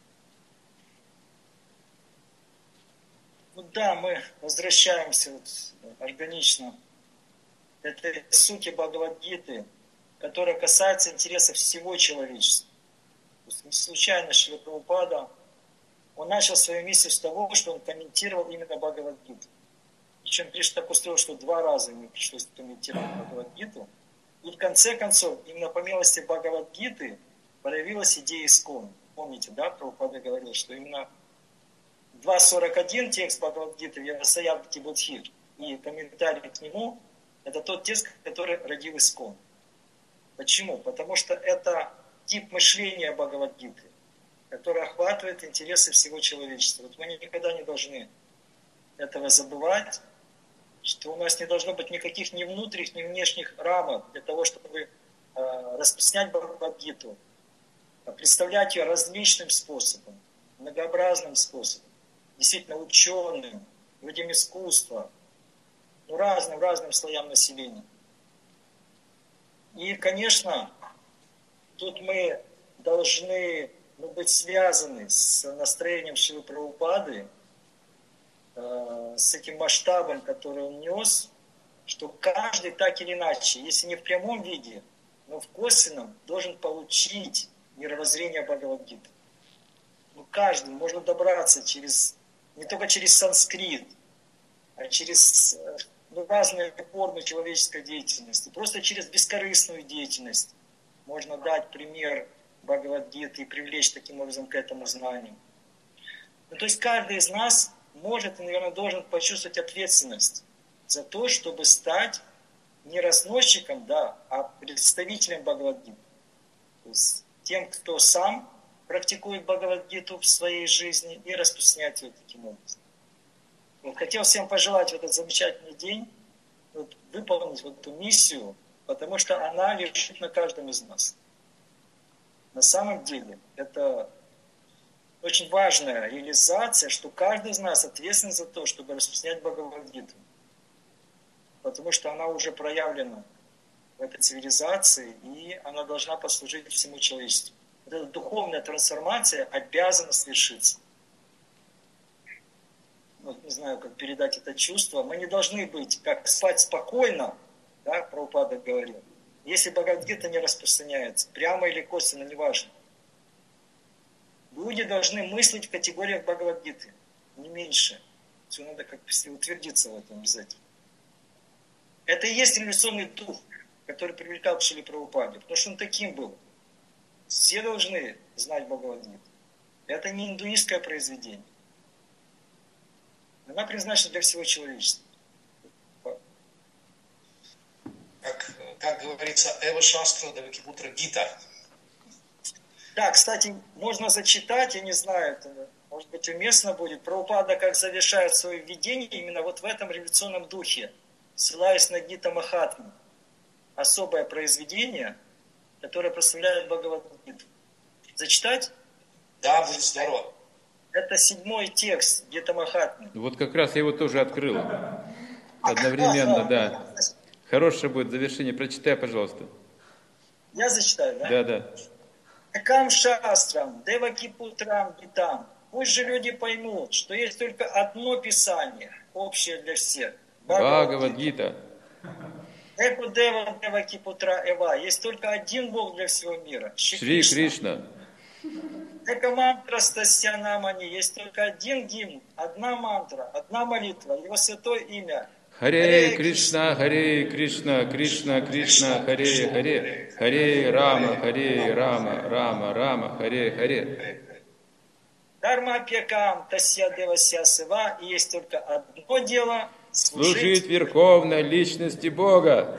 Ну да, мы возвращаемся вот органично к этой сути Бхагавад-гиты, которая касается интересов всего человечества. То есть не случайно Шрила Прабхупада, он начал свою миссию с того, что он комментировал именно Бхагавад-гиту. Причем Кришна так устроил, что 2 раза ему пришлось комментировать Бхагавад-гиту. И в конце концов, именно по милости Бхагавад-гиты появилась идея Искон. Помните, да, Прабхупада говорил, что именно 2.41 текст Бхагавад-гиты Вьясаядхи Будхи и комментарий к нему, это тот текст, который родил Искон. Почему? Потому что это тип мышления Бхагавад-гиты, который охватывает интересы всего человечества. Вот мы никогда не должны этого забывать, что у нас не должно быть никаких ни внутренних, ни внешних рамок для того, чтобы распространять Бхагавад-гиту, представлять ее различным способом, многообразным способом, действительно ученым, людям искусства, разным слоям населения. И, конечно, тут мы должны быть связаны с настроением Шрилы Прабхупады, с этим масштабом, который он нес, что каждый так или иначе, если не в прямом виде, но в косвенном, должен получить мировоззрение Бхагавад-гиты. Каждый можно добраться не только через санскрит, а через разные формы человеческой деятельности. Просто через бескорыстную деятельность можно дать пример Бхагавад-гиты и привлечь таким образом к этому знанию. То есть каждый из нас может и, наверное, должен почувствовать ответственность за то, чтобы стать не разносчиком, а представителем Бхагавад-гиты. То есть тем, кто сам практикует Бхагавад-гиту в своей жизни и распространяет ее таким образом. Хотел всем пожелать в этот замечательный день выполнить эту миссию, потому что она лежит на каждом из нас. На самом деле это очень важная реализация, что каждый из нас ответственен за то, чтобы распространять Бхагавад-гиту. Потому что она уже проявлена в этой цивилизации, и она должна послужить всему человечеству. Вот эта духовная трансформация обязана свершиться. Не знаю, как передать это чувство. Мы не должны быть, как спать спокойно, Прабхупада говорил, если Бхагавад-гита не распространяется, прямо или косвенно, неважно. Люди должны мыслить в категориях Бхагавад-гиты, не меньше. Все надо как-то утвердиться в этом обязательно. Это и есть революционный дух, который привлекал к Шриле Прабхупаде, потому что он таким был. Все должны знать Бхагавад-гиту. Это не индуистское произведение. Она предназначена для всего человечества.
Как говорится, Эва Шастра Давакипутра Гита.
Да, кстати, можно зачитать, я не знаю, это, может быть, уместно будет. Прабхупада как завершает свое введение именно вот в этом революционном духе, ссылаясь на Гита Махатму. Особое произведение, которое прославляет Бхагавад-гиту. Зачитать?
Да, будет здорово.
Это 7-й текст Гита Махатмы.
Вот как раз я его тоже открыл. Одновременно, да. Хорошее будет завершение. Прочитай, пожалуйста.
Я зачитаю, да?
Да, да.
Экам шастрам, девакипутрам гитам. Пусть же люди поймут, что есть только одно писание, общее для всех.
Бхагавад-гита.
Эху Дева Дева Кипутра Эва. Есть только один Бог для всего мира.
Шри Кришна.
Эка мантра Стасьянамани. Есть только один гимн, одна мантра, одна молитва, его святое имя.
Харе Кришна, Харе Кришна, Кришна Кришна, Харе Харе, Харе Рама, Рама Рама, Харе Харе.
Дарма Пекам Тасья Девасья Сева. И есть только одно дело —
служить верховной личности Бога.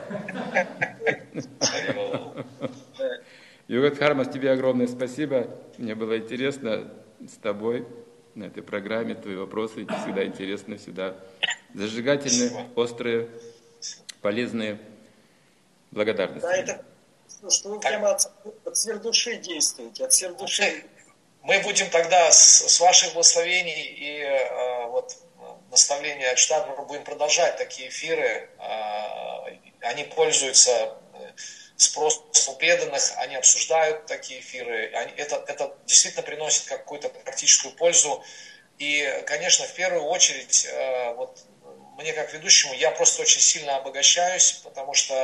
Йогадхарма, тебе огромное спасибо. Мне было интересно с тобой на этой программе. Твои вопросы всегда интересны, всегда зажигательные, острые, полезные. Благодарность.
Да, это что вы прямо от сверхдуши действуете, от сверхдуши.
Мы будем тогда с ваших благословений и вот наставления Ачтамры будем продолжать такие эфиры. Они пользуются спросом у преданных, они обсуждают такие эфиры. Это действительно приносит какую-то практическую пользу. И, конечно, в первую очередь, вот мне как ведущему, я просто очень сильно обогащаюсь, потому что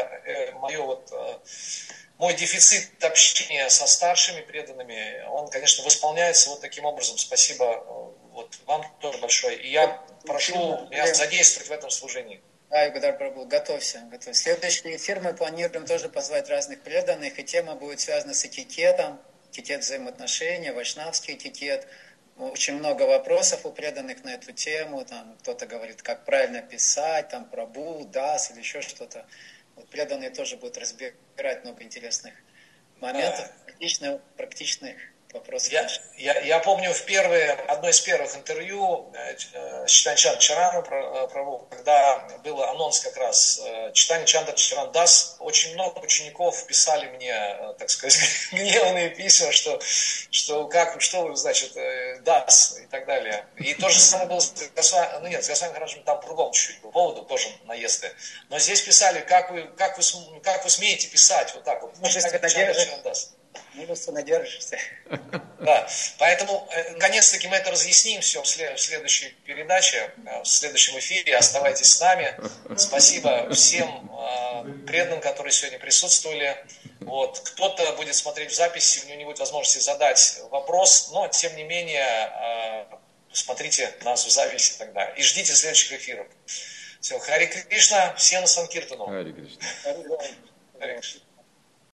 мой дефицит общения со старшими преданными, он, конечно, восполняется вот таким образом. Спасибо вот вам тоже большое. И я прошу меня задействовать в этом служении.
Да, Югадар Прабху, готовься. Следующий эфир мы планируем тоже позвать разных преданных, и тема будет связана с этикетом, этикет взаимоотношений, вайшнавский этикет. Очень много вопросов у преданных на эту тему. Там кто-то говорит, как правильно писать, там Прабху, Дас или еще что-то. Вот преданные тоже будут разбирать много интересных моментов, практичных вопросов.
Я помню одно из первых интервью Чайтанья Чандра Чарана Прабху, когда был анонс как раз Чайтанья Чандра Чаран Дас, очень много учеников писали мне, так сказать, гневные письма, что вы, значит, Дас и так далее. И то же самое было с Госвами Махараджем, там по другому чуть-чуть по поводу тоже наезды. Но здесь писали, как вы смеете писать вот так вот.
Милостью надержишься.
Да, поэтому, наконец-таки, мы это разъясним все в следующей передаче, в следующем эфире. Оставайтесь с нами. Спасибо всем преданным, которые сегодня присутствовали. Вот. Кто-то будет смотреть в записи, у него не будет возможности задать вопрос, но, тем не менее, смотрите нас в записи тогда. И ждите следующих эфиров. Все, Харе Кришна, все на Санкиртану.
Харе Кришна.
Харе Кришна.